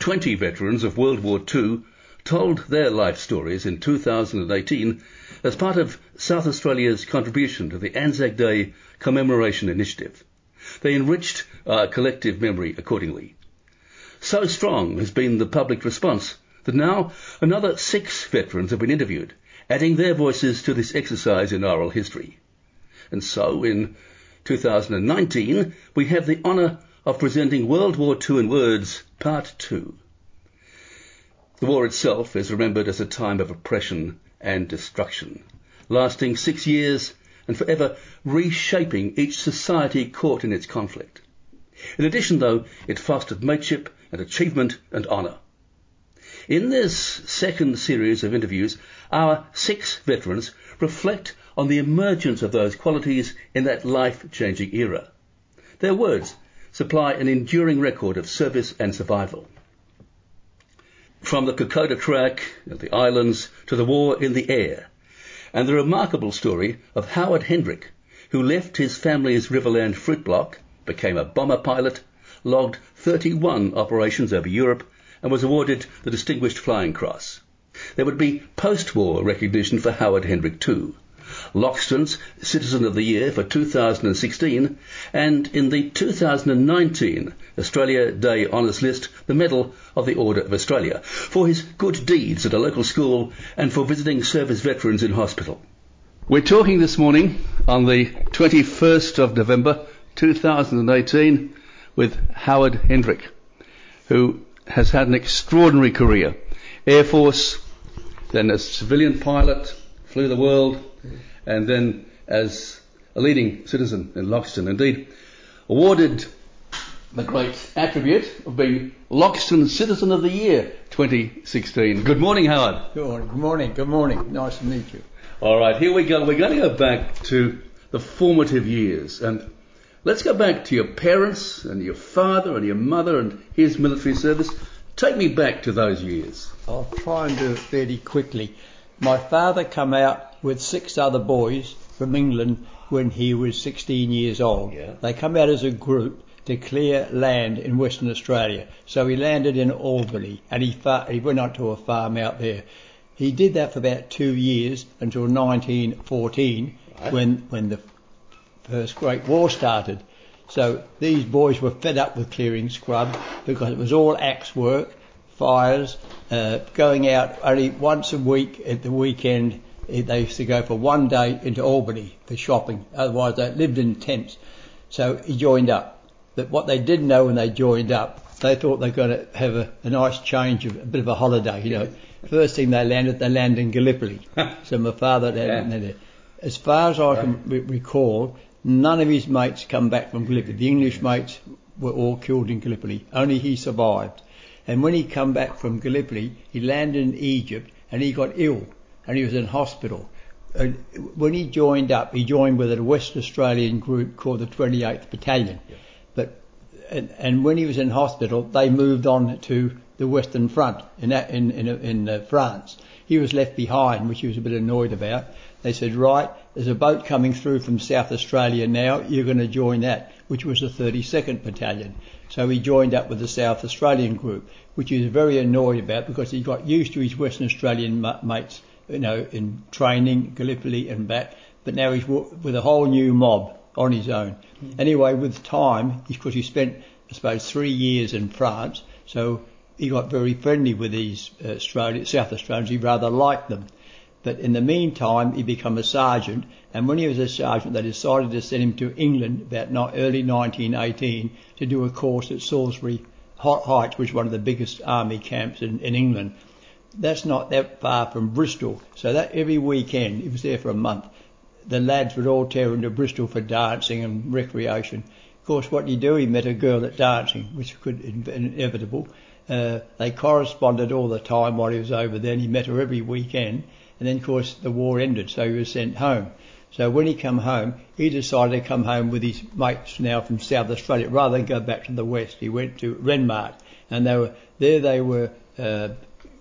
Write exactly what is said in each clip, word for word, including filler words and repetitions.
twenty veterans of World War Two told their life stories in two thousand eighteen as part of South Australia's contribution to the Anzac Day Commemoration Initiative. They enriched our collective memory accordingly. So strong has been the public response that now another six veterans have been interviewed, adding their voices to this exercise in oral history. And so, in two thousand nineteen, we have the honour of presenting World War Two in Words, Part two. The war itself is remembered as a time of oppression and destruction, lasting six years and forever reshaping each society caught in its conflict. In addition, though, it fostered mateship and achievement and honour. In this second series of interviews, our six veterans reflect on the emergence of those qualities in that life-changing era. Their words supply an enduring record of service and survival. From the Kokoda track, the islands, to the war in the air, and the remarkable story of Howard Hendrick, who left his family's Riverland fruit block, became a bomber pilot, logged thirty-one operations over Europe, and was awarded the Distinguished Flying Cross. There would be post-war recognition for Howard Hendrick too. Loxton's Citizen of the Year for two thousand sixteen, and in the two thousand nineteen Australia Day Honours List, the Medal of the Order of Australia, for his good deeds at a local school and for visiting service veterans in hospital. We're talking this morning on the twenty-first of November two thousand eighteen with Howard Hendrick, who has had an extraordinary career. Air Force, then as civilian pilot, flew the world, and then as a leading citizen in Loxton. Indeed, awarded the great attribute of being Loxton Citizen of the Year twenty sixteen. Good morning, Howard. Good morning, good morning, good morning. Nice to meet you. All right, here we go. We're going to go back to the formative years. And let's go back to your parents and your father and your mother and his military service. Take me back to those years. I'll try and do it fairly quickly. My father came out with six other boys from England when he was sixteen years old. Yeah. They come out as a group to clear land in Western Australia. So he landed in Albany and he, far- he went on to a farm out there. He did that for about two years until nineteen fourteen, right, when, when the First Great War started. So these boys were fed up with clearing scrub because it was all axe work, fires, uh, going out only once a week at the weekend. They used to go for one day into Albany for shopping. Otherwise they lived in tents. So he joined up. But what they didn't know when they joined up, they thought they were going to have a, a nice change, of a bit of a holiday, you know. First thing they landed, they landed in Gallipoli. So my father landed yeah. there. As far as I right. can re- recall, none of his mates come back from Gallipoli. The English mates were all killed in Gallipoli. Only he survived. And when he come back from Gallipoli, he landed in Egypt and he got ill and he was in hospital. And when he joined up, he joined with a West Australian group called the twenty-eighth Battalion. Yeah. But and, and when he was in hospital, they moved on to the Western Front in in in, in uh, France. He was left behind, which he was a bit annoyed about. They said, right, there's a boat coming through from South Australia now, you're going to join that, which was the thirty-second Battalion. So he joined up with the South Australian group, which he was very annoyed about because he got used to his Western Australian mates, you know, in training, Gallipoli and back, but now he's with a whole new mob on his own. Mm. Anyway, with time, because he spent, I suppose, three years in France, so he got very friendly with these uh, Australia, South Australians. He rather liked them. But in the meantime, he became a sergeant, and when he was a sergeant, they decided to send him to England about not early nineteen eighteen to do a course at Salisbury Heights, which was one of the biggest army camps in, in England. That's not that far from Bristol, so that every weekend, he was there for a month, the lads would all tear into Bristol for dancing and recreation. Of course, what did he do? He met a girl at dancing, which could inevitable. Uh, they corresponded all the time while he was over there, and he met her every weekend. And then, of course, the war ended, so he was sent home. So when he came home, he decided to come home with his mates now from South Australia. Rather than go back to the west, he went to Renmark. And they were there they were uh,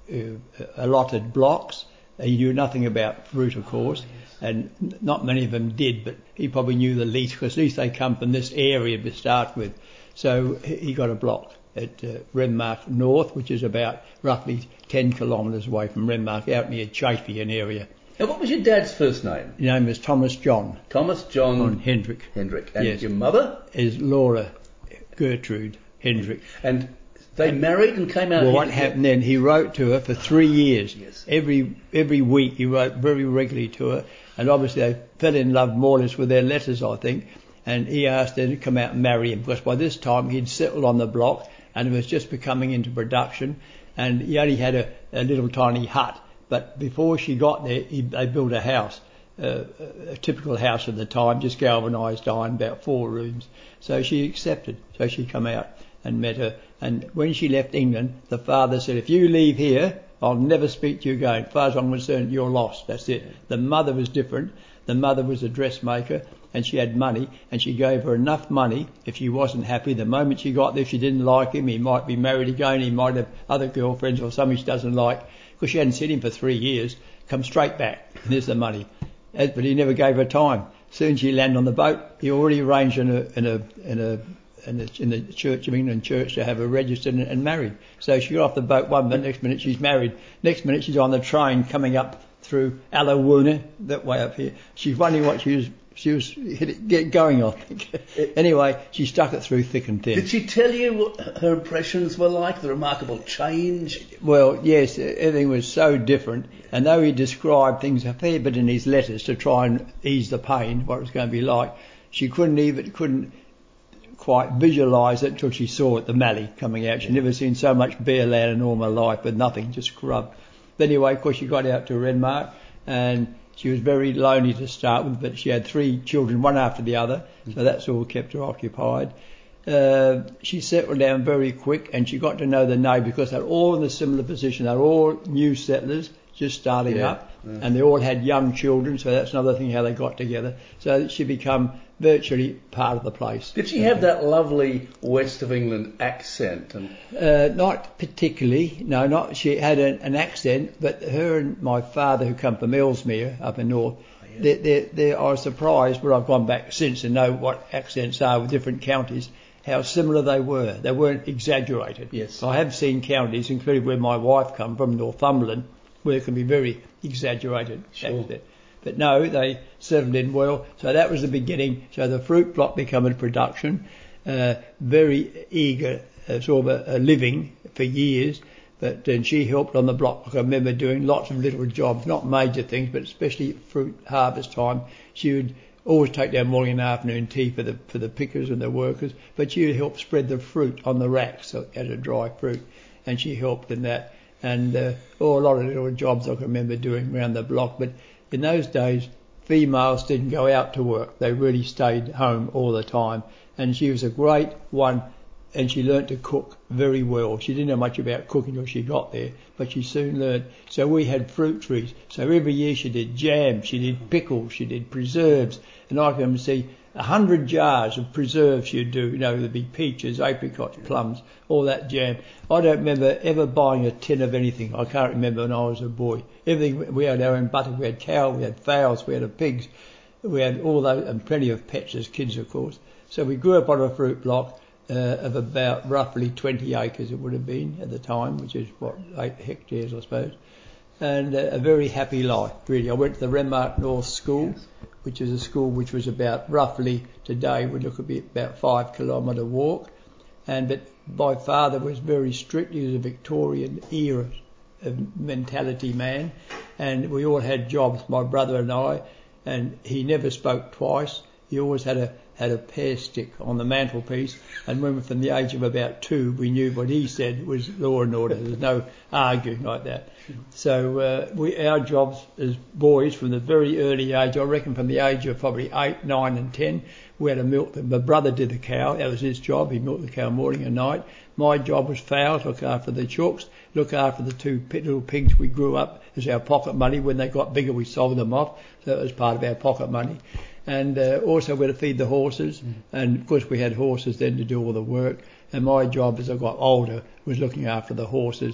uh, allotted blocks. He knew nothing about fruit, of course, oh, yes. And not many of them did, but he probably knew the least, because at least they come from this area to start with. So he got a block. at uh, Renmark North, which is about roughly ten kilometres away from Renmark, out near Chafey, an area. And what was your dad's first name? His name is Thomas John. Thomas John John Hendrick. Hendrick. And yes. your mother? Is Laura Gertrude Hendrick. And they and, married and came out Well, here what happened then, he wrote to her for three years. Yes. Every every week he wrote very regularly to her. And obviously they fell in love more or less with their letters, I think. And he asked her to come out and marry him, because by this time he'd settled on the block and it was just becoming into production. And he only had a, a little tiny hut. But before she got there, he, they built a house, uh, a typical house of the time, just galvanised iron, about four rooms. So she accepted. So she come out and met her. And when she left England, the father said, if you leave here, I'll never speak to you again. As far as I'm concerned, you're lost. That's it. The mother was different. The mother was a dressmaker and she had money, and she gave her enough money if she wasn't happy. The moment she got there, if she didn't like him, he might be married again, he might have other girlfriends or something she doesn't like, because she hadn't seen him for three years, come straight back, and there's the money. But he never gave her time. Soon she landed on the boat. He already arranged in a in a in a in, a, in the Church of England church to have her registered and, and married. So she got off the boat one minute, next minute she's married. Next minute she's on the train coming up through Alawoona, that way up here. She's wondering what she was she was hit it, get going, I think. Anyway, she stuck it through thick and thin. Did she tell you what her impressions were like, the remarkable change? Well, yes, everything was so different. And though he described things a fair bit in his letters to try and ease the pain, what it was going to be like, she couldn't even couldn't quite visualise it until she saw it, the Mallee coming out. She'd never seen so much bare land in all my life, but nothing, just scrub. But anyway, of course, she got out to Renmark, and she was very lonely to start with, but she had three children, one after the other, so that's all kept her occupied. Uh, she settled down very quick, and she got to know the neighbours, because they're all in a similar position. They're all new settlers, just starting yeah, up, yeah. and they all had young children, so that's another thing how they got together. So she become virtually part of the place. Did she have that lovely West of England accent? And uh, not particularly, no, not. She had an, an accent, but her and my father, who come from Ellesmere up in North, oh, yeah. they, they, they are surprised, but I've gone back since and know what accents are with different counties, how similar they were. They weren't exaggerated. Yes. I have seen counties, including where my wife come from, Northumberland, where it can be very exaggerated. Sure. Accent. But no, they settled in well. So that was the beginning. So the fruit block became a production, uh, very eager, uh, sort of a, a living for years. But then she helped on the block. I remember doing lots of little jobs, not major things, but especially fruit harvest time. She would always take down morning and afternoon tea for the for the pickers and the workers. But she would help spread the fruit on the racks as a dry fruit, and she helped in that. And uh, oh, a lot of little jobs I can remember doing around the block. But in those days, females didn't go out to work. They really stayed home all the time. And she was a great one, and she learnt to cook very well. She didn't know much about cooking till she got there, but she soon learnt. So we had fruit trees. So every year she did jam, she did pickles, she did preserves. And I can see a hundred jars of preserves she'd do. You know, there'd be peaches, apricots, plums, all that jam. I don't remember ever buying a tin of anything. I can't remember when I was a boy. Everything, we had our own butter. We had cow, we had fowls, we had pigs. We had all those, and plenty of pets as kids, of course. So we grew up on a fruit block uh, of about roughly twenty acres it would have been at the time, which is, what, eight hectares, I suppose. And uh, a very happy life, really. I went to the Renmark North School, yes. which is a school which was about roughly, today would look a bit about five kilometre walk. And but my father was very strict. He was a Victorian era mentality man, and we all had jobs, my brother and I, and he never spoke twice. He always had a had a pear stick on the mantelpiece, and when we were from the age of about two, we knew what he said was law and order. There was no arguing like that. So uh, we our jobs as boys from the very early age, I reckon from the age of probably eight, nine and ten, we had to milk them. My brother did the cow, that was his job. He milked the cow morning and night. My job was fowls, look after the chooks, look after the two little pigs we grew up as our pocket money. When they got bigger, we sold them off, so that was part of our pocket money. And uh, also we had to feed the horses, mm. and of course we had horses then to do all the work. And my job as I got older was looking after the horses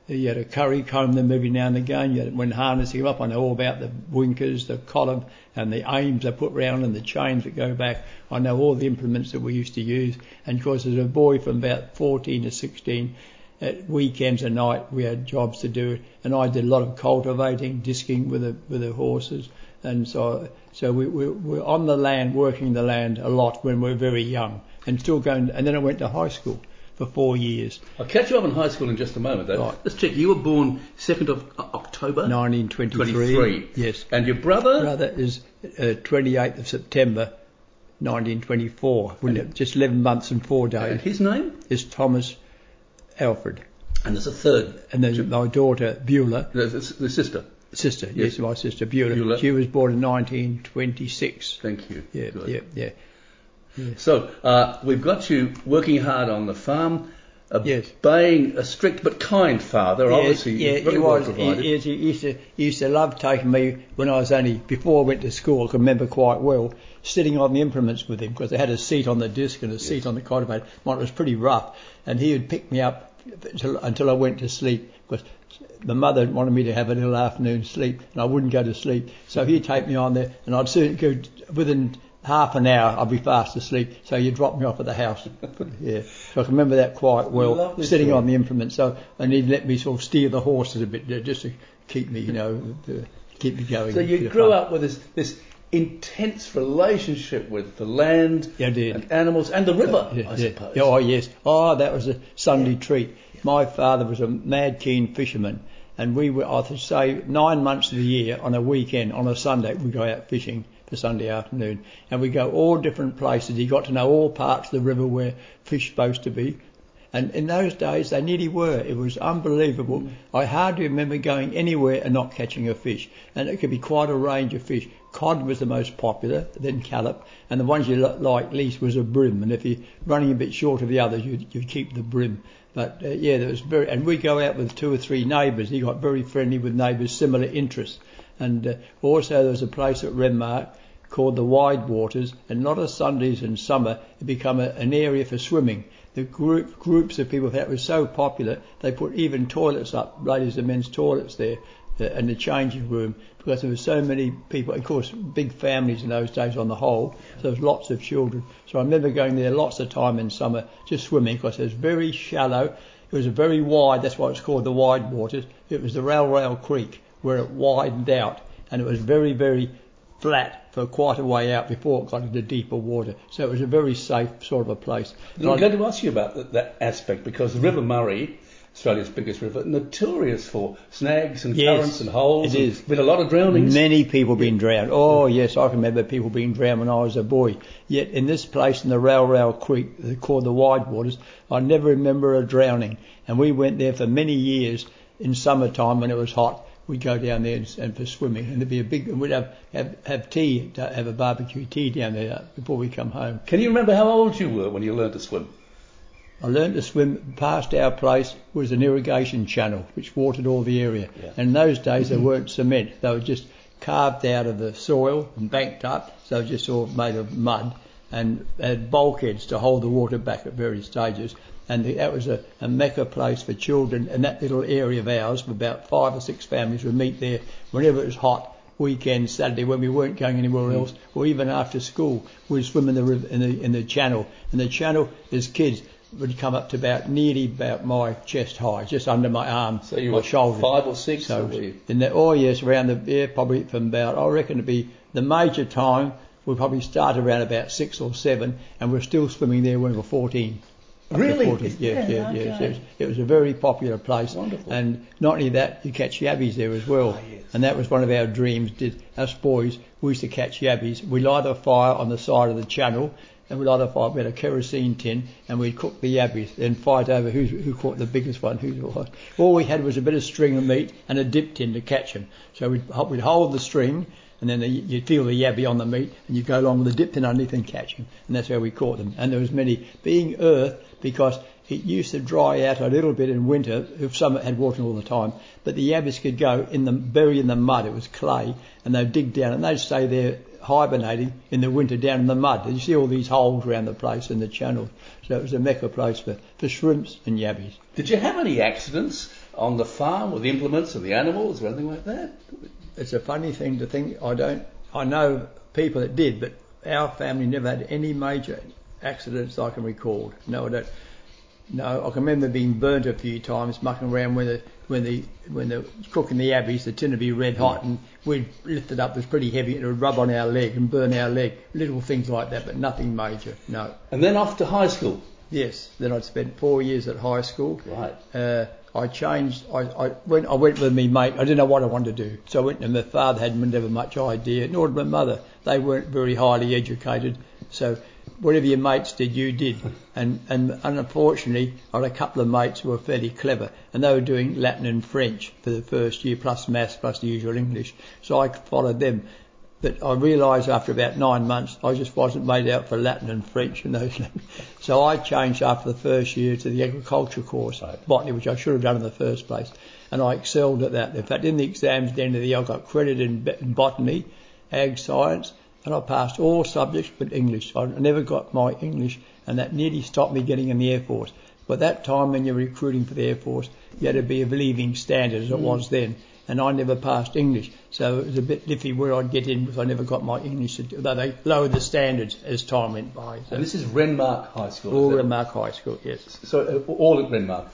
You had to curry comb them every now and again. You had, when harnessing them up, I know all about the winkers, the column, and the aims they put round and the chains that go back. I know all the implements that we used to use. And of course, as a boy from about fourteen to sixteen, at weekends and night we had jobs to do, and I did a lot of cultivating, disking with the with the horses, and so so we, we were on the land, working the land a lot when we were very young, and still going. And then I went to high school for four years. I'll catch you up in high school in just a moment, though. Right. Let's check. You were born second of October, nineteen twenty-three. twenty-three. Yes. And your brother? Brother is uh, twenty-eighth of September, nineteen twenty-four. And just eleven months and four days. And his name is Thomas Alfred. And there's a third. And then my daughter Beulah. The, the, the sister. Sister, Yes. yes, my sister Beulah. Beulah. She was born in nineteen twenty-six. Thank you. Yeah, Good. yeah, yeah. Yes. So uh, we've got you working hard on the farm, Yes. obeying a strict but kind father. Obviously, yeah, very he well was. provided. He, he, used to, he used to love taking me when I was only, before I went to school, I can remember quite well, sitting on the implements with him, because they had a seat on the disc and a seat Yes. on the cultivator. Mine was pretty rough, and he would pick me up until, until I went to sleep, because the mother wanted me to have a little afternoon sleep, and I wouldn't go to sleep. So he'd take me on there, and I'd soon go, within half an hour, I'd be fast asleep. So you drop me off at the house. Yeah. So I can remember that quite well, Lovely sitting story. on the implement. So, and he'd let me sort of steer the horses a bit, uh, just to keep me, you know, to keep me going. So you Bit of grew fun. up with this, this intense relationship with the land Yeah, I did. and animals and the river, Yeah, I yeah. suppose. Yeah, oh, yes. Oh, that was a Sunday treat. My father was a mad keen fisherman, and we were, I should say, nine months of the year on a weekend, on a Sunday, we go out fishing for Sunday afternoon, and we go all different places. He got to know all parts of the river where fish supposed to be. And in those days, they nearly were. It was unbelievable. Mm. I hardly remember going anywhere and not catching a fish. And it could be quite a range of fish. Cod was the most popular, then callop, and the ones you liked least was a brim. And if you're running a bit short of the others, you'd, you'd keep the brim. But uh, yeah, there was very, and we'd go out with two or three neighbours. He got very friendly with neighbours, similar interests. And uh, also there was a place at Renmark called the Wide Waters, and a lot of Sundays in summer it became a, an area for swimming. The group, groups of people that was so popular, they put even toilets up, ladies and men's toilets there, uh, and the changing room, because there were so many people. Of course, big families in those days on the whole, so there was lots of children. So I remember going there lots of time in summer just swimming, because it was very shallow. It was a very wide, that's why it's called the Wide Waters. It was the Rail Rail Creek where it widened out, and it was very, very flat for quite a way out before it got into deeper water. So it was a very safe sort of a place. I'm And going to ask you about that, that aspect, because the River Murray, Australia's biggest river, notorious for snags and Yes, currents and holes. it and is. Been a lot of drownings. Many people been drowned. Oh yes, I can remember people being drowned when I was a boy. Yet in this place in the Rail Rail Creek, called the Wide Waters, I never remember a drowning. And we went there for many years in summertime when it was hot. We'd go down there and, and for swimming, and there'd be a big, and we'd have, have, have tea, have a barbecue tea down there before we come home. Can you remember how old you were when you learned to swim? I learned to swim. Past our place was an irrigation channel which watered all the area. Yeah. And in those days they weren't cement. They were just carved out of the soil and banked up. So just sort of made of mud, and had bulkheads to hold the water back at various stages. And the, that was a, a mecca place for children. And that little area of ours, about five or six families would meet there whenever it was hot. Weekend, Saturday, when we weren't going anywhere else, or even after school, we'd swim in the river, in the in the channel. And the channel, as kids, would come up to about nearly about my chest high, just under my arm, So you my were shoulder. five or six? So or were you? in the, oh yes, around the yeah, probably from about, I reckon to be the major time. We probably started around about six or seven, and we're still swimming there when we were fourteen. Up to Really? fourteen. Yes, Yeah, yes, yes, okay. yes. It was a very popular place. Wonderful. And not only that, you catch yabbies there as well. Ah, yes. And that was one of our dreams. Did us boys, we used to catch yabbies. We light a fire on the side of the channel, and we light a fire. We had a kerosene tin, and we'd cook the yabbies, then fight over who who caught the biggest one. Who all we had was a bit of string of meat and a dip tin to catch them. So we'd we'd hold the string, and then the, you'd feel the yabby on the meat, and you'd go along with the dip tin underneath and catch them. And that's how we caught them. And there was many, being earth, because it used to dry out a little bit in winter, if summer had water all the time, but the yabbies could go in the, bury in the mud. It was clay, and they'd dig down, and they'd stay there hibernating in the winter down in the mud. And you see all these holes around the place in the channel. So it was a mecca place for, for shrimps and yabbies. Did you have any accidents on the farm with implements and the animals or anything like that? It's a funny thing to think. I don't. I know people that did, but our family never had any major accidents I can recall. No, I don't. No, I can remember being burnt a few times, mucking around when the when the when the cooking the abbeys, the tin would be red hot, and we'd lift it up. It was pretty heavy. It would rub on our leg and burn our leg. Little things like that, but nothing major. No. And then off to high school. Yes. Then I'd spent four years at high school. Right. Uh, I changed. I, I went. I went with me mate. I didn't know what I wanted to do, so I went. And my father had never much idea, nor did my mother. They weren't very highly educated, so whatever your mates did, you did. And, and unfortunately, I had a couple of mates who were fairly clever, and they were doing Latin and French for the first year, plus maths, plus the usual English. So I followed them. But I realised after about nine months, I just wasn't made out for Latin and French and those. So I changed after the first year to the agriculture course, botany, which I should have done in the first place. And I excelled at that. In fact, in the exams at the end of the year, I got credit in botany, ag science, and I passed all subjects but English. I never got my English, and that nearly stopped me getting in the Air Force. But that time when you're recruiting for the Air Force, you had to be of leaving standard as it mm. was then, and I never passed English. So it was a bit iffy where I'd get in because I never got my English, though they lowered the standards as time went by. So. And this is Renmark High School? All Renmark High School, yes. So uh, all at Renmark?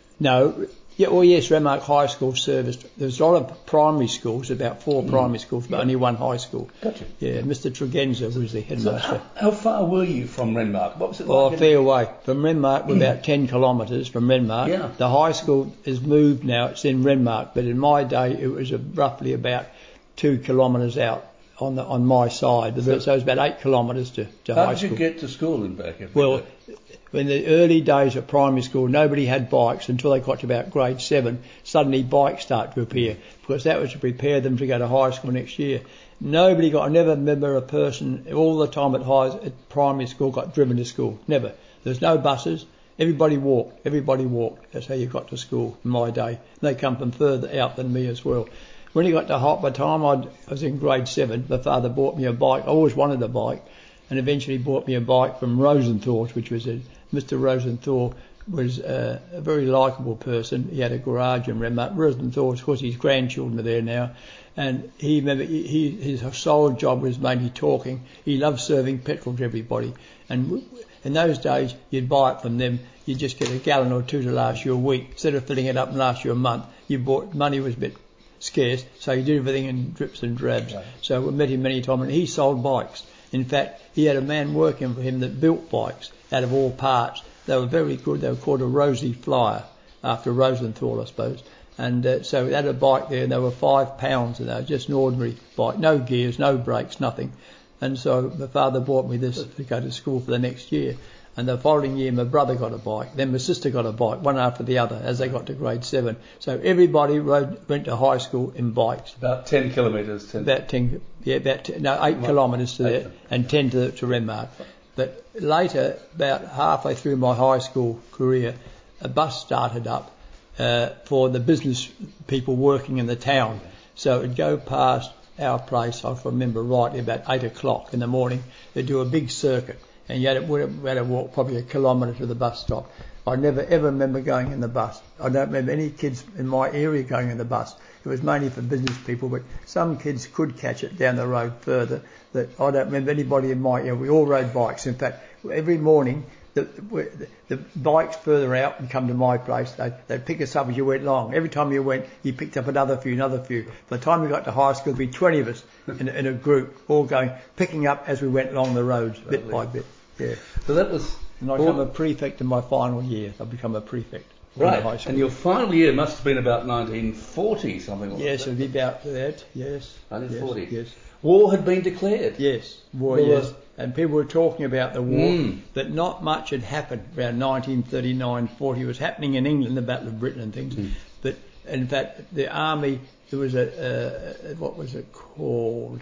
No. Yeah, well, yes, Renmark High School serviced. There's a lot of primary schools, about four mm. primary schools, but only one high school. Gotcha. Yeah, Mister Tregenza was the headmaster. So how, how far were you from Renmark? What was it like? Oh, a fair way. From Renmark, we're about ten kilometres from Renmark. Yeah. The high school is moved now, it's in Renmark, but in my day it was a, roughly about two kilometres out on the on my side. So, so it was about eight kilometres to, to high school. How did you get to school and back? Well, day? In the early days of primary school, nobody had bikes until they got to about grade seven. Suddenly bikes start to appear because that was to prepare them to go to high school next year. Nobody got, I never remember a person all the time at high at primary school got driven to school. Never. There's no buses. Everybody walked. Everybody walked. That's how you got to school in my day. And they come from further out than me as well. When you got to high, by the time I'd, I was in grade seven, my father bought me a bike. I always wanted a bike, and eventually bought me a bike from Rosenthal's, which was a Mister Rosenthal was uh, a very likeable person. He had a garage in Renmark. Rosenthal, of course, his grandchildren are there now. And he, remember, he, his sole job was mainly talking. He loved serving petrol to everybody. And in those days, you'd buy it from them. You'd just get a gallon or two to last you a week. Instead of filling it up and last you a month, you bought, money was a bit scarce, so you did everything in drips and drabs. Right. So we met him many times, and he sold bikes. In fact, he had a man working for him that built bikes out of all parts. They were very good. They were called a Rosie Flyer, after Rosenthal, I suppose. And uh, so we had a bike there, and they were five pounds, and they were just an ordinary bike, no gears, no brakes, nothing. And so my father bought me this to go to school for the next year. And the following year, my brother got a bike. Then my sister got a bike, one after the other, as they got to grade seven. So everybody rode, went to high school in bikes. About ten kilometres. ten. About ten, yeah, about ten, no, eight kilometres to there, and ten to, to Renmark. But later, about halfway through my high school career, a bus started up uh, for the business people working in the town. So it'd go past our place, I remember rightly, about eight o'clock in the morning. They'd do a big circuit, and you had to, we had to walk probably a kilometre to the bus stop. I never ever remember going in the bus. I don't remember any kids in my area going in the bus. It was mainly for business people, but some kids could catch it down the road further. That I don't remember anybody in my area. We all rode bikes. In fact, every morning the, the, the bikes further out would come to my place. They'd, they'd pick us up as you went along. Every time you went, you picked up another few, another few. By the time we got to high school, there'd be twenty of us in, in a group, all going, picking up as we went along the roads, bit by bit. Yeah. So that was... And I became a prefect in my final year. I become a prefect. Right, and your final year must have been about nineteen forty, something like yes, that. Yes, it would be about that, yes. nineteen forty? Yes, yes. War had been declared? Yes, war, war yes. And people were talking about the war, mm. but not much had happened around nineteen thirty-nine forty. It was happening in England, the Battle of Britain and things. Mm. But, in fact, the army, there was a, uh, what was it called?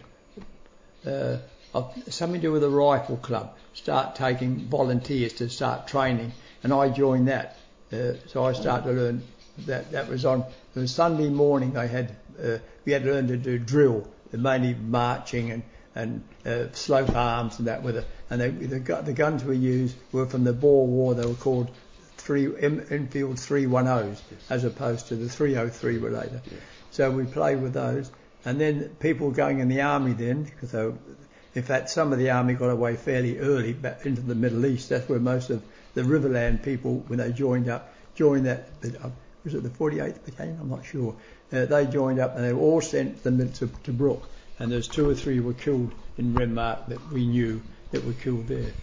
Uh, something to do with a rifle club. Start taking volunteers to start training, and I joined that. Uh, so I started to learn that. That was on it was Sunday morning. They had uh, we had to learn to do drill, mainly marching and and uh, slope arms and that with it. And they, the the guns we used were from the Boer War. They were called three Enfield three ten s as opposed to the three oh three were later. Yeah. So we played with those, and then people going in the army then, because they were, in fact some of the army got away fairly early back into the Middle East. That's where most of the Riverland people, when they joined up, joined that. Uh, was it the forty-eighth Battalion? I'm not sure. Uh, they joined up and they were all sent to, to, to Brook, and there's two or three were killed in Renmark that we knew that were killed there.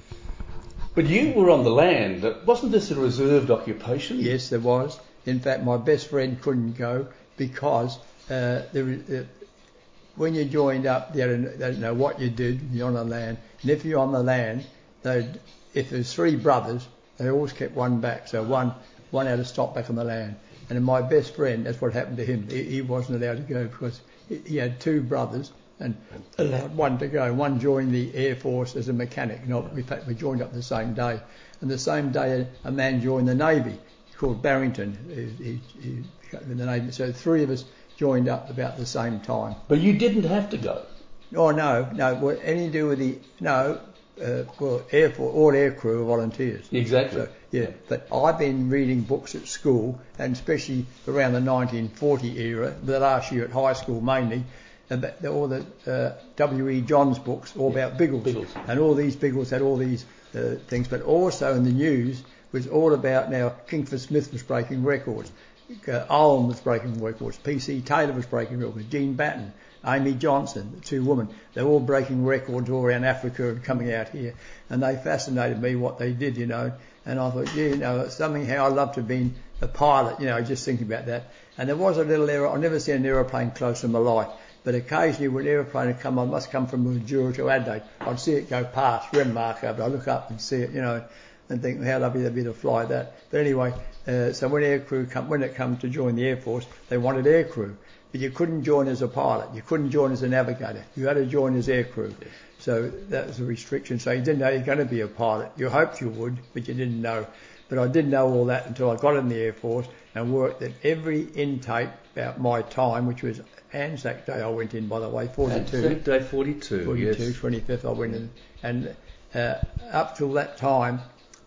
But you were on the land. Wasn't this a reserved occupation? Yes, there was. In fact, my best friend couldn't go because uh, there, uh, when you joined up, they don't, they don't know what you did. You're on the land, and if you're on the land, they'd, if there's three brothers, they always kept one back. So one one had to stop back on the land. And then my best friend, that's what happened to him. He, he wasn't allowed to go because he, he had two brothers and allowed one to go. One joined the Air Force as a mechanic. Not, in fact, we joined up the same day. And the same day, a man joined the Navy called Barrington. He, he, he in the Navy. So three of us joined up about the same time. But you didn't have to go. Oh no, no. What anything to do with the no? Uh, well, Air Force, all air crew are volunteers. Exactly. So, yeah, but I've been reading books at school, and especially around the nineteen forty era, the last year at high school mainly, about all the uh, W E Johns books, all about Biggles. Biggles. And all these Biggles had all these uh, things, but also in the news was all about now Kingford Smith was breaking records, uh, Owen was breaking records, P C Taylor was breaking records, Jean Batten, Amy Johnson, the two women, they're all breaking records all around Africa and coming out here. And they fascinated me what they did, you know. And I thought, yeah, you know, something how I'd love to have been a pilot, you know, just thinking about that. And there was a little aero, I've never seen an aeroplane close in my life, but occasionally when an aeroplane would come on, must come from Mildura to Adelaide, I'd see it go past Renmark, but I'd look up and see it, you know, and think how lovely it'd be to fly that. But anyway, uh, so when air crew come, when it comes to join the Air Force, they wanted air crew. But you couldn't join as a pilot. You couldn't join as a navigator. You had to join as aircrew. So that was a restriction. So you didn't know you're going to be a pilot. You hoped you would, but you didn't know. But I didn't know all that until I got in the Air Force and worked at every intake about my time, which was Anzac Day I went in, by the way, forty-two. Anzac Day forty-two, forty-two, yes. twenty-fifth I went in. And uh, up till that time,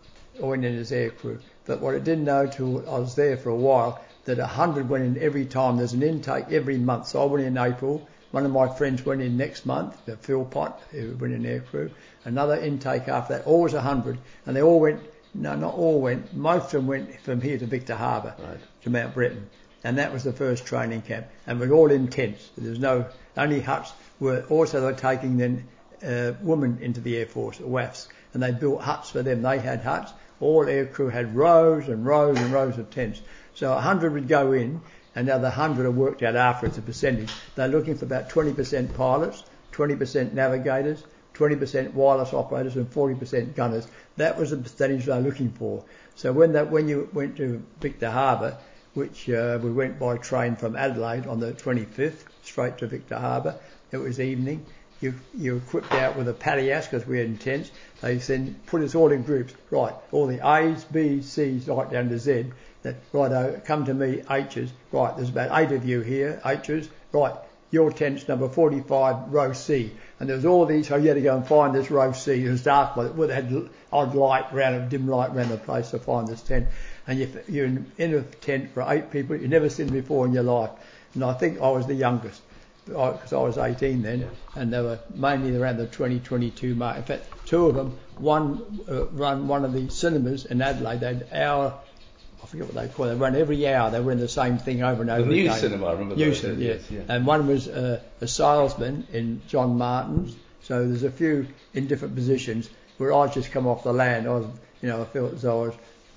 I went in as aircrew. But what I didn't know till I was there for a while, that a hundred went in every time. There's an intake every month. So I went in April. One of my friends went in next month, Phil Pott, who went in aircrew. Another intake after that, always a hundred. And they all went, no, not all went, most of them went from here to Victor Harbour, right, to Mount Breton. And that was the first training camp. And we're all in tents. There was no, only huts were, also they were taking then uh, women into the Air Force, W A Fs. And they built huts for them. They had huts. All aircrew had rows and rows and rows of tents. So a hundred would go in, and the other hundred are worked out after as a percentage. They're looking for about twenty percent pilots, twenty percent navigators, twenty percent wireless operators, and forty percent gunners. That was the percentage they're looking for. So when that when you went to Victor Harbour, which uh, we went by train from Adelaide on the twenty-fifth, straight to Victor Harbour, it was evening. You you equipped out with a palliasse because we had tents. They then put us all in groups. Right, all the A's, B's, C's, right down to Z. That, righto, come to me, H's. Right, there's about eight of you here, H's. Right, your tent's number forty-five, row C. And there was all these, so you had to go and find this row C. It was dark, but it had odd light round, a dim light around the place to find this tent. And you, you're in, in a tent for eight people you've never seen before in your life. And I think I was the youngest, because I, I was eighteen then, yeah. And they were mainly around the twenty, twenty-two mark. In fact, two of them, one uh, run one of the cinemas in Adelaide. They had hour, I forget what they call it. They run every hour. They run the same thing over and over again. The new cinema, I remember. New cinema, yes. Yeah. And one was uh, a salesman in John Martin's. So there's a few in different positions where I just come off the land. I was, you know, I felt as though I was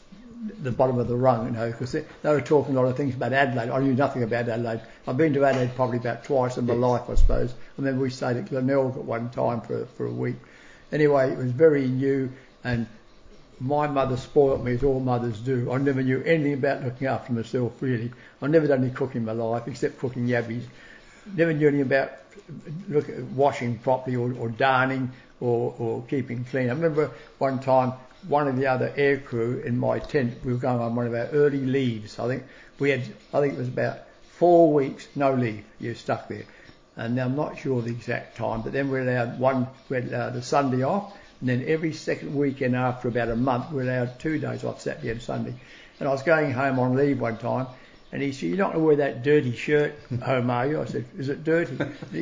the bottom of the rung, you know, because they, they were talking a lot of things about Adelaide. I knew nothing about Adelaide. I've been to Adelaide probably about twice in my yes. life, I suppose. And then we stayed at Glenelg at one time for for a week. Anyway, it was very new, and my mother spoilt me as all mothers do. I never knew anything about looking after myself, really. I've never done any cooking in my life, except cooking yabbies. Never knew anything about look, washing properly or, or darning or, or keeping clean. I remember one time, one of the other air crew in my tent, we were going on one of our early leaves. I think we had, I think it was about four weeks, no leave. You were stuck there. And I'm not sure the exact time, but then we allowed one, we had allowed a Sunday off, And then every second weekend after about a month, we were allowed two days off, Saturday and Sunday. And I was going home on leave one time, and he said, "You're not going to wear that dirty shirt home, are you?" I said, "Is it dirty?"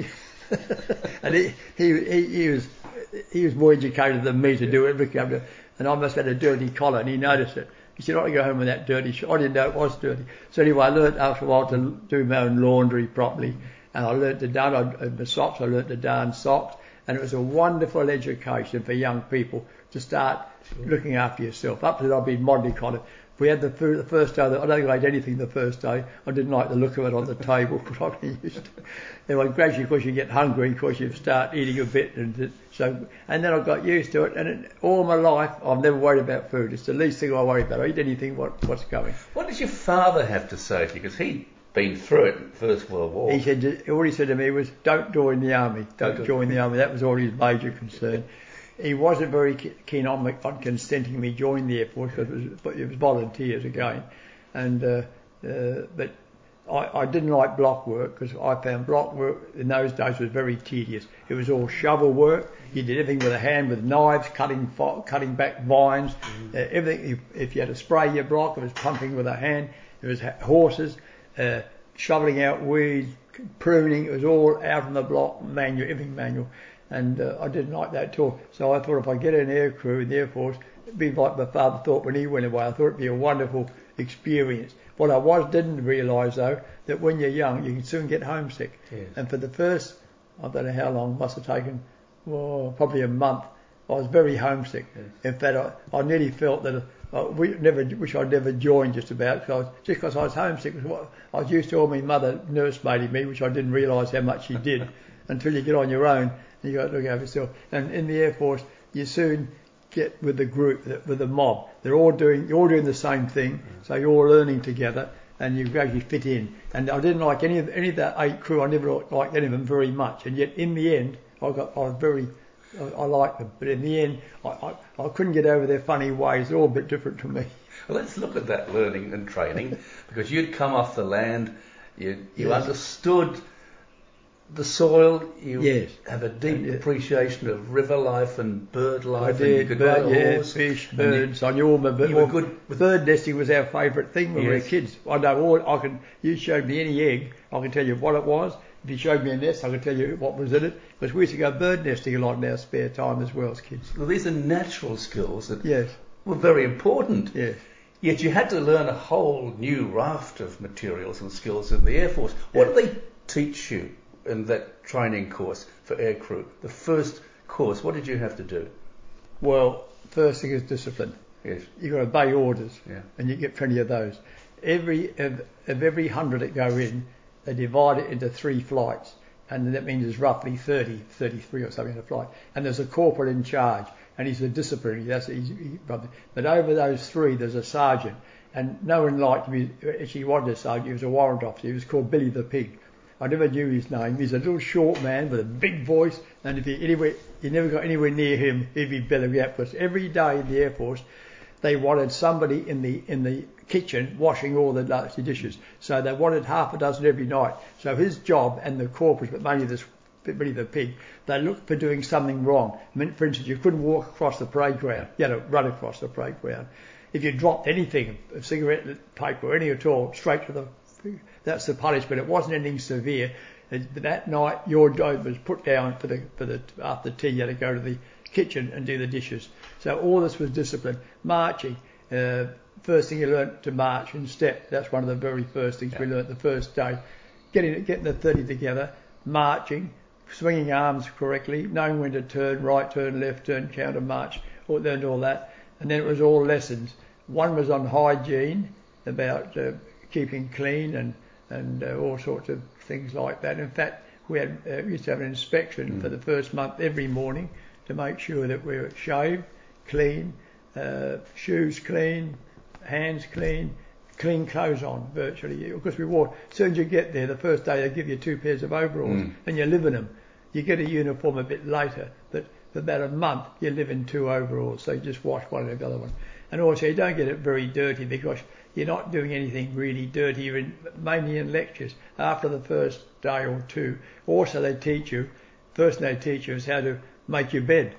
And he, he, he, he was he was more educated than me to do everything. And I must have had a dirty collar, and he noticed it. He said, "I go home with that dirty shirt." I didn't know it was dirty. So anyway, I learnt after a while to do my own laundry properly. And I learnt to darn I, the socks, I learnt to darn socks. And it was a wonderful education for young people to start sure. looking after yourself. Up to that, I've been mollycoddled. We had the food the first day. I don't think I ate anything the first day. I didn't like the look of it on the table, but I got used to it. Anyway, gradually, of course, you get hungry, of course, you start eating a bit. And so, and then I got used to it. And it, all my life, I've never worried about food. It's the least thing I worry about. I eat anything, what, what's going. What did your father have to say to you? Because he'd been through it in the First World War. He said, all he said to me was, "Don't join the army. Don't okay. join the army." That was all his major concern. He wasn't very keen on, me, on consenting me join the Air Force because it was, it was volunteers again. And uh, uh, but I, I didn't like block work because I found block work in those days was very tedious. It was all shovel work. You did everything with a hand, with knives, cutting cutting back vines, mm-hmm. uh, everything. If, if you had to spray your block, it was pumping with a hand. It was horses, uh, shoveling out weeds, pruning. It was all out on the block, manual, everything manual. And uh, I didn't like that at all. So I thought if I get an air crew in the Air Force, it'd be like my father thought when he went away. I thought it'd be a wonderful experience. What I was didn't realise though, that when you're young, you can soon get homesick. Yes. And for the first, I don't know how long, must have taken, well, probably a month, I was very homesick. Yes. In fact, I, I nearly felt that uh, we never, wish I'd never joined just about, cause I was, just because I was homesick. Was what, I was used to all my mother nursemaiding me, which I didn't realise how much she did until you get on your own. You got to look after yourself. And in the Air Force, you soon get with the group, with the mob. They're all doing, you're all doing the same thing, so you're all learning together, and you gradually fit in. And I didn't like any of any of that eight crew. I never liked any of them very much. And yet, in the end, I got, I was very, I, I liked them. But in the end, I, I, I couldn't get over their funny ways. They're all a bit different to me. Well, let's look at that learning and training, because you'd come off the land, you you yes. understood the soil, you yes. have a deep yeah. appreciation of river life and bird life. I did, and you could bird, ride a yeah, horse. Fish, birds. You, I knew all my birds. You were good with bird nesting was our favourite thing when yes. we were kids. I know all. I can. You showed me any egg, I can tell you what it was. If you showed me a nest, I can tell you what was in it. Because we used to go bird nesting a lot in our spare time as well as kids. Well, these are natural skills that yes. were very important. Yes. Yet you had to learn a whole new raft of materials and skills in the Air Force. What yes. did they teach you in that training course for aircrew? The first course, what did you have to do? Well, first thing is discipline. Yes. You've got to obey orders, yeah. and you get plenty of those. Every of, of every hundred that go in, they divide it into three flights, and that means there's roughly thirty, thirty-three or something in a flight. And there's a corporal in charge, and he's the disciplinary. That's he's, he, but over those three, there's a sergeant, and no one liked him. Actually, he wasn't a sergeant. He was a warrant officer. He was called Billy the Pig. I never knew his name. He's a little short man with a big voice, and if you anywhere, you never got anywhere near him, he'd be bellowing out. Because every day in the Air Force, they wanted somebody in the in the kitchen washing all the dirty dishes. So they wanted half a dozen every night. So his job and the corporals, but mainly this Billy the Pig, they looked for doing something wrong. I mean, for instance, you couldn't walk across the parade ground. You had to run across the parade ground. If you dropped anything, a cigarette paper or anything at all, straight to the that's the punishment. It wasn't anything severe. That night, your job was put down for the for the after tea. You had to go to the kitchen and do the dishes. So all this was discipline. Marching. Uh, first thing you learnt to march and step. That's one of the very first things yeah. we learnt the first day. Getting getting the thirty together, marching, swinging arms correctly, knowing when to turn, right turn, left turn, counter march. All learned all that, and then it was all lessons. One was on hygiene, about uh, keeping clean and and uh, all sorts of things like that. In fact, we had uh, we used to have an inspection mm. for the first month every morning to make sure that we were shaved, clean, uh, shoes clean, hands clean, clean clothes on virtually. Because we wore, as soon as you get there, the first day they give you two pairs of overalls mm. and you live in them. You get a uniform a bit later, but for about a month you live in two overalls, so you just wash one and the other one. And also you don't get it very dirty because you're not doing anything really dirty. You're in, mainly in lectures after the first day or two. Also they teach you, first thing they teach you is how to make your bed.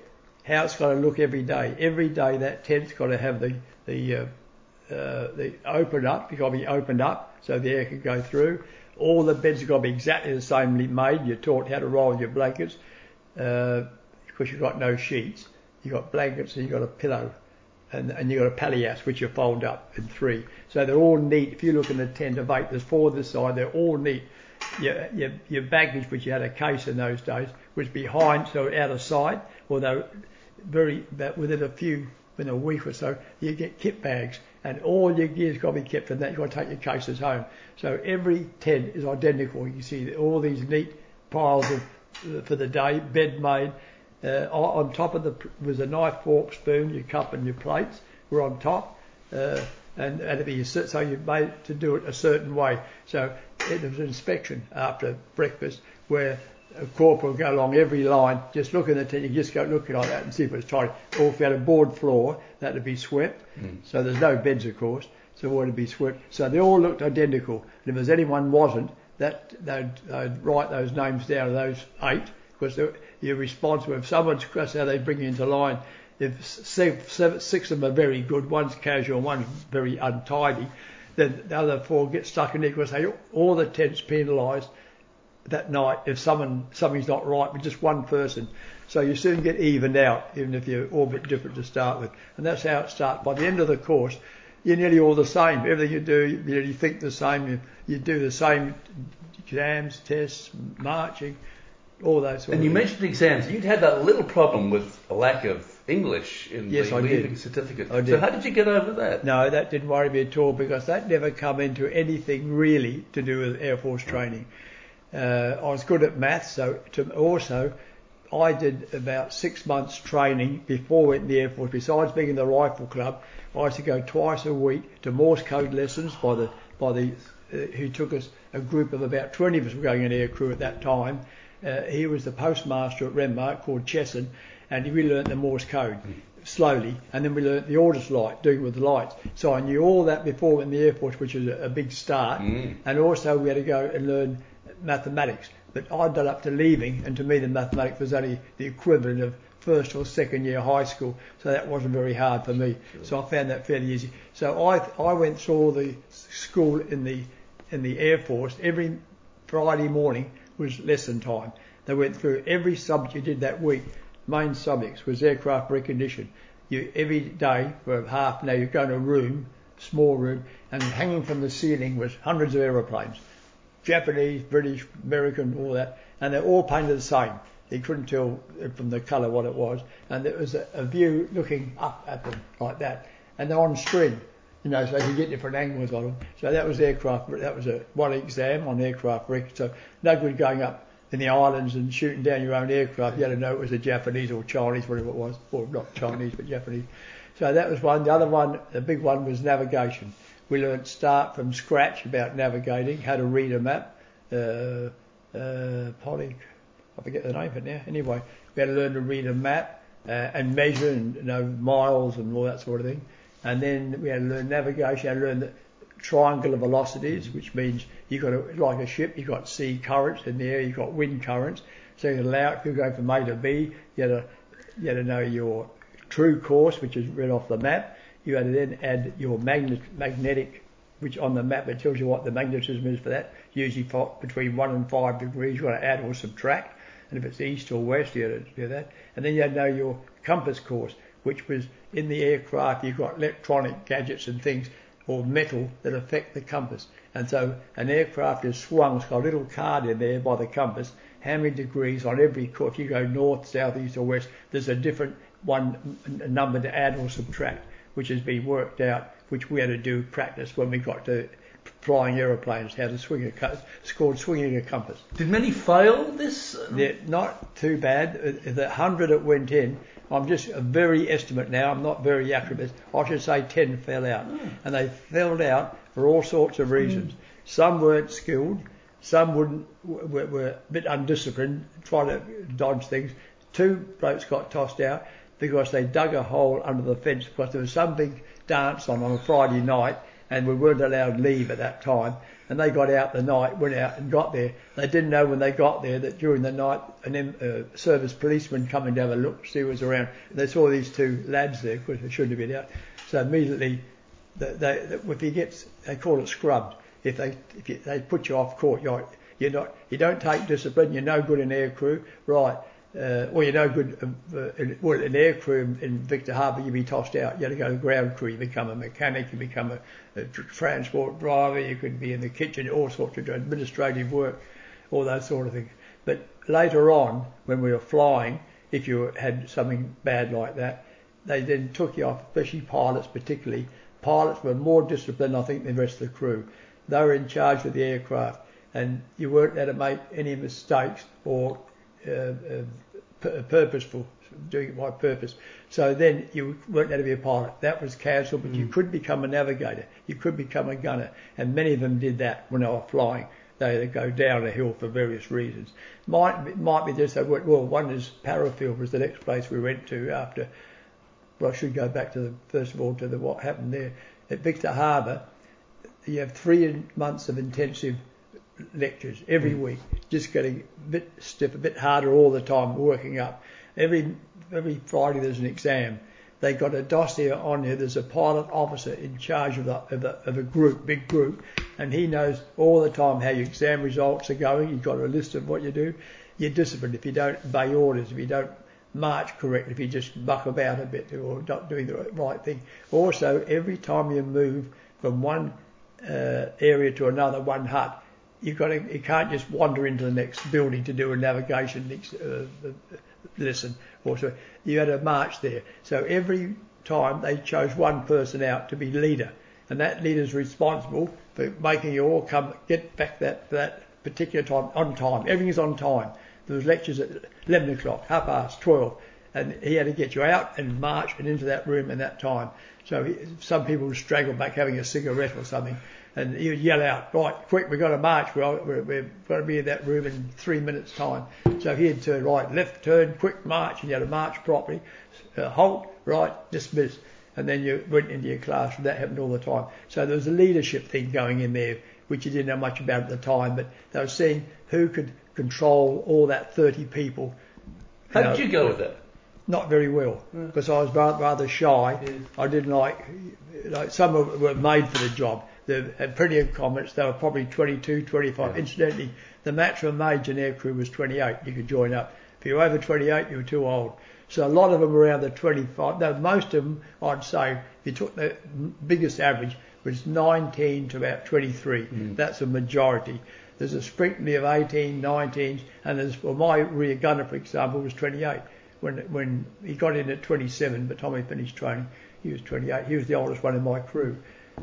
how it's got to look every day. Every day that tent's got to have the the uh, uh, the open up. It's got to be opened up so the air can go through. All the beds have got to be exactly the same made. You're taught how to roll your blankets uh, because you've got no sheets. You've got blankets and you've got a pillow. And, and you've got a palliasse which you fold up in three. So they're all neat. If you look in the tent of eight, there's four this side, they're all neat. Your, your, your baggage, which you had a case in those days, was behind, so out of sight, although very, but within a few, within a week or so, you get kit bags, and all your gear's got to be kept in that. You've got to take your cases home. So every tent is identical. You see all these neat piles of, for the day, bed made. Uh, on top of the was a knife, fork, spoon, your cup and your plates were on top, uh, and, and it'd be so you made to do it a certain way. So it was an inspection after breakfast where a corporal would go along every line, just look in the tent, you just go looking like that and see if it's tidy. Or if you had a board floor, that would be swept. Mm. So there's no beds, of course, so it would be swept. So they all looked identical. And if there's anyone wasn't, that they'd, they'd write those names down, those eight, because you're responsible. If someone's, that's how they bring you into line. If six, seven, six of them are very good, one's casual, one's very untidy, then the other four get stuck in there because they, all the tents penalised that night if someone something's not right with just one person. So you soon get evened out, even if you're all a bit different to start with. And that's how it starts. By the end of the course, you're nearly all the same. Everything you do, you nearly think the same. You, you do the same exams, tests, marching, all those sort and of you things. mentioned exams. You'd had that little problem with a lack of English in yes, the I leaving did. certificate. I did. So how did you get over that? No, that didn't worry me at all because that never come into anything really to do with Air Force training. Uh, I was good at maths, so to also I did about six months training before I went in the Air Force. Besides being in the Rifle Club, I used to go twice a week to Morse code lessons by the by the uh, who took us, a group of about twenty of us were going in air crew at that time. Uh, he was the postmaster at Renmark called Chesson, and we learnt the Morse code slowly, and then we learnt the orders light, doing it with the lights. So I knew all that before in the Air Force, which was a, a big start. Mm. And also we had to go and learn mathematics. But I'd done up to leaving, and to me the mathematics was only the equivalent of first or second year high school, so that wasn't very hard for me. Sure. So I found that fairly easy. So I I went through the school in the in the Air Force. Every Friday morning was lesson time. They went through every subject you did that week. Main subjects was aircraft recognition. You every day for half an hour you go in a room, small room, and hanging from the ceiling was hundreds of aeroplanes. Japanese, British, American, all that, and they're all painted the same. You couldn't tell from the colour what it was, and there was a, a view looking up at them like that, and they're on string, you know, so you get different angles on them. So that was aircraft. That was a one exam on aircraft record. So no good going up in the islands and shooting down your own aircraft. You had to know it was a Japanese or Chinese, whatever it was, or not Chinese but Japanese. So that was one. The other one, the big one, was navigation. We learned start from scratch about navigating, how to read a map. Uh, uh, poly, I forget the name of it now. Anyway, we had to learn to read a map uh, and measure and you know miles and all that sort of thing. And then we had to learn navigation. Had to learn the triangular velocities, which means you got to, like a ship, you got sea currents in the air, you got wind currents. So you allow if you're going from A to B, you had to you had to know your true course, which is read off the map. You had to then add your magnet, magnetic, which on the map it tells you what the magnetism is for that. Usually for, between one and five degrees, you want to add or subtract. And if it's east or west, you had to do that. And then you had to know your compass course, which was in the aircraft. You've got electronic gadgets and things, or metal that affect the compass. And so an aircraft is swung. It's got a little card in there by the compass. How many degrees on every course? If you go north, south, east, or west, there's a different one a number to add or subtract, which has been worked out, which we had to do practice when we got to flying aeroplanes, how to swing a compass. It's called swinging a compass. Did many fail this? They're not too bad. The hundred that went in, I'm just a very estimate now, I'm not very accurate. I should say ten fell out. Oh. And they fell out for all sorts of reasons. Mm. Some weren't skilled, some wouldn't, were, were a bit undisciplined, trying to dodge things. Two blokes got tossed out because they dug a hole under the fence because there was some big dance on on a Friday night, and we weren't allowed leave at that time. And they got out the night, went out and got there. They didn't know when they got there that during the night an uh, service policeman coming to have a look, see who was around. And they saw these two lads there, because they shouldn't have been out. So immediately, they, they, if he gets, they call it scrubbed. If they if you, they put you off court, you're, you're not, you don't take discipline. You're no good in air crew, right? Uh, or you're no good. Uh, in, well, in air crew in, in Victor Harbor, you'd be tossed out. You had to go to ground crew. You become a mechanic. You become a, a transport driver. You could be in the kitchen, all sorts of administrative work, all those sort of things. But later on, when we were flying, if you had something bad like that, they then took you off, especially pilots particularly. Pilots were more disciplined, I think, than the rest of the crew. They were in charge of the aircraft, and you weren't allowed to make any mistakes or uh, uh, p- purposeful, doing it by purpose. So then you weren't allowed to be a pilot. That was cancelled, but mm. you could become a navigator. You could become a gunner, and many of them did that when they were flying. They would go down a hill for various reasons. Might might be just they went, well, one is Parafield was the next place we went to after. Well, I should go back to the first of all to the what happened there at Victor Harbor. You have three months of intensive lectures every mm. week, just getting a bit stiff, a bit harder all the time, working up. Every every Friday there's an exam. They got a dossier on here. There's a pilot officer in charge of, the, of, the, of a group, big group, and he knows all the time how your exam results are going. You've got a list of what you do. You're disciplined if you don't obey orders, if you don't march correctly, if you just muck about a bit or not doing the right thing. Also, every time you move from one uh, area to another, one hut, you've got to, you can't just wander into the next building to do a navigation next, uh, lesson. Also, you had to march there. So every time they chose one person out to be leader, and that leader's responsible for making you all come get back that that particular time on time. Everything's on time. There was lectures at eleven o'clock, half past twelve, and he had to get you out and march and into that room in that time. So he, some people would straggle back having a cigarette or something, and he would yell out, right, quick, we've got to march, we're, we're, we've got to be in that room in three minutes' time. So he'd turn right, left, turn, quick march, and you had to march properly, uh, halt, right, dismiss, and then you went into your classroom. That happened all the time. So there was a leadership thing going in there, which you didn't know much about at the time, but they were seeing who could control all that thirty people. How you know, did you go with that? Not very well, yeah. Because I was rather, rather shy. Yeah. I didn't like, like some of them were made for the job. They had plenty of comments. They were probably twenty-two, twenty-five. Yeah. Incidentally, the maximum age in aircrew was twenty-eight. You could join up. If you were over twenty-eight, you were too old. So a lot of them were around the twenty-five. No, most of them, I'd say, if you took the biggest average, was nineteen to about twenty-three. Mm. That's a majority. There's a sprinkling of eighteen, nineteens, and there's, well, my rear gunner, for example, was twenty-eight. When when he got in at twenty-seven, but Tommy finished training, he was twenty-eight. He was the oldest one in my crew.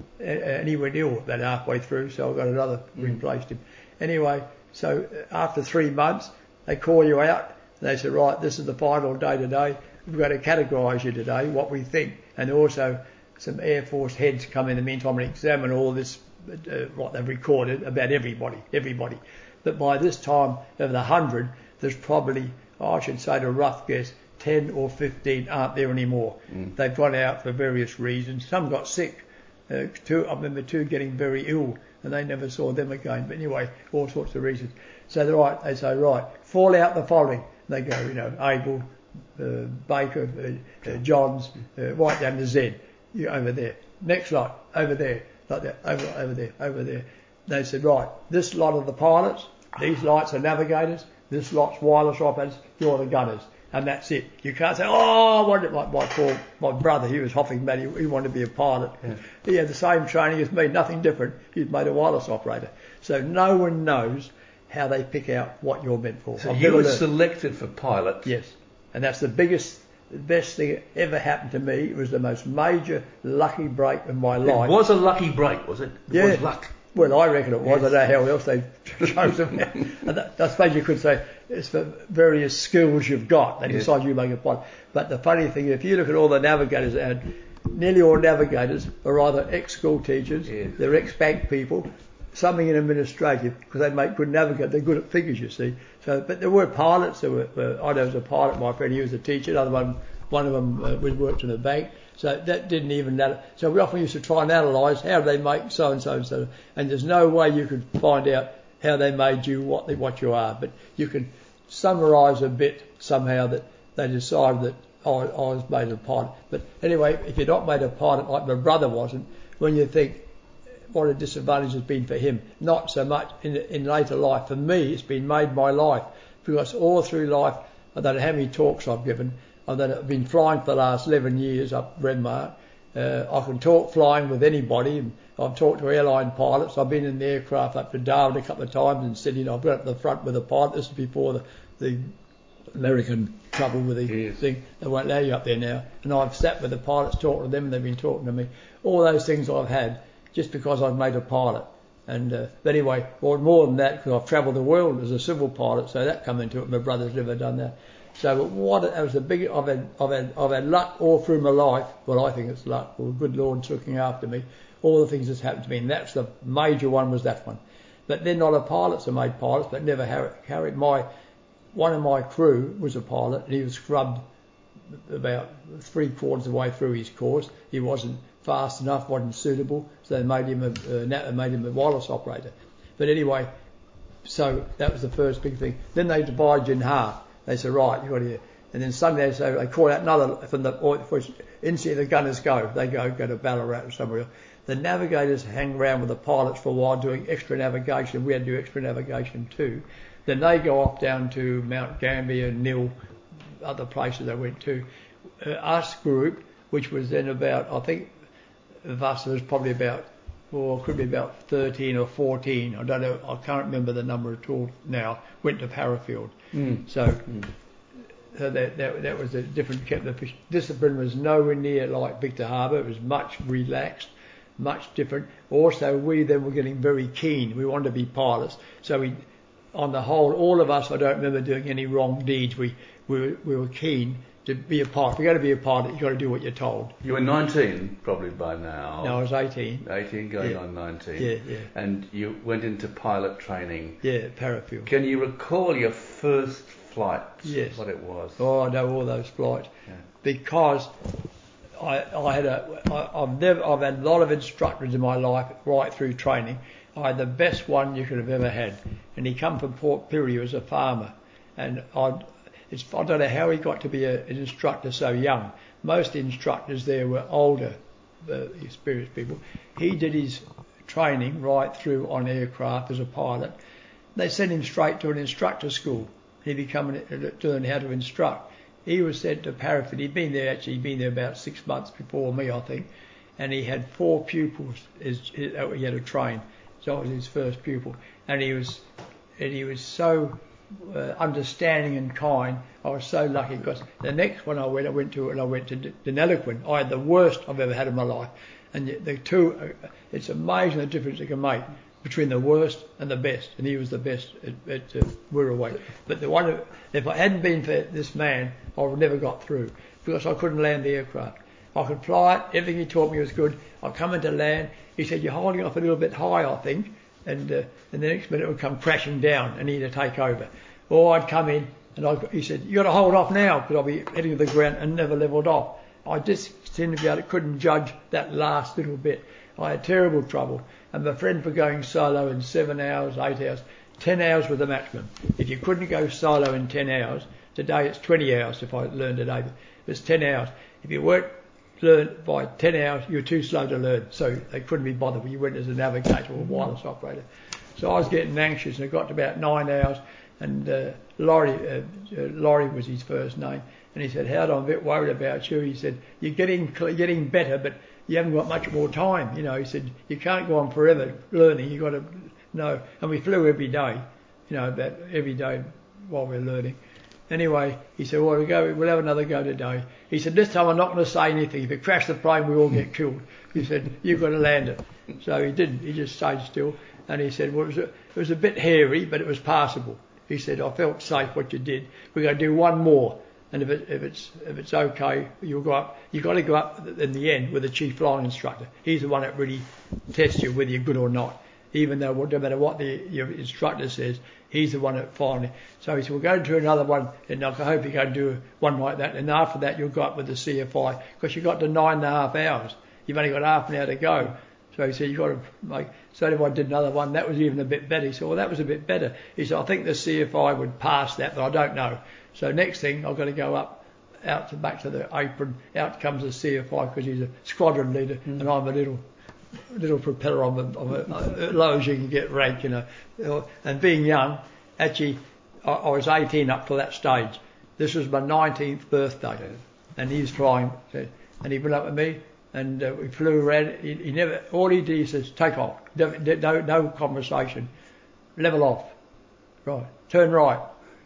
And he went ill about halfway through, so I got another, mm. replaced him. Anyway, so after three months, they call you out. And they say, right, this is the final day today. We've got to categorise you today, what we think. And also some Air Force heads come in the meantime and examine all this, uh, what they've recorded about everybody, everybody. But by this time, of the hundred, there's probably, I should say to a rough guess, ten or fifteen aren't there anymore. Mm. They've gone out for various reasons. Some got sick. Uh, two, I remember two getting very ill, and they never saw them again. But anyway, all sorts of reasons. So they're right. They say, right, fall out the following. They go, you know, Abel, uh, Baker, uh, uh, Johns, uh, right down to Z. You over there. Next lot, over there, like that, over, over there, over there. They said, right, this lot are the pilots. These lights are navigators. This lot's wireless operators. You're the gunners. And that's it. You can't say, oh, I wanted, like my poor, my brother, he was hopping mad, he, he wanted to be a pilot. Yeah. He had the same training as me, nothing different. He's made a wireless operator. So no one knows how they pick out what you're meant for. So I've you were learned. selected for pilot? Yes. And that's the biggest, the best thing that ever happened to me. It was the most major lucky break in my life. It was a lucky break, was it? It yeah. was luck. Well, I reckon it was. Yes. I don't know how else they chose them. And that, I suppose you could say it's for various skills you've got. They yes. decide you make a pilot. But the funny thing is, if you look at all the navigators, and nearly all navigators are either ex-school teachers, yes. they're ex-bank people, something in administrative, because they make good navigators. They're good at figures, you see. So, but there were pilots. There were. Uh, I know there was a pilot. My friend, he was a teacher. Another one, one of them uh, was worked in a bank. So that didn't even matter. So we often used to try and analyse how they make so and so and so, and there's no way you could find out how they made you what they, what you are, but you can summarise a bit somehow that they decided that I, I was made a pilot. But anyway, if you're not made a pilot like my brother wasn't, when you think what a disadvantage has been for him, not so much in, in later life. For me, it's been made my life, because all through life, I don't know how many talks I've given. I've been flying for the last eleven years up Renmark. Uh, I can talk flying with anybody. And I've talked to airline pilots. I've been in the aircraft up to Darwin a couple of times and sitting. I've got up the front with a pilot. This is before the, the American trouble with the yes. thing. They won't allow you up there now. And I've sat with the pilots, talked to them, and they've been talking to me. All those things I've had just because I've made a pilot. And uh, but anyway, or more than that, because I've travelled the world as a civil pilot, so that come into it. My brother's never done that. So what it was the big. I've had, I've had, I've had luck all through my life. Well, I think it's luck. Well, good Lord's looking after me. All the things that's happened to me, and that's the major one was that one. But then not a pilots are made pilots, but never carried. My one of my crew was a pilot, and he was scrubbed about three quarters of the way through his course. He wasn't fast enough, wasn't suitable, so they made him a uh, made him a wireless operator. But anyway, so that was the first big thing. Then they divided you in half. They said, right, you got to, and then Sunday they say they call out another from the into the gunners go. They go go to Ballarat or somewhere else. The navigators hang around with the pilots for a while doing extra navigation. We had to do extra navigation too. Then they go off down to Mount Gambier, Nil, other places they went to. Uh, us group, which was then about, I think, of us, it was probably about, or could be about thirteen or fourteen. I don't know. I can't remember the number at all now. Went to Parafield. Mm. So, mm. so that, that that was a different. Kept the fish. Discipline was nowhere near like Victor Harbour. It was much relaxed, much different. Also, we then were getting very keen. We wanted to be pilots. So we, on the whole, all of us, I don't remember doing any wrong deeds. We we were, we were keen to be a pilot. If you're going to be a pilot, you've got to do what you're told. You were nineteen probably by now. No, I was eighteen. eighteen going yeah. on nineteen. Yeah, yeah. And you went into pilot training. Yeah, Parafield. Can you recall your first flight? Yes. What it was? Oh, I know all those flights. Yeah. Because I, I had a, I, I've never, I've had a lot of instructors in my life right through training. I had the best one you could have ever had. And he come from Port Pirie, he was a farmer. And I'd, It's, I don't know how he got to be a, an instructor so young. Most instructors there were older, uh, experienced people. He did his training right through on aircraft as a pilot. They sent him straight to an instructor school. He became an, to learn how to instruct. He was sent to Parafield. He'd been there actually. He'd been there about six months before me, I think. And he had four pupils. His, his, he had to train. So I was his first pupil, and he was, and he was so. Uh, understanding and kind. I was so lucky because the next one I went, I went to, and I went to Deniliquin. I had the worst I've ever had in my life, and the, the two, uh, it's amazing the difference it can make between the worst and the best. And he was the best at, at uh, Wirraway. But the one, if I hadn't been for this man, I would have never got through because I couldn't land the aircraft. I could fly it. Everything he taught me was good. I come into land. He said, "You're holding off a little bit high, I think." And uh, and the next minute it would come crashing down and he'd to take over. Or I'd come in and I, he said, "You got to hold off now," because I'll be heading to the ground and never levelled off. I just seemed to be able to, couldn't judge that last little bit. I had terrible trouble. And my friends were going solo in seven hours, eight hours, ten hours was the maximum. If you couldn't go solo in ten hours, today it's twenty hours if I learned today. It's ten hours. If you weren't learned by ten hours, you were too slow to learn. So they couldn't be bothered when you went as a navigator or a wireless operator. So I was getting anxious and it got to about nine hours and uh, Laurie, uh, uh, Laurie was his first name. And he said, "Howard, I'm a bit worried about you." He said, "You're getting getting better, but you haven't got much more time." You know, he said, "You can't go on forever learning. You've got to know." And we flew every day, you know, about every day while we were learning. Anyway, he said, "Well, we'll, go, we'll have another go today." He said, "This time I'm not going to say anything. If it crashes the plane, we all get killed." He said, "You've got to land it." So he didn't. He just stayed still. And he said, "Well, it was a, it was a bit hairy, but it was passable." He said, "I felt safe what you did. We're going to do one more. And if, it, if it's if it's okay, you'll go up. You've got to go up in the end with the chief flying instructor. He's the one that really tests you whether you're good or not. even though no matter what the your instructor says, he's the one that finally. So he said, we'll go to another one, and I hope you go and do one like that. And after that, you'll go up with the C F I, because you've got to nine and a half hours. You've only got half an hour to go. So he said, you've got to make, so if I did another one, that was even a bit better. He said, well, that was a bit better. He said, I think the C F I would pass that, but I don't know. So next thing, I've got to go up, out to back to the apron. Out comes the C F I, because he's a squadron leader, mm. and I'm a little little propeller on the, on the uh, low as you can get rank, you know. And being young, actually, I, I was eighteen up to that stage. This was my nineteenth birthday, and he was flying, and he went up with me, and uh, we flew around. He, he never, all he did, he says, take off, no, no, no conversation, level off, right, turn right,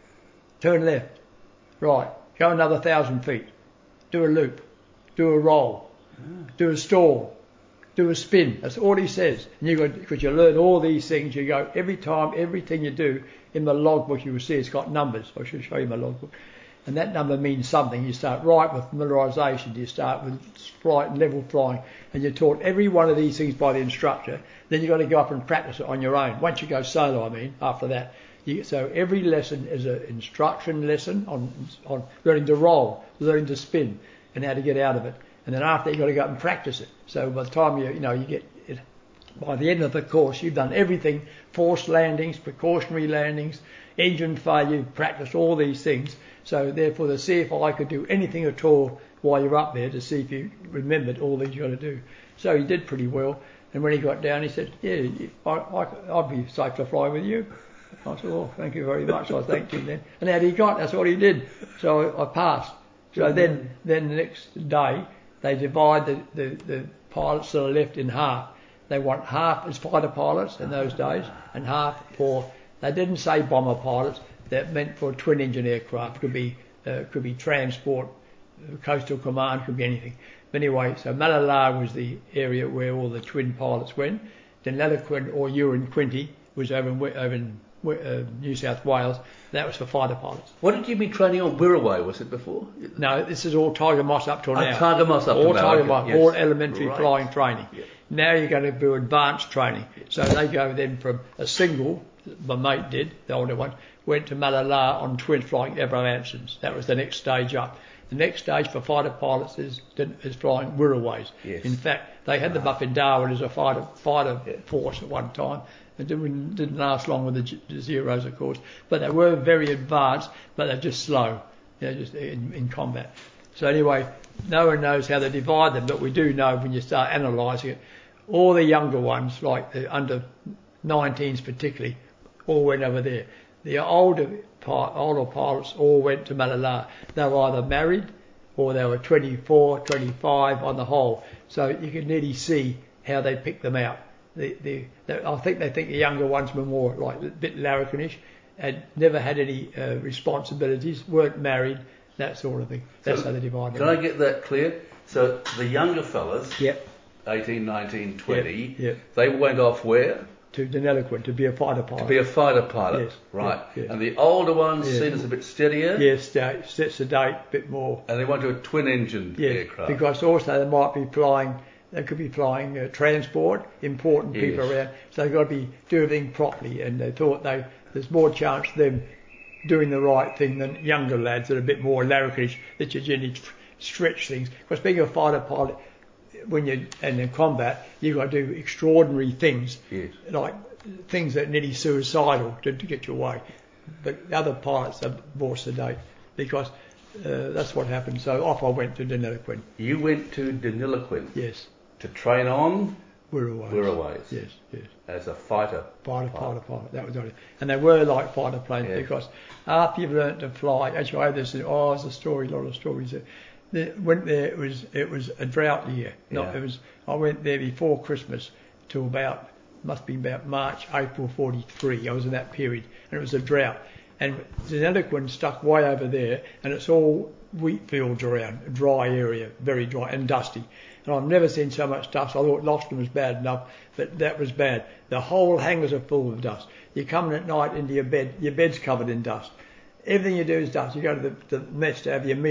turn left, right, go another thousand feet, do a loop, do a roll, do a stall, do a spin. That's all he says. And you got, because you learn all these things, you go every time, everything you do in the logbook, you will see it's got numbers. I should show you my logbook. And that number means something. You start right with familiarisation. You start with flight and level flying, and you're taught every one of these things by the instructor. Then you've got to go up and practice it on your own. Once you go solo, I mean, after that. You, so every lesson is an instruction lesson on on learning to roll, learning to spin, and how to get out of it. And then after you've got to go up and practice it. So by the time you, you know, you get it, by the end of the course, you've done everything: forced landings, precautionary landings, engine failure. You've practiced all these things. So therefore, the C F I could do anything at all while you're up there to see if you remembered all these you got to do. So he did pretty well. And when he got down, he said, "Yeah, I, I, I'd be safe to fly with you." I said, "Oh, thank you very much." I thanked him then, and out he got. That's what he did. So I passed. So then, then the next day, they divide the, the, the pilots that are left in half. They want half as fighter pilots in those days, and half for. They didn't say bomber pilots. That meant for twin engine aircraft. Could be uh, could be transport, coastal command, could be anything. But anyway, so Malala was the area where all the twin pilots went. Then Lalaquin or Uran Quinty was over in, over in uh, New South Wales. That was for fighter pilots. What did you be training on? Wirraway, was it before? No, this is all Tiger Moss up till oh, now. Tiger Moss up all till now. Tiger okay. Moss, yes. all elementary right. flying training. Yeah. Now you're going to do advanced training. So they go then from a single, my mate did, the older one, went to Malala on twin flying Avro Ansons. That was the next stage up. The next stage for fighter pilots is is flying Wirraways. Yes. In fact, they had them up in Darwin as a fighter fighter yeah. force at one time. It didn't, didn't last long with the, the Zeros, of course, but they were very advanced, but they're just slow, you know, just in, in combat. So anyway, no one knows how they divide them, but we do know when you start analysing it. All the younger ones, like the under nineteens particularly, all went over there. The older older pilots all went to Malala. They were either married or they were twenty-four, twenty-five on the whole. So you can nearly see how they picked them out. The, the, the, I think they think the younger ones were more like a bit larrikinish, had never had any uh, responsibilities, weren't married, that sort of thing. That's so how they divide them. Can I get that clear? So the younger fellas, yep. eighteen, nineteen, twenty, yep. Yep. they went off where? To Deniliquin, to be a fighter pilot. To be a fighter pilot, yes, right. Yes, yes. And the older ones yes. seen as a bit steadier? Yes, sets the date a bit more. And they went to a twin-engine yes, aircraft? Because also they might be flying, they could be flying uh, transport, important yes. people around, so they've got to be do everything properly, and they thought they there's more chance of them doing the right thing than younger lads that are a bit more larrikinish, that you generally stretch things. Because being a fighter pilot, when you're in combat, you've got to do extraordinary things, yes. like things that are nearly suicidal to, to get your way. But the other pilots are more sedate because uh, that's what happened. So off I went to Deniliquin. You went to Deniliquin? Yes. To train on? Wirraways. Wirraways. Yes, yes. As a fighter Fighter, pilot. fighter, pilot. That was it. And they were like fighter planes yes. because after you've learnt to fly, actually I had this, oh, there's a story, a lot of stories there. They went there, it was it was a drought year. Not, yeah. it was. I went there before Christmas to about, must be about March, April forty-three. I was in that period, and it was a drought. And Deniliquin stuck way over there, and it's all wheat fields around, a dry area, very dry and dusty. And I've never seen so much dust. I thought Lofton was bad enough, but that was bad. The whole hangars are full of dust. You come in at night into your bed, your bed's covered in dust. Everything you do is dust. You go to the, the mess to have your meal.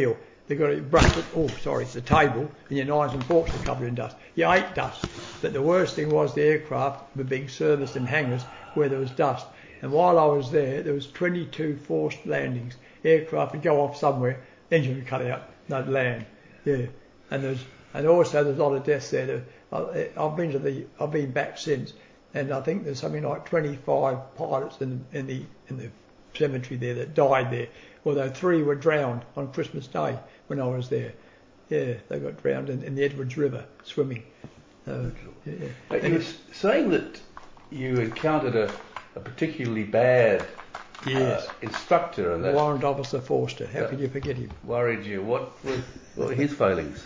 They've got it brushed. Oh, sorry, it's the table, and your knives and forks are covered in dust. You ate dust. But the worst thing was the aircraft were being serviced in hangars where there was dust. And while I was there, there was twenty-two forced landings. Aircraft would go off somewhere, engine would cut out, they'd land. Yeah, and there's and also there's a lot of deaths there. I've been to the I've been back since, and I think there's something like twenty-five pilots in in the in the cemetery there that died there. Although three were drowned on Christmas Day when I was there. Yeah, they got drowned in, in the Edwards River swimming. Uh, yeah. But you were saying that you encountered a, a particularly bad yes. uh, instructor, and that Warrant Officer Forster. How could you forget him? Worried you. What were, what were his failings?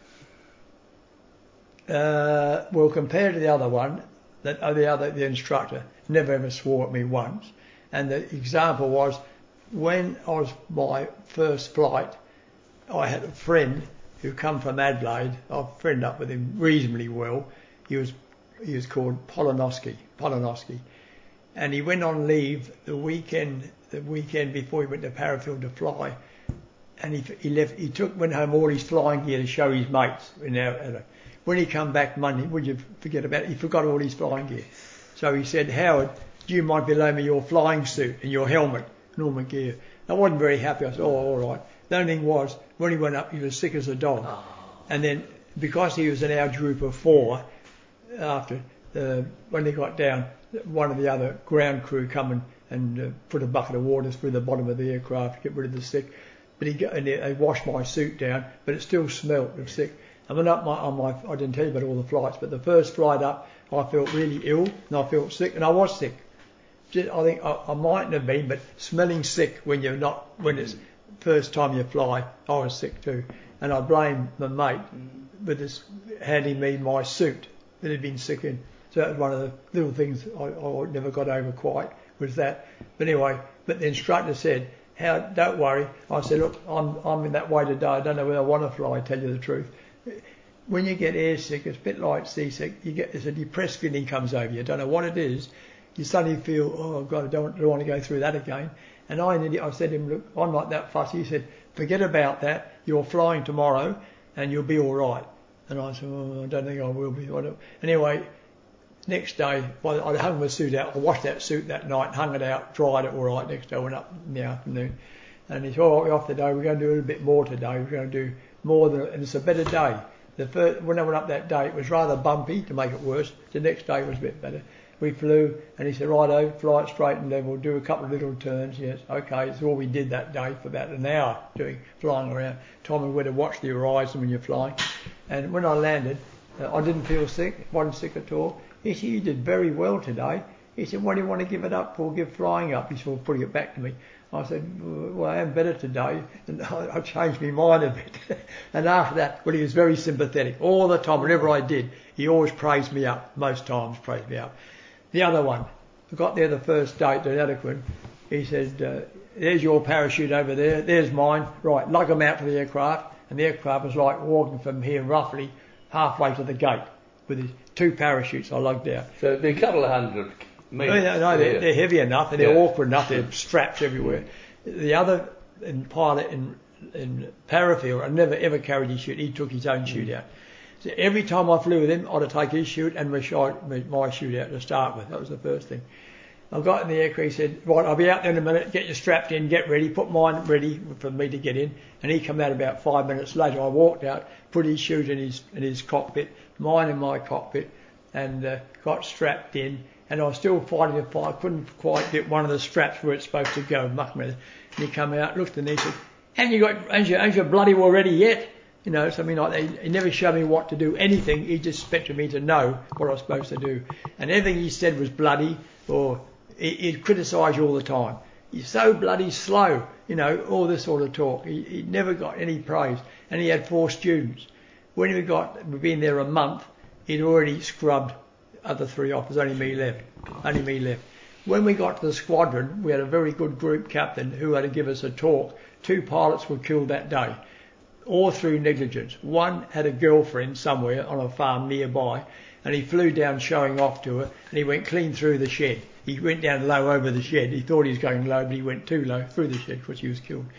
Uh, well, compared to the other one, that uh, the other the instructor never ever swore at me once. And the example was when I was my first flight, I had a friend who come from Adelaide. I've friended up with him reasonably well. He was he was called Polonowski, Polonowski, and he went on leave the weekend the weekend before he went to Parafield to fly, and he he left he took went home all his flying gear to show his mates. In our, when he come back Monday, would you forget about it? He forgot all his flying gear, so he said, Howard, do you mind below me your flying suit and your helmet, Norman gear? I wasn't very happy. I said, oh, all right. The only thing was, when he went up, he was sick as a dog. Oh. And then, because he was in our group of four, after uh, when they got down, one of the other ground crew come and, and uh, put a bucket of water through the bottom of the aircraft to get rid of the sick. But he got, and they, they washed my suit down, but it still smelt of sick. I went up my, on my, I didn't tell you about all the flights, but the first flight up, I felt really ill and I felt sick, and I was sick. Just, I think I, I mightn't have been, but smelling sick when you're not, when it's first time you fly, I was sick too. And I blame my mate with this handing me my suit that he'd been sick in. So that was one of the little things I, I never got over quite, was that. But anyway, but the instructor said, "How? Don't worry." I said, "Look, I'm I'm in that way today. I don't know whether I want to fly. Tell you the truth. When you get airsick, it's a bit like seasick. You get there's a depressed feeling comes over you. You don't know what it is. You suddenly feel, oh God, I don't, don't want to go through that again." And I, I said to him, "Look, I'm not that fussy." He said, "Forget about that. You're flying tomorrow, and you'll be all right." And I said, "Oh, I don't think I will be." Anyway, next day, well, I hung my suit out. I washed that suit that night, hung it out, dried it all right. Next day, I went up in the afternoon, and he said, "All right, we're off today. We're going to do a little bit more today. We're going to do more than, and it's a better day." The first, when I went up that day, it was rather bumpy to make it worse. The next day was a bit better. We flew, and he said, "Righto, fly it straight and level, do a couple of little turns." Yes, okay. It's all we did that day for about an hour, doing flying around. Told me where to watch the horizon when you're flying. And when I landed, uh, I didn't feel sick, wasn't sick at all. He said, "You did very well today." He said, "What do you want to give it up for? Give flying up?" He said, putting it back to me. I said, "Well, I am better today." And I, I changed my mind a bit. And after that, well, he was very sympathetic. All the time, whenever I did, he always praised me up. Most times praised me up. The other one, I got there the first day to Adequan. He said, uh, "There's your parachute over there. There's mine. Right, lug them out to the aircraft." And the aircraft was like walking from here roughly halfway to the gate with his two parachutes I lugged out. So it'd be a couple of hundred metres. No, no, they're, they're heavy enough and they're yeah. awkward enough. They're straps everywhere. The other in pilot in in Parafield, I never ever carried his chute. He took his own chute out. So every time I flew with him, I'd take his chute and my, my chute out to start with. That was the first thing. I got in the aircraft. He said, "Right, I'll be out there in a minute. Get you strapped in, get ready. Put mine ready for me to get in." And he came out about five minutes later. I walked out, put his chute in his in his cockpit, mine in my cockpit, and uh, got strapped in. And I was still fighting the fire. I couldn't quite get one of the straps where it's supposed to go. Muck me. And he come out, looked at me, and he said, "Haven't you got? Ain't you, ain't you bloody well ready yet?" You know, something like that. He never showed me what to do, anything. He just expected me to know what I was supposed to do. And everything he said was bloody, or he, he'd criticise you all the time. "You're so bloody slow," you know, all this sort of talk. He, he never got any praise. And he had four students. When we got, we'd been there a month, he'd already scrubbed other three off. There's only me left. Only me left. When we got to the squadron, we had a very good group captain who had to give us a talk. Two pilots were killed that day, all through negligence. One had a girlfriend somewhere on a farm nearby, and he flew down showing off to her, and he went clean through the shed. He went down low over the shed. He thought he was going low, but he went too low through the shed because he was killed.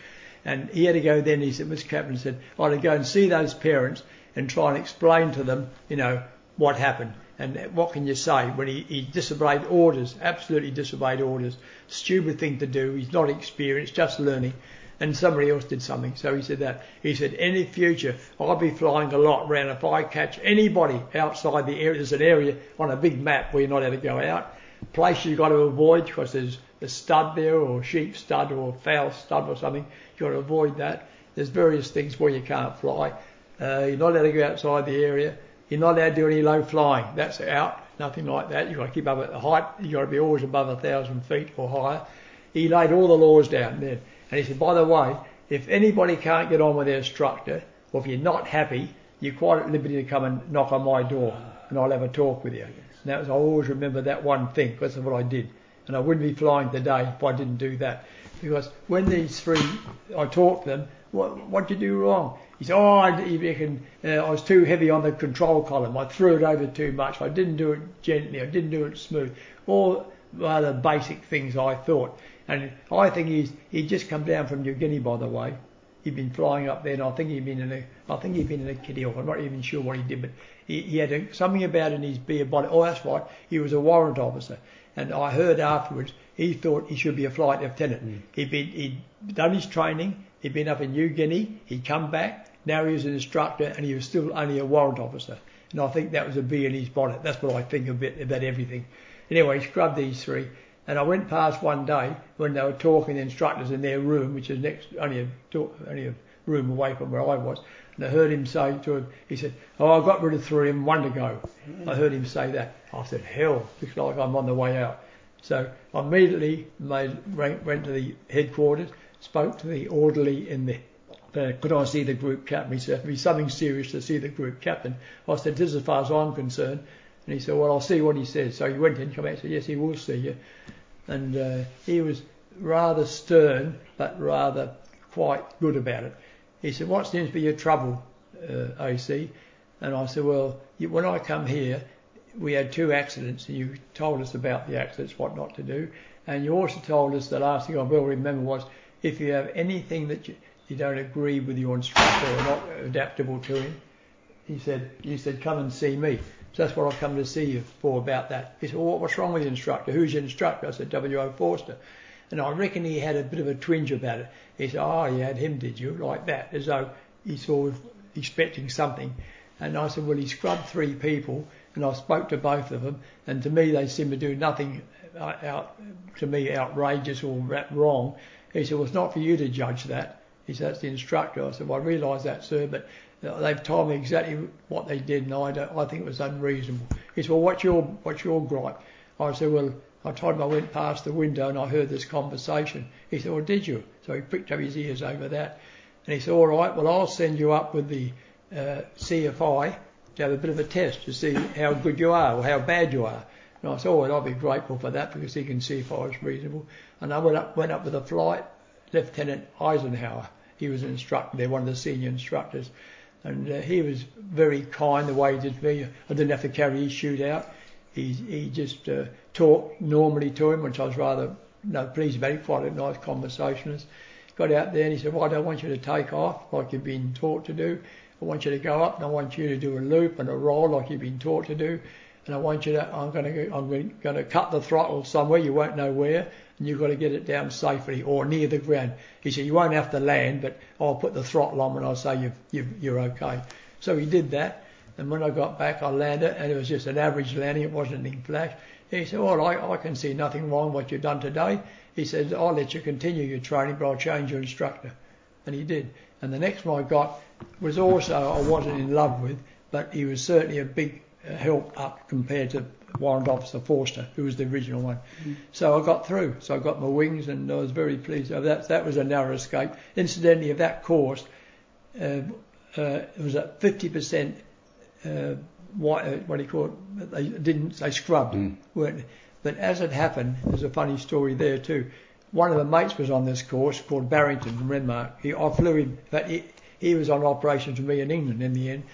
And he had to go then, he said, Mister Captain said, I had to go and see those parents and try and explain to them, you know, what happened. And what can you say when he, he disobeyed orders, absolutely disobeyed orders. Stupid thing to do. He's not experienced, just learning. And somebody else did something. So he said that. He said, in the future, I'll be flying a lot around. If I catch anybody outside the area, there's an area on a big map where you're not allowed to go out. Place you've got to avoid because there's a stud there or sheep stud or fowl stud or something. You've got to avoid that. There's various things where you can't fly. Uh, you're not allowed to go outside the area. You're not allowed to do any low flying. That's out. Nothing like that. You've got to keep up at the height. You've got to be always above a thousand feet or higher. He laid all the laws down then. And he said, by the way, if anybody can't get on with their instructor, or if you're not happy, you're quite at liberty to come and knock on my door and I'll have a talk with you. And that was, I always remember that one thing, because that's what I did. And I wouldn't be flying today if I didn't do that. Because when these three, I talked to them, what what did you do wrong? He said, oh, I, he reckon, uh, I was too heavy on the control column. I threw it over too much. I didn't do it gently. I didn't do it smooth. All other basic things I thought. And I think he's he'd just come down from New Guinea, by the way. He'd been flying up there, and I think he'd been in a I think he'd been in a Kitty Hawk. I'm not even sure what he did, but he, he had a, something about in his beer body. Oh, that's right. He was a warrant officer, and I heard afterwards he thought he should be a flight lieutenant. Mm. He'd been he'd done his training. He'd been up in New Guinea. He'd come back. Now he was an instructor, and he was still only a warrant officer. And I think that was a bee in his bonnet. That's what I think a bit about everything. Anyway, he scrubbed these three. And I went past one day when they were talking, the instructors in their room, which is next, only a, talk, only a room away from where I was. And I heard him say to him, he said, oh, I got rid of three and one to go. Mm. I heard him say that. I said, hell, looks like I'm on the way out. So I immediately made, went to the headquarters, spoke to the orderly in the, uh, could I see the group captain? He said, it'd be something serious to see the group captain. I said, this is as far as I'm concerned. And he said, well, I'll see what he says. So he went in, come out and said, yes, he will see you. And uh, he was rather stern, but rather quite good about it. He said, what seems to be your trouble, uh, A C? And I said, well, you, when I come here, we had two accidents, and you told us about the accidents, what not to do. And you also told us, the last thing I will remember was, if you have anything that you, you don't agree with your instructor or not adaptable to him, he said, you said, come and see me. So that's what I've come to see you for about that. He said, well, what's wrong with the instructor? Who's your instructor? I said, W O Forster. And I reckon he had a bit of a twinge about it. He said, oh, you had him, did you? Like that, as though he sort of expecting something. And I said, well, he scrubbed three people, and I spoke to both of them, and to me they seemed to do nothing out, to me outrageous or wrong. He said, well, it's not for you to judge that. He said, that's the instructor. I said, well, I realise that, sir, but they've told me exactly what they did, and I don't, I think it was unreasonable. He said, well, what's your what's your gripe? I said, well, I told him I went past the window and I heard this conversation. He said, well, did you? So he pricked up his ears over that. And he said, all right, well, I'll send you up with the uh, C F I to have a bit of a test to see how good you are or how bad you are. And I said, oh, well, I'll be grateful for that because he can see if I was reasonable. And I went up, went up with a flight, Lieutenant Eisenhower. He was an instructor there, one of the senior instructors. And uh, he was very kind the way he did me. I didn't have to carry his chute out. He he just uh, talked normally to him, which I was rather you know, pleased about. He quite a nice conversationalist. Got out there and he said, well, I don't want you to take off like you've been taught to do. I want you to go up and I want you to do a loop and a roll like you've been taught to do. And I want you to, I'm going to, I'm going to cut the throttle somewhere, you won't know where, and you've got to get it down safely or near the ground. He said, you won't have to land, but I'll put the throttle on when I say you've, you've, you're okay. So he did that. And when I got back, I landed, and it was just an average landing. It wasn't anything flash. He said, well, I, I can see nothing wrong what you've done today. He said, I'll let you continue your training, but I'll change your instructor. And he did. And the next one I got was also I wasn't in love with, but he was certainly a big help up compared to Warrant Officer Forster, who was the original one. Mm. So I got through. So I got my wings, and I was very pleased. So that that was a narrow escape. Incidentally, of that course, uh, uh, it was at fifty percent. Uh, what, uh, what do you call it? They didn't. They scrubbed, mm. weren't they? But as it happened, there's a funny story there too. One of the mates was on this course called Barrington from Renmark. He, I flew him, but he, he was on operation for me in England in the end.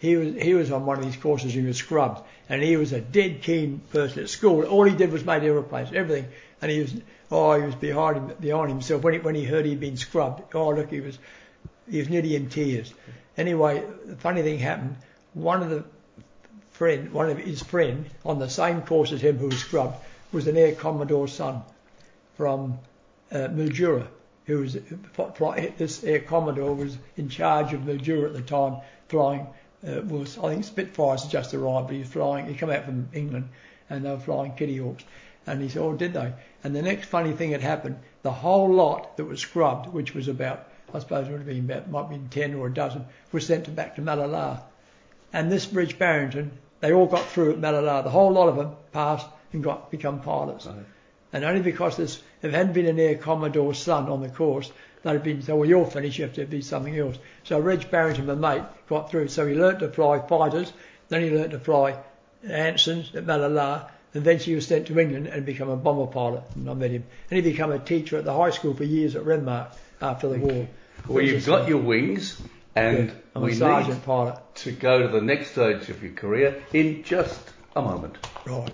he was he was on one of these courses. He was scrubbed, and he was a dead keen person at school. All he did was make aeroplanes, everything, and he was oh he was behind him, behind himself when he when he heard he'd been scrubbed. Oh look, he was he was nearly in tears. Anyway, the funny thing happened. One of the friend, one of his friend on the same course as him who was scrubbed was an Air Commodore's son from uh, Mildura, who was this Air Commodore was in charge of Mildura at the time, flying. Uh, was I think Spitfires had just arrived, but he was flying. He came out from England, and they were flying Kitty Hawks. And he said, "Oh, did they?" And the next funny thing had happened. The whole lot that was scrubbed, which was about, I suppose it would have been about, might have been ten or a dozen, was sent back to Malala. And this Bridge Barrington, they all got through at Malala. The whole lot of them passed and got become pilots. Right. And only because this, if there hadn't been an Air Commodore's son on the course, they'd have been said, well, you're finished, you have to be something else. So Reg Barrington, my mate, got through. So he learnt to fly fighters, then he learnt to fly Ansons at Malala, and then she was sent to England and become a bomber pilot. And I met him. And he became a teacher at the high school for years at Renmark after the war. Well, you've got your wings, and yeah, I'm we a sergeant need pilot. to go to the next stage of your career in just a moment. Right.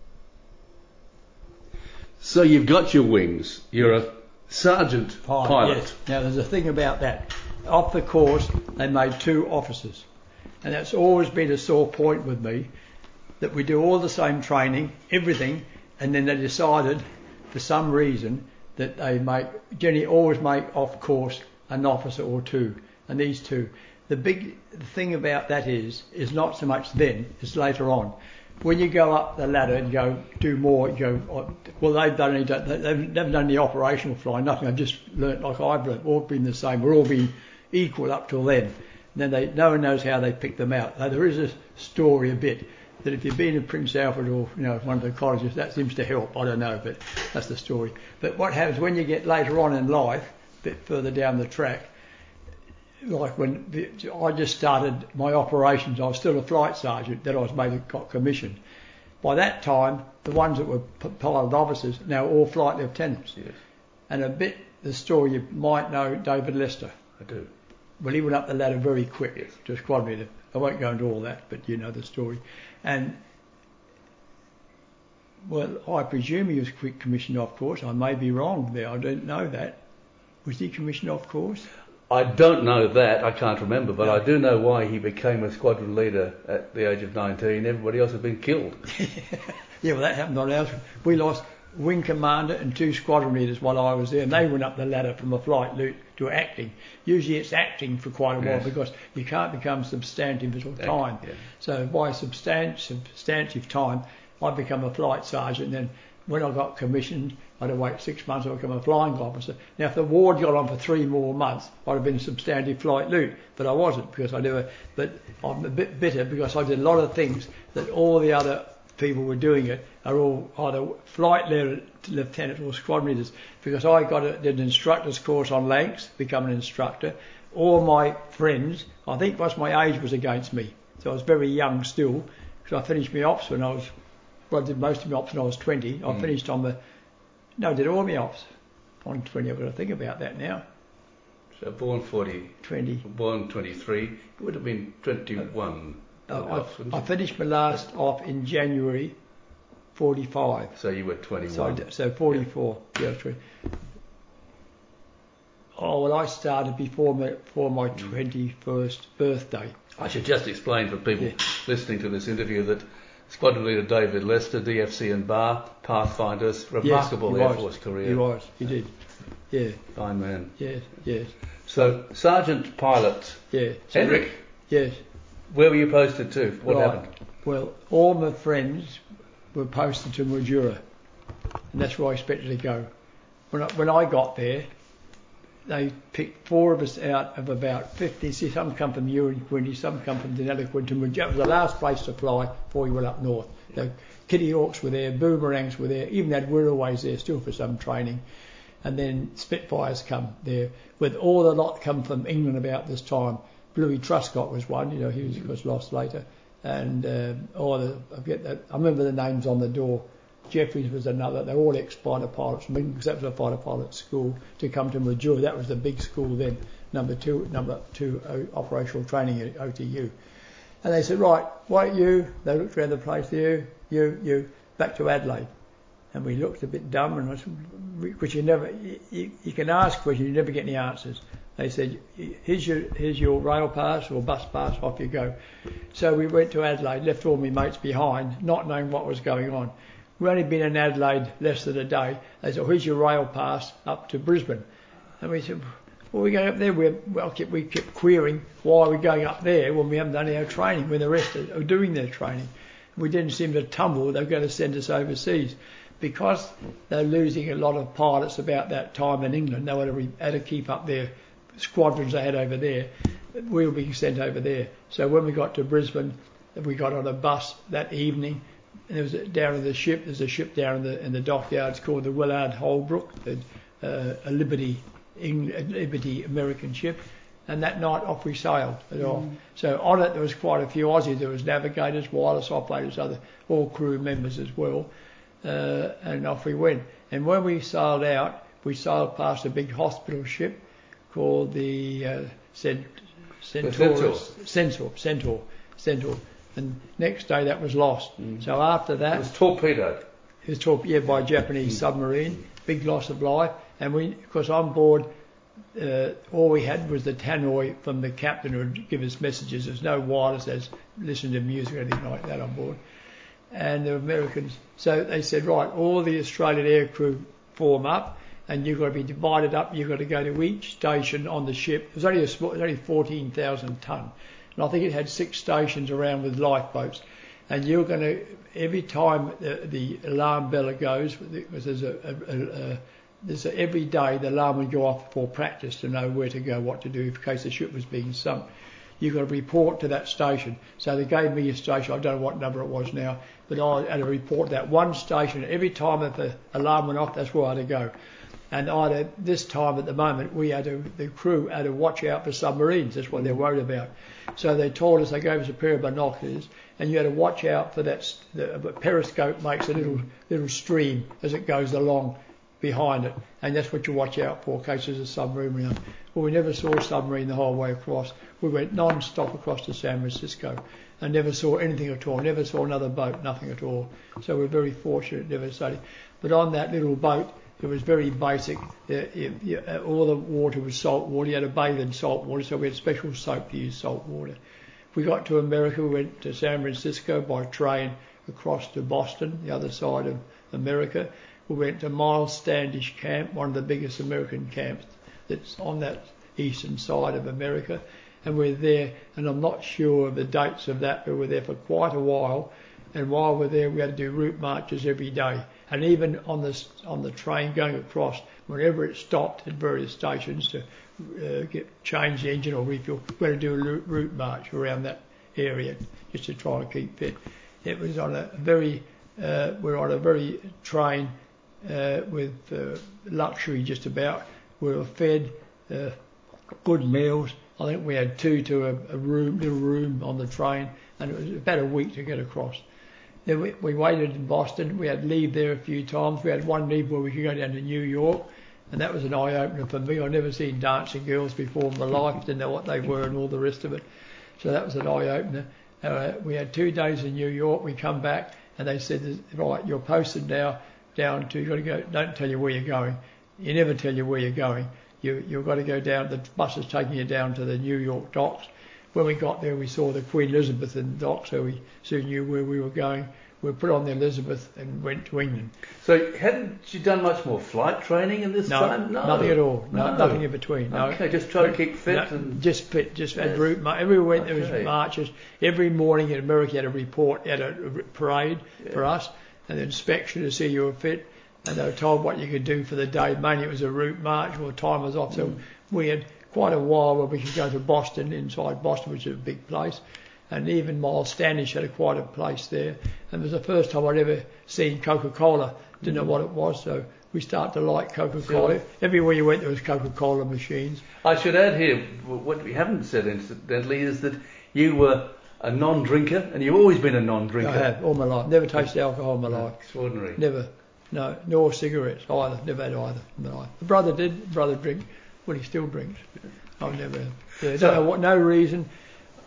So you've got your wings. You're a sergeant pilot. pilot. Yes. Now there's a thing about that. Off the course, they made two officers, and that's always been a sore point with me. That we do all the same training, everything, and then they decided, for some reason, that they make generally always make off course an officer or two, and these two. The big thing about that is is not so much then, it's later on. When you go up the ladder and go do more, you go, well, they've done any, they've never done any operational flying, nothing. I've just learnt like I've learnt, all been the same. We're all been equal up till then. And then they, no one knows how they pick them out. Now, there is a story a bit that if you've been in Prince Alfred or you know one of the colleges, that seems to help. I don't know, but that's the story. But what happens when you get later on in life, a bit further down the track, like when the, I just started my operations, I was still a flight sergeant, then I was made got commissioned. By that time, the ones that were pilot officers now all flight lieutenants. Yes. And a bit the story you might know David Lester. I do. Well, he went up the ladder very quick yes. to squadron leader. I won't go into all that, but you know the story. And well, I presume he was quick commissioned off course. I may be wrong there. I don't know that. Was he commissioned off course? I don't know that, I can't remember, but no. I do know why he became a squadron leader at the age of nineteen. Everybody else had been killed. Yeah, well, that happened on ours. We lost wing commander and two squadron leaders while I was there, and they went up the ladder from a flight loot to acting. Usually it's acting for quite a while yes. because you can't become substantive until time. Yeah. So by substantive, substantive time, I become a flight sergeant, and then when I got commissioned, I'd have waited six months to become a flying officer. Now, if the war had gone on for three more months, I'd have been a substantive flight loot, but I wasn't because I never. But I'm a bit bitter because I did a lot of things that all the other people were doing it are all either flight lieutenant or squadron leaders. Because I got a, did an instructor's course on Lancs, become an instructor. All my friends, I think because my age was against me, so I was very young still. Because I finished my ops when I was. Well, I did most of my ops when I was twenty. I mm. finished on the. No, I did all my ops on twenty. I've got to think about that now. So born forty. twenty. Born twenty-three. It would have been twenty-one. Uh, ops, I, I finished my last off in January forty-five. So you were twenty-one. So, I, so forty-four. Yeah, yeah true. Oh, well, I started before my, before my mm. twenty-first birthday. I should just explain for people yeah. listening to this interview that Squadron Leader David Lester, D F C and Bar, Pathfinders, remarkable yes, Air was. Force career. He was, he did. Yeah. Fine man. Yes, yes. So, Sergeant Pilot. Yeah. So Henrik. Yes. Where were you posted to? What right. happened? Well, all my friends were posted to Mildura, and that's where I expected to go. When I, when I got there, they picked four of us out of about fifty. See, some come from Uranquinty, some come from Deniliquin to Mildura. It was the last place to fly before you went up north. The Kitty Hawks were there, Boomerangs were there, even had Wirraways there still for some training. And then Spitfires come there, with all the lot come from England about this time. Bluey Truscott was one, you know, he was, of course, lost later. And um, all the, I forget that, I remember the names on the door. Jeffries was another. They're all ex-fighter pilots from England, because that was a fighter pilot school to come to Mildura. That was the big school then, number two, number two uh, operational training at O T U. And they said, right, wait you, they looked around the place, you, you, you, back to Adelaide. And we looked a bit dumb, and I said, because you never, you, you can ask questions, you never get any answers. They said, here's your, here's your rail pass or bus pass, off you go. So we went to Adelaide, left all my mates behind, not knowing what was going on. We'd only been in Adelaide less than a day. They said, here's your rail pass up to Brisbane. And we said, well, we're going up there. We're, well, we kept querying, why are we going up there when we haven't done our training, when the rest are doing their training? We didn't seem to tumble. They were going to send us overseas. Because they're losing a lot of pilots about that time in England, they had to, had to keep up their squadrons they had over there. We were being sent over there. So when we got to Brisbane, we got on a bus that evening. And there was a, down in the ship. There's a ship down in the in the dockyards called the Willard Holbrook, a, a Liberty, England, Liberty American ship. And that night off we sailed at all. Mm. So on it there was quite a few Aussies. There was navigators, wireless operators, other all crew members as well. Uh, and off we went. And when we sailed out, we sailed past a big hospital ship called the uh, Cent- Centaurus, Centaur, Centaur, Centaur. And next day that was lost. Mm. So after that, it was torpedoed. It was torpedoed, yeah, by a Japanese mm. submarine. Big loss of life. And we, because on board, uh, all we had was the tannoy from the captain who would give us messages. There's no wireless, there's listen to music or anything like that on board. And the Americans, so they said, right, all the Australian aircrew form up, and you've got to be divided up. You've got to go to each station on the ship. It was only a small, it was only fourteen thousand ton, and I think it had six stations around with lifeboats. And you're going to, every time the, the alarm bell goes, because there's a, a, a, a there's a, every day the alarm would go off for practice to know where to go, what to do in case the ship was being sunk. You've got to report to that station. So they gave me a station, I don't know what number it was now, but I had to report that one station. Every time that the alarm went off, that's where I had to go. And I had to, this time at the moment, we had to, the crew had to watch out for submarines. That's what they're worried about. So they told us, they gave us a pair of binoculars, and you had to watch out for that. The periscope makes a little little stream as it goes along behind it, and that's what you watch out for in case there's a submarine around. Well, we never saw a submarine the whole way across. We went non-stop across to San Francisco and never saw anything at all, never saw another boat, nothing at all. So we're very fortunate, never studied. But on that little boat, it was very basic. It, it, it, all the water was salt water. You had to bathe in salt water, so we had special soap to use salt water. We got to America, we went to San Francisco by train across to Boston, the other side of America. We went to Miles Standish Camp, one of the biggest American camps that's on that eastern side of America. And we're there, and I'm not sure of the dates of that, but we were there for quite a while. And while we're there, we had to do route marches every day. And even on the, on the train going across, whenever it stopped at various stations to uh, get change the engine or refuel, we had to do a route march around that area just to try and keep fit. It was on a very, uh, we're on a very train uh, with uh, luxury just about. We were fed uh, good meals. I think we had two to a, a room, little room on the train, and it was about a week to get across. Then we, we waited in Boston. We had leave there a few times. We had one leave where we could go down to New York, and that was an eye-opener for me. I'd never seen dancing girls before in my life, didn't know what they were and all the rest of it. So that was an eye-opener. Uh, we had two days in New York. We come back, and they said, right, you're posted now down to, you've got to go, don't tell you where you're going. You never tell you where you're going. You, you've got to go down, the bus is taking you down to the New York docks. When we got there, we saw the Queen Elizabeth in the docks, so we soon knew where we were going. We put on the Elizabeth and went to England. So hadn't you done much more flight training in this no, time? No, nothing at all. No, no. Nothing in between. No. Okay, just try to keep fit. No, and just fit, just yes. had route. Every went okay. There was marches. Every morning in America, you had a report, you had a parade yeah. for us, and an inspection to see you were fit. And they were told what you could do for the day. Mainly it was a route march, or time was off. So mm. we had quite a while where we could go to Boston, inside Boston, which is a big place. And even Miles Standish had a quite a place there. And it was the first time I'd ever seen Coca-Cola. Didn't mm. know what it was, so we started to like Coca-Cola. Sure. Everywhere you went, there was Coca-Cola machines. I should add here, what we haven't said incidentally is that you were a non-drinker, and you've always been a non-drinker. I have, all my life. Never tasted alcohol in my life. Extraordinary. Never. No, nor cigarettes either. Never had either in my life. The brother did. The brother drink. Well, he still drinks. I've never. Yeah, don't know what. No reason.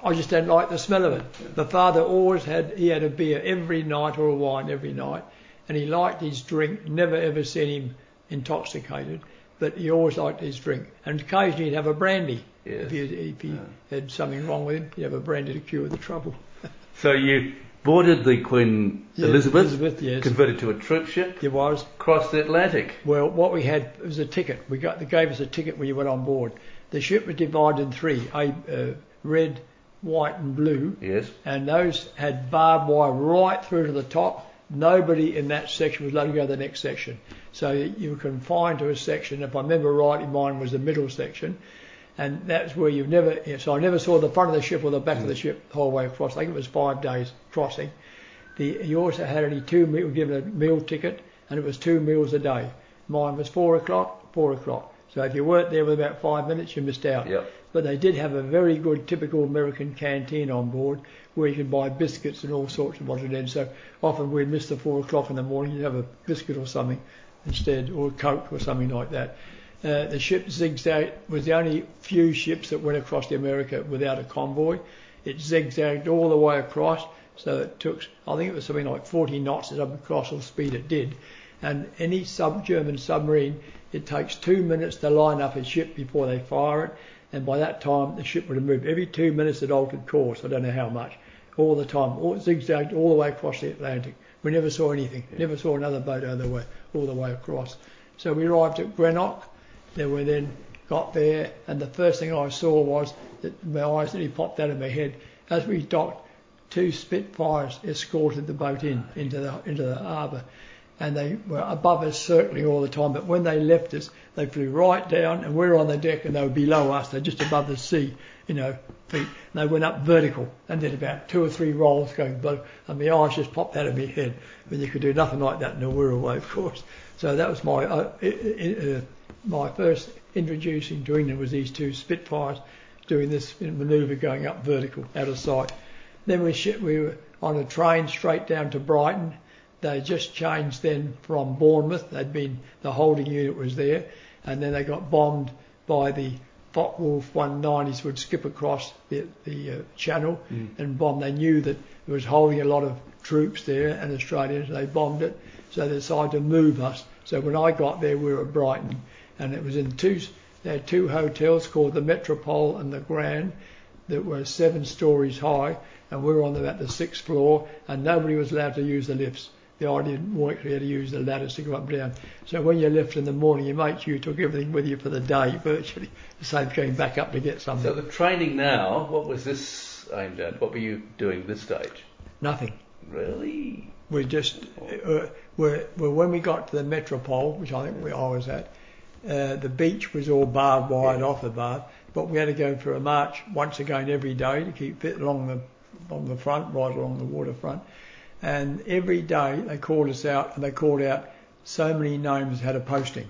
I just don't like the smell of it. The father always had, he had a beer every night or a wine every night, and he liked his drink, never ever seen him intoxicated, but he always liked his drink. And occasionally he'd have a brandy. Yes. If he, if he Yeah. had something wrong with him, he'd have a brandy to cure the trouble. So you boarded the Queen Yeah, Elizabeth, Elizabeth, yes. converted to a troop ship, It was. crossed the Atlantic. Well, what we had was a ticket. We got, they gave us a ticket when you went on board. The ship was divided in three, a uh, red, white and blue. Yes. And those had barbed wire right through to the top. Nobody in that section was allowed to go to the next section. So you were confined to a section. If I remember rightly, mine was the middle section. And that's where you never, so I never saw the front of the ship or the back mm. of the ship the whole way across. I think it was five days crossing. The, you also had only two, we were given a meal ticket, and it was two meals a day. Mine was four o'clock, four o'clock. So if you weren't there with about five minutes, you missed out. Yep. But they did have a very good typical American canteen on board where you could buy biscuits and all sorts of what it is. So often we'd miss the four o'clock in the morning, you'd have a biscuit or something instead, or a Coke or something like that. Uh, the ship zigzagged, was the only few ships that went across the America without a convoy. It zigzagged all the way across, so it took, I think it was something like forty knots across the speed it did. And any sub German submarine, it takes two minutes to line up a ship before they fire it, and by that time the ship would have moved. Every two minutes it altered course, I don't know how much, all the time, all zigzagged all the way across the Atlantic. We never saw anything, yeah. never saw another boat all the way, all the way across. So we arrived at Greenock. Then we then got there, and the first thing I saw was that my eyes nearly popped out of my head. As we docked, two Spitfires escorted the boat in into the into the harbour, and they were above us circling all the time. But when they left us, they flew right down, and we were on the deck, and they were below us. They're just above the sea, you know, feet. And they went up vertical and did about two or three rolls going below, and my eyes just popped out of my head. But you could do nothing like that in a Wirral, of course. So that was my. Uh, uh, My first introducing to England was these two Spitfires doing this manoeuvre going up vertical out of sight. Then we, sh- we were on a train straight down to Brighton. They just changed then from Bournemouth. They'd been, the holding unit was there, and then they got bombed by the Focke-Wulf one nineties would skip across the, the uh, channel mm. and bomb. They knew that it was holding a lot of troops there and Australians. They bombed it, so they decided to move us. So when I got there, we were at Brighton. And it was in two, they had two hotels called the Metropole and the Grand that were seven stories high, and we were on about the sixth floor, and nobody was allowed to use the lifts. The idea didn't work, you had to use the ladders to go up and down. So when you left in the morning, you made sure you took everything with you for the day, virtually. The same going back up to get something. So the training now, what was this aimed at? What were you doing this stage? Nothing. Really? We just, uh, we're, well, when we got to the Metropole, which I think we, I was at, Uh, the beach was all barbed wire yeah. off the bar, but we had to go for a march once again every day to keep fit along the along the front, right along the waterfront. And every day they called us out, and they called out so many names had a posting.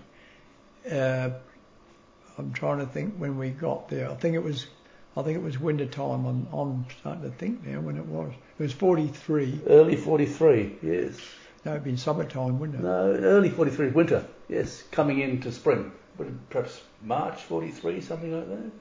Uh, I'm trying to think when we got there. I think it was, I think it was winter time. I'm, I'm starting to think now when it was. It was forty-three. Early forty-three, yes. No, it'd been summertime, wouldn't it? No, early forty-three, winter. Yes, coming into spring. Perhaps March forty-three, something like that.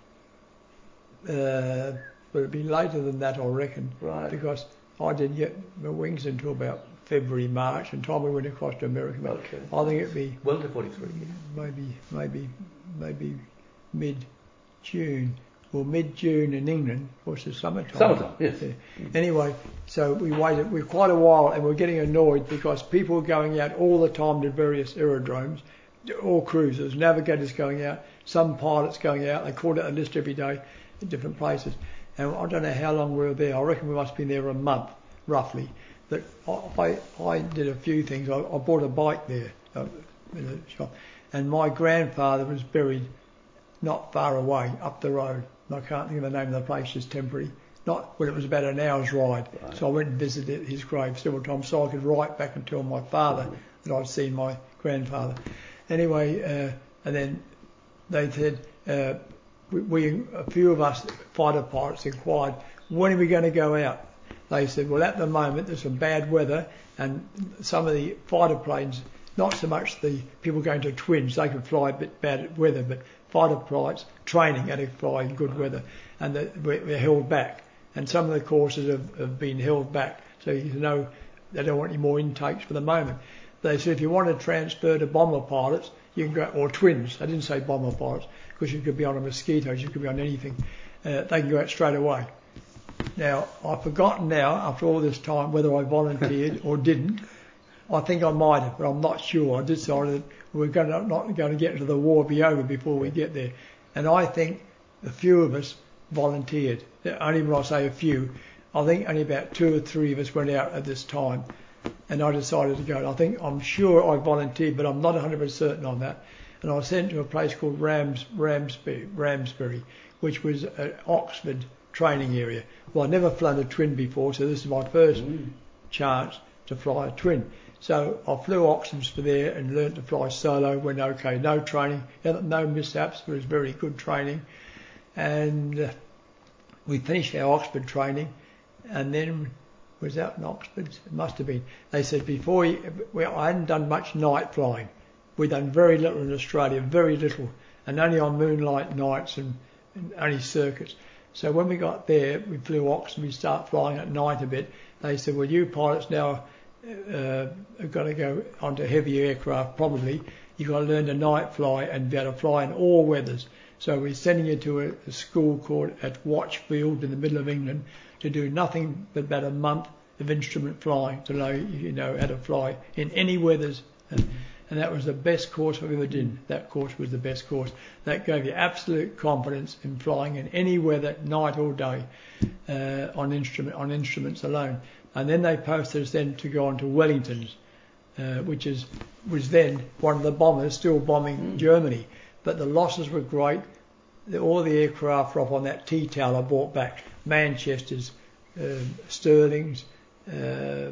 Uh, but it'd be later than that, I reckon. Right. Because I didn't get my wings until about February, March, and time we went across to America. But okay. I think it'd be well to forty-three. Maybe, maybe, maybe mid-June. Well, mid-June in England, of course, it's summertime. Summertime, yes. Yeah. Anyway, so we waited we quite a while, and we were getting annoyed because people were going out all the time to various aerodromes, all cruisers, navigators going out, some pilots going out. They called out a list every day at different places. And I don't know how long we were there. I reckon we must have been there a month, roughly. But I, I did a few things. I, I bought a bike there uh, in a shop, and my grandfather was buried not far away, up the road. I can't think of the name of the place, just temporary. Not well, it was about an hour's ride. Right. So I went and visited his grave several times so I could write back and tell my father that I'd seen my grandfather. Anyway, uh, and then they said, uh, we, we, a few of us fighter pilots inquired, when are we going to go out? They said, well, at the moment there's some bad weather, and some of the fighter planes, not so much the people going to Twins, they could fly a bit bad weather, but fighter pilots training had to fly in good weather. and that we're, we're held back. And some of the courses have, have been held back, so you know they don't want any more intakes for the moment. They said if you want to transfer to bomber pilots, you can go, or twins. I didn't say bomber pilots because you could be on a Mosquitoes, you could be on anything. Uh, they can go out straight away. Now, I've forgotten now, after all this time, whether I volunteered or didn't. I think I might have, but I'm not sure. I decided we're going to, not going to get into the war, be over before we get there. And I think a few of us volunteered. Only when I say a few, I think only about two or three of us went out at this time. And I decided to go. And I think, I'm sure I volunteered, but I'm not one hundred percent certain on that. And I was sent to a place called Rams, Ramsbury, Ramsbury, which was an Oxford training area. Well, I'd never flown a twin before, so this is my first mm. chance to fly a twin. So I flew Oxfords for there and learnt to fly solo. Went okay, no training, no mishaps. It was very good training. And uh, we finished our Oxford training, and then was out in Oxford. It must have been. They said before you, well, I hadn't done much night flying. We'd done very little in Australia, very little, and only on moonlight nights and, and only circuits. So when we got there, we flew Oxford. We start flying at night a bit. They said, well, you pilots now uh, have got to go onto heavy aircraft. Probably you've got to learn to night fly and be able to fly in all weathers. So we're sending you to a, a school called at Watchfield in the middle of England to do nothing but about a month of instrument flying to know you know how to fly in any weathers. And, and that was the best course I've ever done. That course was the best course. That gave you absolute confidence in flying in any weather, night or day, uh, on instrument on instruments alone. And then they posted us then to go on to Wellington's, uh, which is was then one of the bombers still bombing mm. Germany. But the losses were great. The, all the aircraft were off on that tea towel I brought back. Manchester's, uh, Stirling's, uh,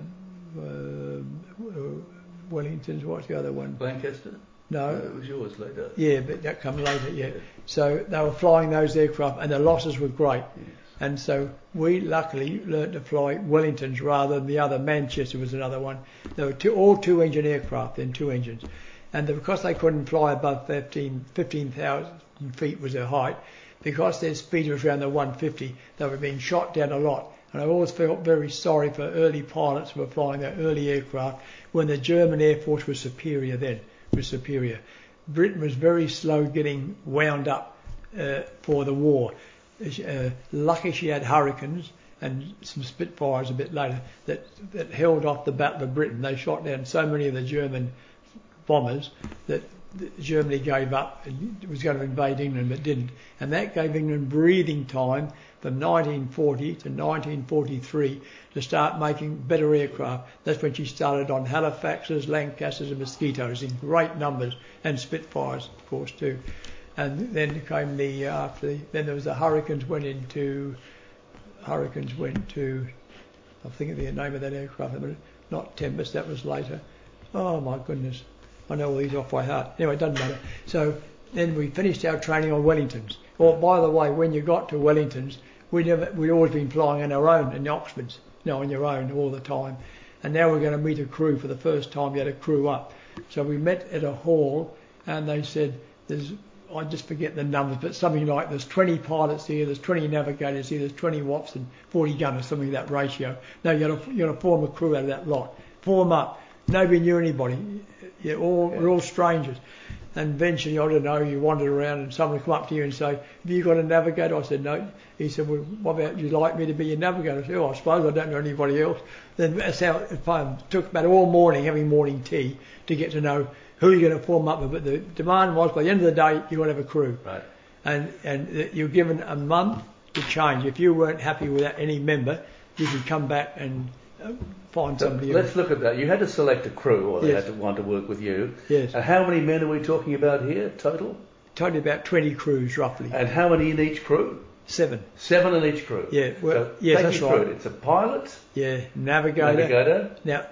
uh, Wellington's, what's the other one? Lancaster? No. no. It was yours later. Yeah, but that come later, yeah. So they were flying those aircraft and the losses were great. Yes. And so we luckily learnt to fly Wellingtons rather than the other. Manchester was another one. There were two, all two engine aircraft, then two engines. And because they couldn't fly above fifteen thousand feet was their height, because their speed was around the one fifty, they were being shot down a lot. And I always felt very sorry for early pilots who were flying their early aircraft when the German Air Force was superior then, was superior. Britain was very slow getting wound up uh, for the war. Uh, lucky she had Hurricanes and some Spitfires a bit later that, that held off the Battle of Britain. They shot down so many of the German bombers that Germany gave up and was going to invade England but didn't. And that gave England breathing time from nineteen forty to nineteen forty-three to start making better aircraft. That's when she started on Halifaxes, Lancasters and Mosquitoes in great numbers, and Spitfires of course too. And then came the uh, after the, then there was the Hurricanes went into Hurricanes went to I think of the name of that aircraft, not Tempest, that was later. Oh my goodness, I know all these off by heart. Anyway, it doesn't matter. So then we finished our training on Wellingtons. Well, by the way, when you got to Wellingtons, we never we'd always been flying on our own in the Oxfords, you know, on your own all the time. And now we're going to meet a crew for the first time. You had a crew up. So we met at a hall, and they said there's I just forget the numbers, but something like there's twenty pilots here, there's twenty navigators here, there's twenty W A Ps and forty gunners, something of that ratio. Now you got to you got to form a crew out of that lot. Form up. Nobody knew anybody. You're all yeah. We're all strangers. And eventually, I don't know, you wandered around and someone would come up to you and say, have you got a navigator? I said, no. He said, well, what about you like me to be your navigator? I said, oh, I suppose I don't know anybody else. Then that's how it took about all morning, having morning tea, to get to know who you're going to form up with. But the demand was, by the end of the day, you've got to have a crew. Right. And and you're given a month to change. If you weren't happy with any member, you could come back and uh, find so somebody let's else. look at that. You had to select a crew, or they Yes. had to want to work with you. Yes. Uh, how many men are we talking about here, total? Totally about twenty crews, roughly. And how many in each crew? Seven. Seven in each crew. Yeah, well, so yes, take that's me right. through it. It's a pilot, Yeah, navigator. navigator, Now,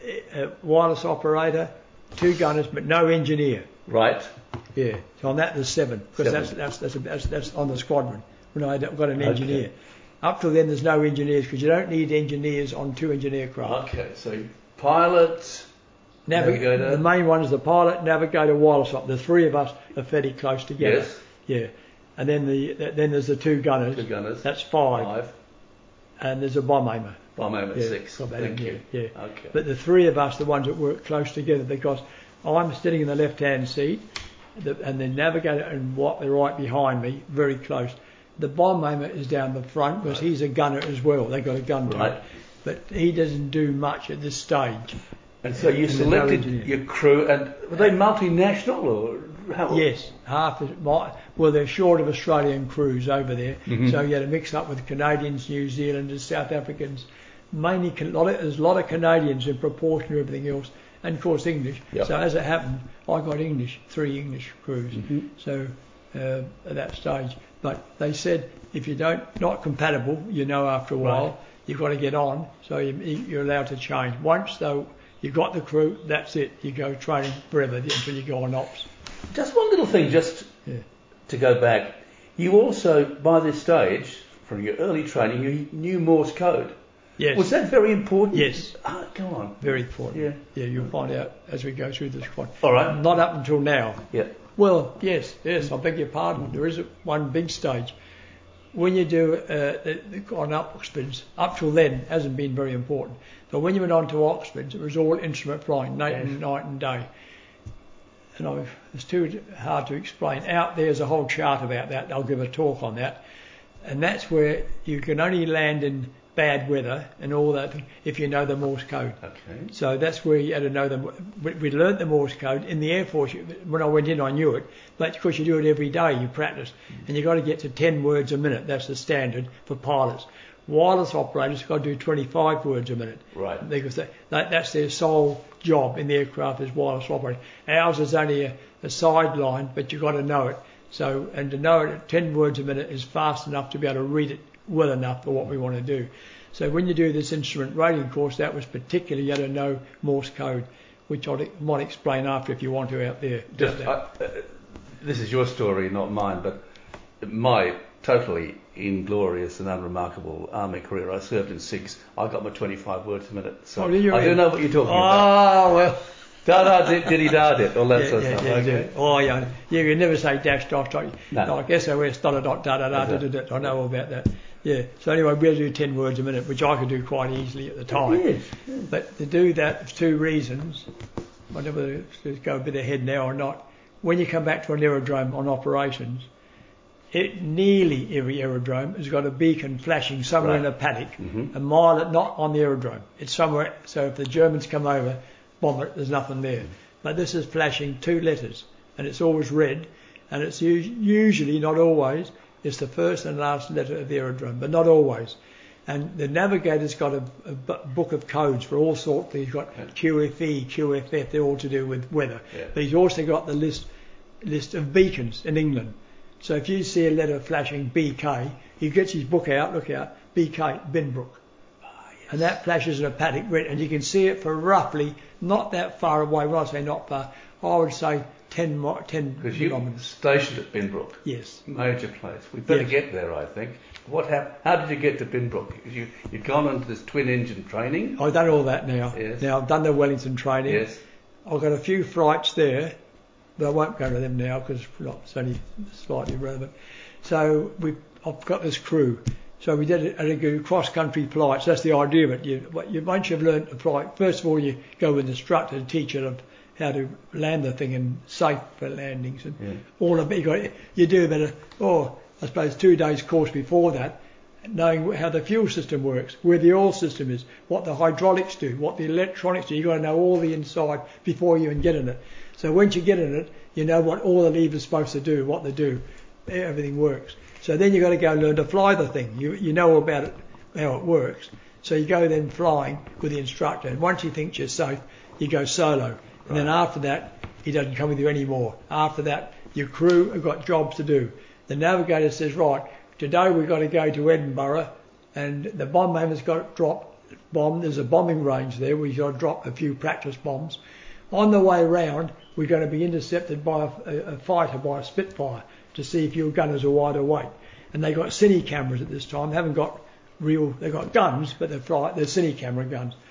a wireless operator, two gunners, but no engineer. right? Yeah, so on that there's seven, because Seven. that's that's, that's that's that's on the squadron. When I got an engineer. Okay. Up till then, there's no engineers because you don't need engineers on two engine aircraft. Okay, so pilot, Navi- navigator. The main one is the pilot, navigator, wireless op. The three of us are fairly close together. Yes. Yeah, and then the then there's the two gunners. Two gunners. That's five. Five. And there's a bomb aimer. Bomb aimer Yeah, six. got that Thank in, you. Yeah, yeah. Okay. But the three of us, the ones that work close together, because I'm sitting in the left-hand seat, the, and the navigator and what they're right behind me, very close. The bomb aimer is down the front because Right. he's a gunner as well. They've got a gun Right. turret, but he doesn't do much at this stage. And so you And there's no selected engineer. your crew, and were they multinational or how? Yes, half. Is, my, well, they're short of Australian crews over there, Mhm. so you had to mix up with Canadians, New Zealanders, South Africans. Mainly, Can- lot of, there's a lot of Canadians in proportion to everything else, and of course English. Yep. So as it happened, I got English, three English crews. Mhm. So uh, at that stage, but they said if you don't not compatible, you know after a while Right. you've got to get on. So you, you're allowed to change. Once though you got the crew, that's it. You go training forever until you go on ops. Just one little thing, just Yeah. to go back. You also, by this stage, from your early training, you knew Morse code. Yes. Was that very important? Yes. Ah, go on. Very important. Yeah. Yeah, you'll find out as we go through this one. All right. Not up until now. Yeah. Well, yes, yes, I beg your pardon. There is a, one big stage. When you do uh, the, the, on Oxfords, up till then hasn't been very important. But when you went on to Oxfords, it was all instrument flying, night Yes. and night and day. And I've, it's too hard to explain. Out there's a whole chart about that. I'll give a talk on that. And that's where you can only land in bad weather and all that if you know the Morse code. Okay. So that's where you had to know them. We, we learnt the Morse code in the Air Force. When I went in, I knew it. But of course, you do it every day. You practice, and you got to get to ten words a minute. That's the standard for pilots. Wireless operators got to do twenty-five words a minute. Right. Because that, that, that's their sole job in the aircraft is wireless operating. Ours is only a, a sideline, but you've got to know it. So, and to know it at ten words a minute is fast enough to be able to read it well enough for what we want to do. So when you do this instrument rating course, that was particularly you had to know Morse code, which I might explain after if you want to out there. Just, I, uh, this is your story, not mine, but my totally inglorious and unremarkable army career. I served in six. I got my twenty-five words a minute. So Oh, did you I do really? know what you're talking about. Oh, well. Da da did diddy da did all that Yeah, sort of yeah, stuff. yeah, Okay. yeah. Oh, yeah. You can never say dash, dot, dot. No. Like S O S, dot, dot, da, da, da, da, da, da. I know all about that. Yeah. So anyway, we had to do ten words a minute, which I could do quite easily at the time. Yes. But to do that, for two reasons. I don't know whether to go a bit ahead now or not. When you come back to an aerodrome on operations, it nearly every aerodrome has got a beacon flashing somewhere Right. in a paddock, Mhm. a mile, not on the aerodrome. It's somewhere. So if the Germans come over, bomb it, there's nothing there. But this is flashing two letters, and it's always red, and it's us- usually, not always, it's the first and last letter of the aerodrome, but not always. And the navigator's got a, a bu- book of codes for all sorts. He's got Q F E, Q F F, they're all to do with weather. Yeah. But he's also got the list list of beacons in England. So if you see a letter flashing B K, he gets his book out, look out, B K, Binbrook. And that flashes in a paddock red, and you can see it for roughly not that far away. When I say not far, I would say ten, mi- ten Because you kilometres. stationed at Binbrook, Yes. major place. We better Yes. get there, I think. What happened? How did you get to Binbrook? Because you you'd gone into this twin engine training. I've done all that now. Yes. Now I've done the Wellington training. Yes. I've got a few flights there, but I won't go to them now because it's only slightly relevant. So we, I've got this crew. So we did a, a cross-country flights. That's the idea of it. You, what you, once you've learnt to fly, first of all you go with an instructor to teach you of how to land the thing and safe for landings and Yeah. all of it. You, got, you do a bit of, oh, I suppose two days course before that, knowing how the fuel system works, where the oil system is, what the hydraulics do, what the electronics do. You've got to know all the inside before you even get in it. So once you get in it, you know what all the levers are supposed to do, what they do. Everything works. So then you've got to go and learn to fly the thing. You you know about it, how it works. So you go then flying with the instructor. And once he thinks you're safe, you go solo. And then after that, he doesn't come with you anymore. After that, your crew have got jobs to do. The navigator says, right, today we've got to go to Edinburgh, and the bomb aimer's got to drop bomb. There's a bombing range there. We've got to drop a few practice bombs. On the way round, we're going to be intercepted by a, a, a fighter, by a Spitfire, to see if your gunners are wide awake. And they got cine cameras at this time. They haven't got real. They've got guns, but they're fly, they're cine camera guns.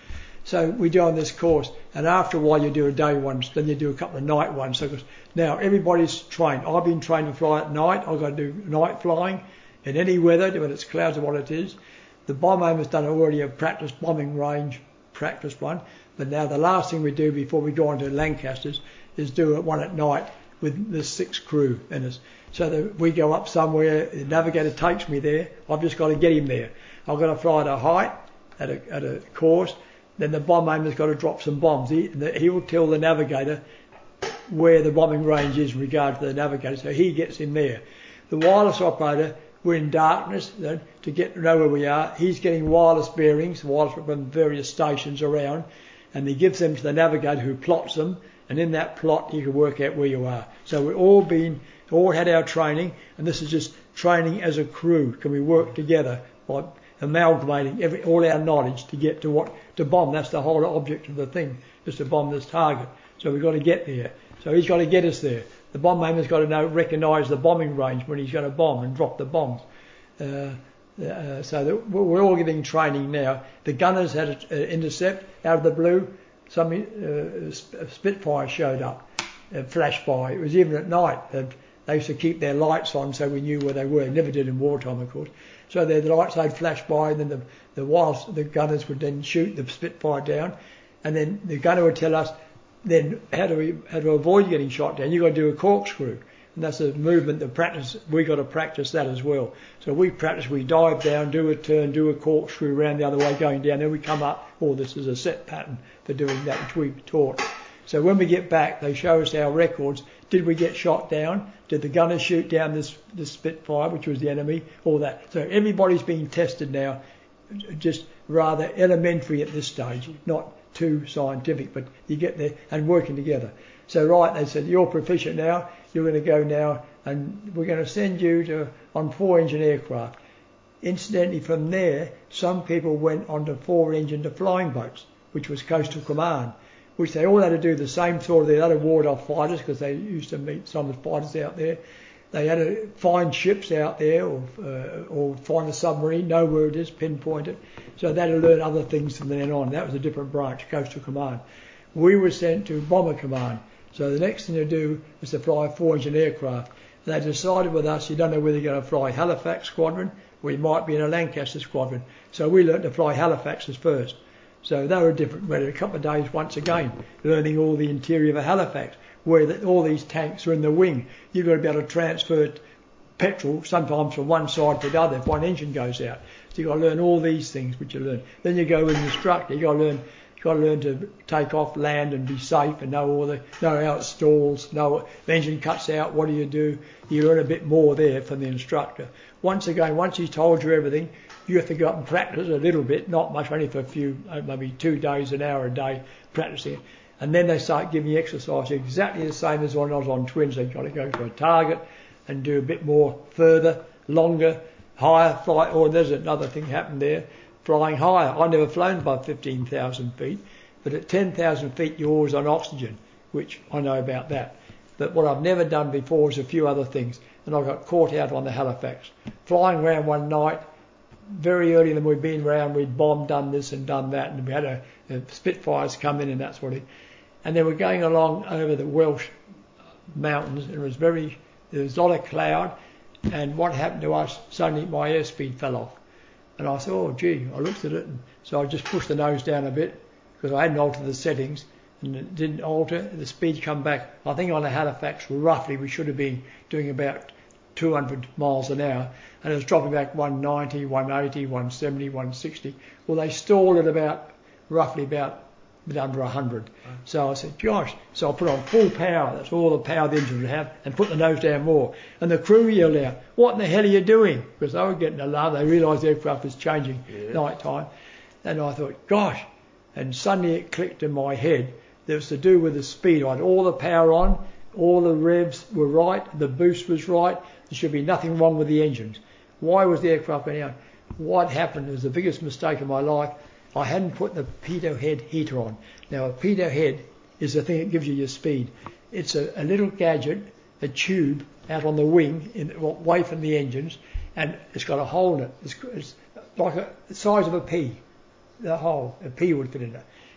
So we do on this course, and after a while you do a day ones, then you do a couple of night ones. So now everybody's trained. I've been trained to fly at night. I've got to do night flying in any weather, when it's clouds or what it is. The bomb aim has done already a practice bombing range, practice one. But now the last thing we do before we go on to Lancasters is do one at night with the six crew in us. So that we go up somewhere, the navigator takes me there. I've just got to get him there. I've got to fly at a height, at a, at a course. Then the bomb aimer's got to drop some bombs. He, he will tell the navigator where the bombing range is in regard to the navigator, so he gets in there. The wireless operator, we're in darkness then, to get to know where we are. He's getting wireless bearings, wireless from various stations around, and he gives them to the navigator who plots them, and in that plot you can work out where you are. So we've all been, all had our training, and this is just training as a crew. Can we work together by amalgamating every, all our knowledge to get to what to bomb? That's the whole object of the thing, is to bomb this target. So we've got to get there. So he's got to get us there. The bomb aimer's got to know, recognise the bombing range when he's going to bomb and drop the bombs. Uh, uh, so that we're all getting training now. The gunners had an intercept out of the blue. Some uh, Spitfire showed up, uh, flashed by. It was even at night. And they used to keep their lights on so we knew where they were. Never did in wartime, of course. So the lights they'd flash by, and then the the whilst the gunners would then shoot the Spitfire down, and then the gunner would tell us then how do we how to avoid getting shot down. You've got to do a corkscrew, and that's a movement. The practice we got to practice that as well. So we practice. We dive down, do a turn, do a corkscrew around the other way, going down. Then we come up. Oh, this is a set pattern for doing that, which we taught. So when we get back, they show us our records. Did we get shot down? Did the gunner shoot down this, this Spitfire, which was the enemy? All that. So everybody's being tested now, just rather elementary at this stage, not too scientific, but you get there and working together. So right, they said, you're proficient now, you're going to go now, and we're going to send you to on four-engine aircraft. Incidentally, from there, some people went onto four-engine to flying boats, which was Coastal Command, which they all had to do the same sort of, they had to ward off fighters because they used to meet some of the fighters out there. They had to find ships out there or, uh, or find a submarine, know where it is, pinpoint it. So they had to learn other things from then on. That was a different branch, Coastal Command. We were sent to Bomber Command. So the next thing to do was to fly a four-engine aircraft. And they decided with us, you don't know whether you're going to fly Halifax Squadron or you might be in a Lancaster Squadron. So we learned to fly Halifaxes first. So they were different. We had a couple of days once again learning all the interior of a Halifax, where the, all these tanks are in the wing. You've got to be able to transfer petrol sometimes from one side to the other if one engine goes out. So you've got to learn all these things which you learn. Then you go with an instructor. You've got to learn, you've got to learn to take off, land and be safe and know all the know how it stalls, know if the engine cuts out, what do you do? You learn a bit more there from the instructor. Once again, once he's told you everything, you have to go up and practice a little bit, not much, only for a few, maybe two days, an hour a day practicing. And then they start giving you exercise exactly the same as when I was on Twins. They've got to go to a target and do a bit more further, longer, higher flight. Or there's another thing happened there, flying higher. I've never flown above fifteen thousand feet, but at ten thousand feet you're always on oxygen, which I know about that. But what I've never done before is a few other things. And I got caught out on the Halifax. Flying around one night, very early than we'd been around, we'd bombed, done this and done that, and we had a, a Spitfires come in and that sort of thing. And then we're going along over the Welsh mountains, and it was very, there was a lot of cloud, and what happened to us, suddenly my airspeed fell off. And I thought, oh gee, I looked at it, and so I just pushed the nose down a bit, because I hadn't altered the settings, and it didn't alter, the speed come back. I think on the Halifax, roughly, we should have been doing about two hundred miles an hour, and it was dropping back one ninety, one eighty, one seventy, one sixty. Well, they stalled at about, roughly about a bit under one hundred. So I said, gosh, so I put on full power, that's all the power the engine would have, and put the nose down more. And the crew yelled out, what in the hell are you doing? Because they were getting alarmed, they realised the aircraft was changing yeah. night time. And I thought, gosh, and suddenly it clicked in my head that it was to do with the speed. I had all the power on, all the revs were right, the boost was right, there should be nothing wrong with the engines. Why was the aircraft going down? What happened was the biggest mistake of my life. I hadn't put the pitot head heater on. Now a pitot head is the thing that gives you your speed. It's a, a little gadget, a tube out on the wing, in, away from the engines, and it's got a hole in it. It's, it's like a, the size of a pea, the hole, a pea would fit in it.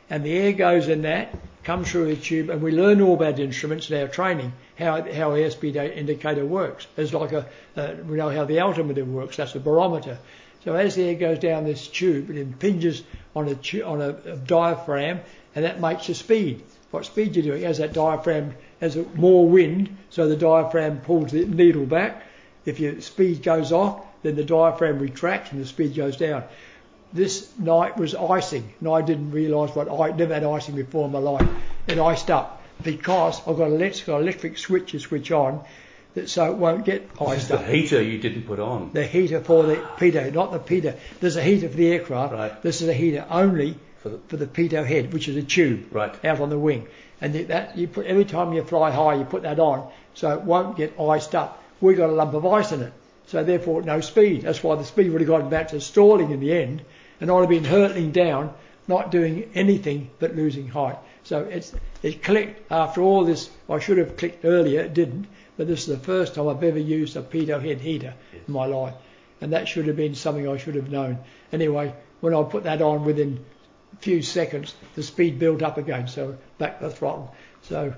and the air goes in that, comes through the tube, and we learn all about instruments in our training, how how the airspeed indicator works. It's like a, uh, we know how the altimeter works, that's a barometer. So as the air goes down this tube, it impinges on a, tu- on a, a diaphragm, and that makes a speed. What speed you're doing, as that diaphragm has more wind, so the diaphragm pulls the needle back. If your speed goes off, then the diaphragm retracts and the speed goes down. This night was icing, and I didn't realise what I never had icing before in my life. It iced up because I've got an electric, got electric switch to switch on, that so it won't get iced the up. The heater you didn't put on. The heater for the pitot, not the pitot. There's a heater for the aircraft. Right. This is a heater only for the, for the pitot head, which is a tube right. out on the wing. And that you put every time you fly high, you put that on, so it won't get iced up. We got a lump of ice in it, so therefore no speed. That's why the speed would have gone back to stalling in the end, and I'd have been hurtling down, not doing anything but losing height. So it's it clicked after all this. I should have clicked earlier, it didn't. But this is the first time I've ever used a pitot head heater yes. in my life, and that should have been something I should have known. Anyway, when I put that on, within a few seconds, the speed built up again, so back the throttle. So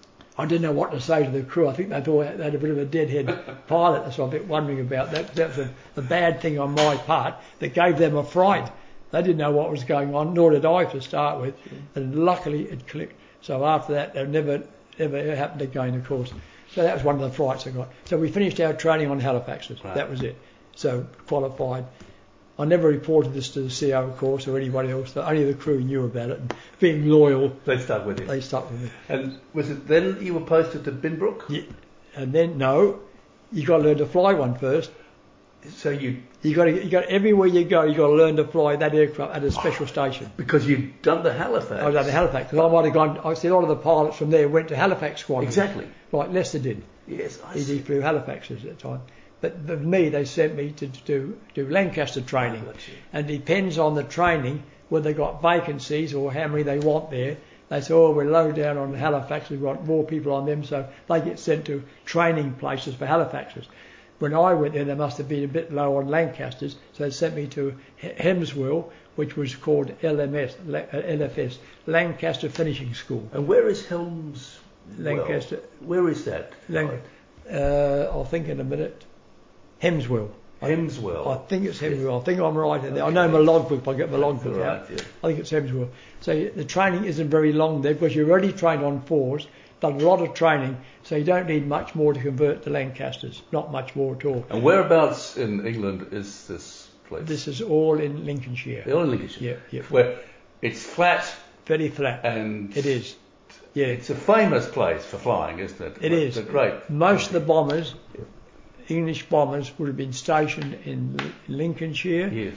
I didn't know what to say to the crew. I think they thought they had a bit of a deadhead pilot. That's what I'm a bit wondering about. That, that was a, a bad thing on my part that gave them a fright. They didn't know what was going on, nor did I to start with, and luckily it clicked. So after that, it never, never happened again, of course. So that was one of the frights I got. So we finished our training on Halifaxes. Right. That was it. So qualified. I never reported this to the C O, of course, or anybody else. Only the crew knew about it. And being loyal, they stuck with it. They stuck with it. And was it then you were posted to Binbrook? Yeah. And then no, you got to learn to fly one first. So you you got to you got everywhere you go, you got to learn to fly that aircraft at a special station. Because you'd done the Halifax. I done the Halifax because I might have gone. I see a lot of the pilots from there went to Halifax squadron. Exactly. Like Lester did. Yes, I he, see. he flew Halifaxes at the time. But for me, they sent me to do do Lancaster training, and it depends on the training whether they got vacancies or how many they want there. They say, oh, we're low down on Halifax, we want more people on them, so they get sent to training places for Halifaxes. When I went there, they must have been a bit low on Lancasters, so they sent me to Hemswell, which was called L M S, L F S, Lancaster Finishing School. And where is Helms? Lancaster. Where is that? Lang- uh, I'll think in a minute. Hemswell. Hemswell. I think it's Hemswell. I think I'm right in there. Okay. I know my logbook. I get my logbook right, out. Yeah. I think it's Hemswell. So the training isn't very long there because you're already trained on fours, done a lot of training, so you don't need much more to convert to Lancasters. Not much more at all. And whereabouts in England is this place? This is all in Lincolnshire. All in Lincolnshire. Yeah, yeah. Where it's flat. Very flat. And it is. Yeah. It's a famous place for flying, isn't it? It is. It's a great. Most of the bombers, English bombers, would have been stationed in Lincolnshire. Yes.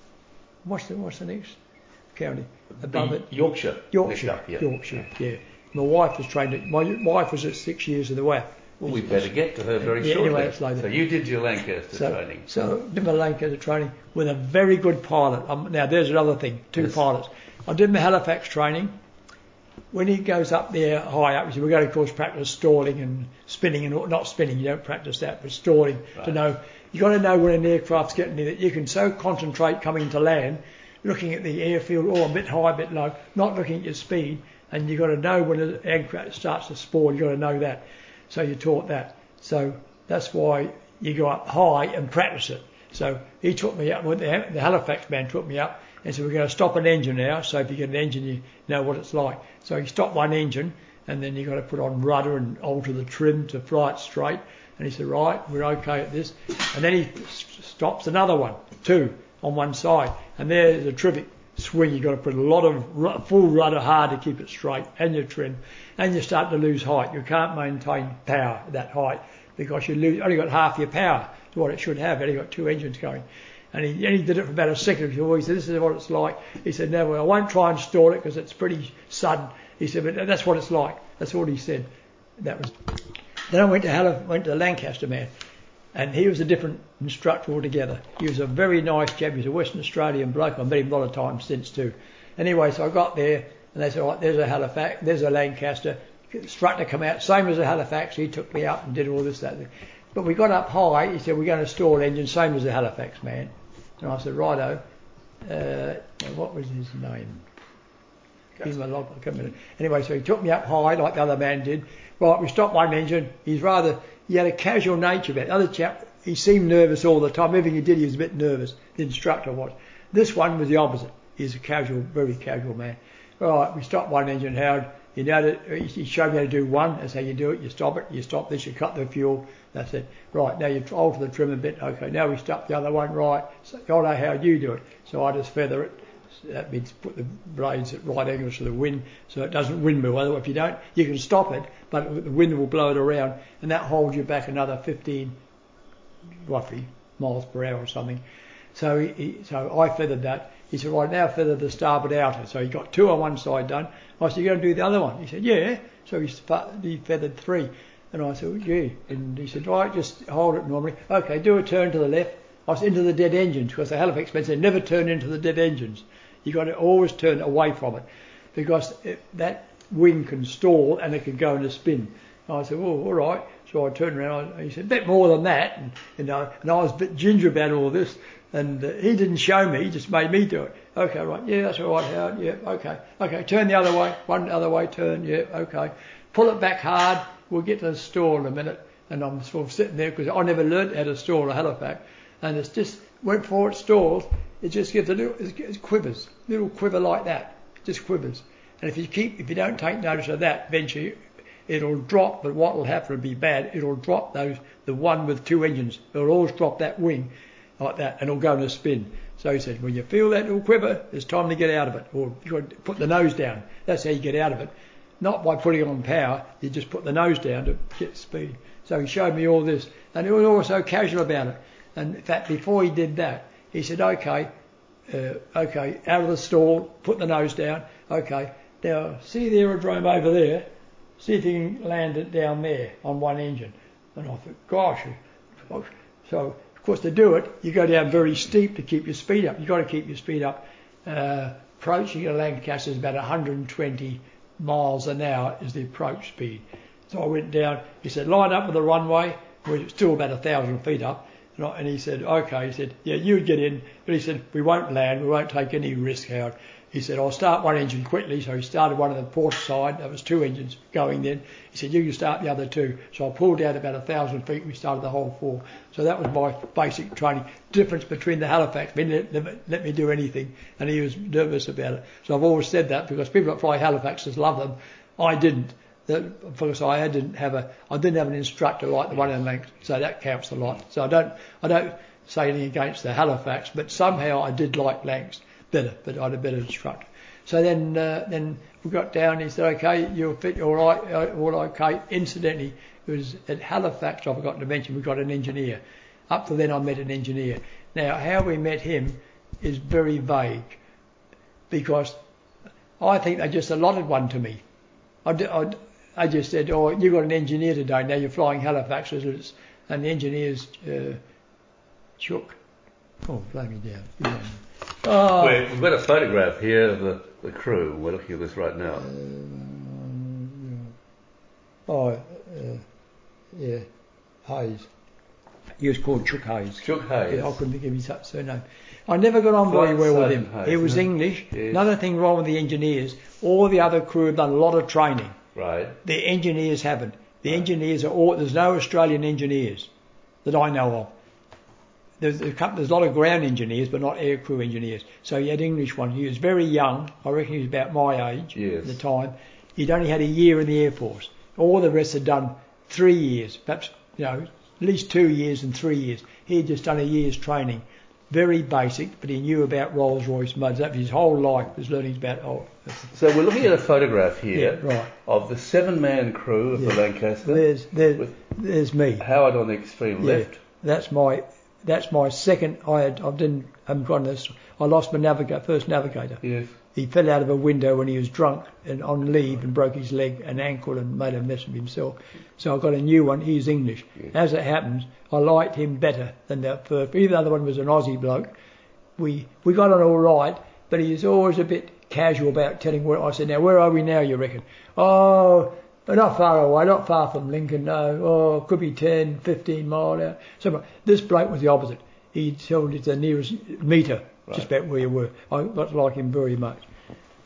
What's the what's the next county above it? Yorkshire. Yorkshire. Up, yeah. Yorkshire. Yeah. My wife was trained at. My wife was at six years of the W A F. Well, we better get to her very yeah, shortly. Anyway, it's later. So you did your Lancaster so, training. So did my Lancaster training with a very good pilot. Um, now there's another thing. Two yes. pilots. I did my Halifax training. When he goes up there high up, we're going to, of course, practice stalling and spinning, and not spinning, you don't practice that, but stalling right. to know. You've got to know when an aircraft's getting in that you can so concentrate coming to land, looking at the airfield, oh, a bit high, a bit low, not looking at your speed, and you've got to know when an aircraft starts to spawn, you've got to know that. So you're taught that. So that's why you go up high and practice it. So he took me up, the, the Halifax man took me up, and said, we're going to stop an engine now, so if you get an engine, you know what it's like. So he stopped one engine, and then you've got to put on rudder and alter the trim to fly it straight. And he said, right, we're okay at this. And then he stops another one, two, on one side. And there's a terrific swing. You've got to put a lot of full rudder hard to keep it straight, and your trim. And you start to lose height. You can't maintain power at that height, because you lose, only got half your power to what it should have. Only got two engines going. And he, and he did it for about a second. He said, this is what it's like. He said, no, well, I won't try and stall it because it's pretty sudden. He said, but that's what it's like. That's all he said. That was. Then I went to Halif- went to the Lancaster man, and he was a different instructor altogether. He was a very nice chap. He was a Western Australian bloke. I've met him a lot of times since too. Anyway, so I got there, and they said, all right, there's a Halifax, there's a Lancaster. The instructor come out, same as a Halifax. He took me up and did all this, that. But we got up high. He said, we're going to stall engine, same as the Halifax man. And I said, righto. Uh, what was his name? He's my log. I can't remember. Anyway, so he took me up high like the other man did. Right, we stopped one engine. He's rather, he had a casual nature about it. The other chap, he seemed nervous all the time. Everything he did, he was a bit nervous. The instructor was. This one was the opposite. He's a casual, very casual man. Right, we stopped one engine, Howard. You know that he showed me how to do one. That's how you do it. You stop it. You stop this. You cut the fuel. That's it. Right, now you alter the trim a bit. Okay, now we stop the other one. Right, so I know how you do it. So I just feather it. That means put the blades at right angles to the wind so it doesn't windmill. Otherwise, if you don't, you can stop it, but the wind will blow it around, and that holds you back another fifteen, roughly, miles per hour or something. So he, he, so I feathered that. He said, right, now feather the starboard outer. So he got two on one side done. I said, you're going to do the other one? He said, yeah. So he, he feathered three. And I said, yeah. And he said, right, just hold it normally. Okay, do a turn to the left. I was into the dead engines because the Halifax men said never turn into the dead engines. You've got to always turn away from it because it, that wing can stall and it can go in a spin. And I said, oh, all right. So I turned around and he said, a bit more than that. And, you know, and I was a bit ginger about all this. And uh, he didn't show me, he just made me do it. Okay, right, yeah, that's all right, Howard, yeah, okay. Okay, turn the other way, one other way, turn, yeah, okay. Pull it back hard, we'll get to the stall in a minute. And I'm sort of sitting there because I never learnt how to stall a Halifax. And it's just, went for it, stalls, it just gives a little, it quivers, little quiver like that, it just quivers. And if you keep, if you don't take notice of that, eventually it'll drop, but what will happen will be bad, it'll drop those, the one with two engines, it'll always drop that wing. Like that, and it'll go in a spin. So he said, when you feel that little quiver, it's time to get out of it, or you've got to put the nose down. That's how you get out of it. Not by putting on power, you just put the nose down to get speed. So he showed me all this, and he was also casual about it. And in fact, before he did that, he said, okay, uh, okay, out of the stall, put the nose down. Okay, now see the aerodrome over there, see if you can land it down there on one engine. And I thought, gosh, so. Of course, to do it, you go down very steep to keep your speed up. You've got to keep your speed up. Uh, approaching a Lancaster is about one hundred twenty miles an hour is the approach speed. So I went down. He said, line up with the runway. We're still about a thousand feet up. And, I, and he said, okay. He said, yeah, you get in. But he said, we won't land. We won't take any risk, Howard. He said, I'll start one engine quickly. So he started one on the port side. There was two engines going then. He said, you can start the other two. So I pulled out about a thousand feet. We started the whole four. So that was my basic training. Difference between the Halifax. He didn't let, let, let me do anything. And he was nervous about it. So I've always said that because people that fly Halifaxes love them. I didn't. That, because I didn't have a, I didn't have an instructor like the one in Lancaster. So that counts a lot. So I don't, I don't say anything against the Halifax, but somehow I did like Lancaster better, but I had a better instructor. So then, uh, then we got down. He said, "Okay, you'll fit all right, all okay." Incidentally, it was at Halifax. I forgot to mention we got an engineer. Up to then, I met an engineer. Now, how we met him is very vague, because I think they just allotted one to me. I, I, I just said, "Oh, you got an engineer today. Now you're flying Halifaxes," and the engineer's uh, Chook. Oh, blow me down. Oh. Wait, we've got a photograph here of the, the crew. We're looking at this right now. Uh, oh, uh, yeah, Hayes. He was called Chook Hayes. Chook Hayes. Yeah, I couldn't think of his surname. I never got on very well with him. Hayes, he was no? English. Yes. Another thing wrong with the engineers, all the other crew have done a lot of training. Right. The engineers haven't. The engineers are all, there's no Australian engineers that I know of. There's a, couple, there's a lot of ground engineers, but not aircrew engineers. So he had English one. He was very young. I reckon he was about my age yes. at the time. He'd only had a year in the Air Force. All the rest had done three years, perhaps, you know, at least two years and three years. He had just done a year's training. Very basic, but he knew about Rolls-Royce motors. That was his whole life, was learning about... Oh, so we're looking at a photograph here yeah, right. of the seven-man crew of yeah. the Lancaster. There's, there's, there's me. Howard on the extreme yeah. left. That's my... That's my second. I had. I didn't. I haven't gotten this. I lost my navigator, first navigator. Yes. He fell out of a window when he was drunk and on leave and broke his leg and ankle and made a mess of himself. So I got a new one. He's English. Yes. As it happens, I liked him better than that first. Even though the other one was an Aussie bloke, we we got on all right. But he was always a bit casual about telling where. I said, "Now where are we now? You reckon?" "Oh, but not far away, not far from Lincoln, no. Oh, it could be ten, fifteen mile out." So this bloke was the opposite. He told us the nearest metre, right. Just about where you were. I got to like him very much.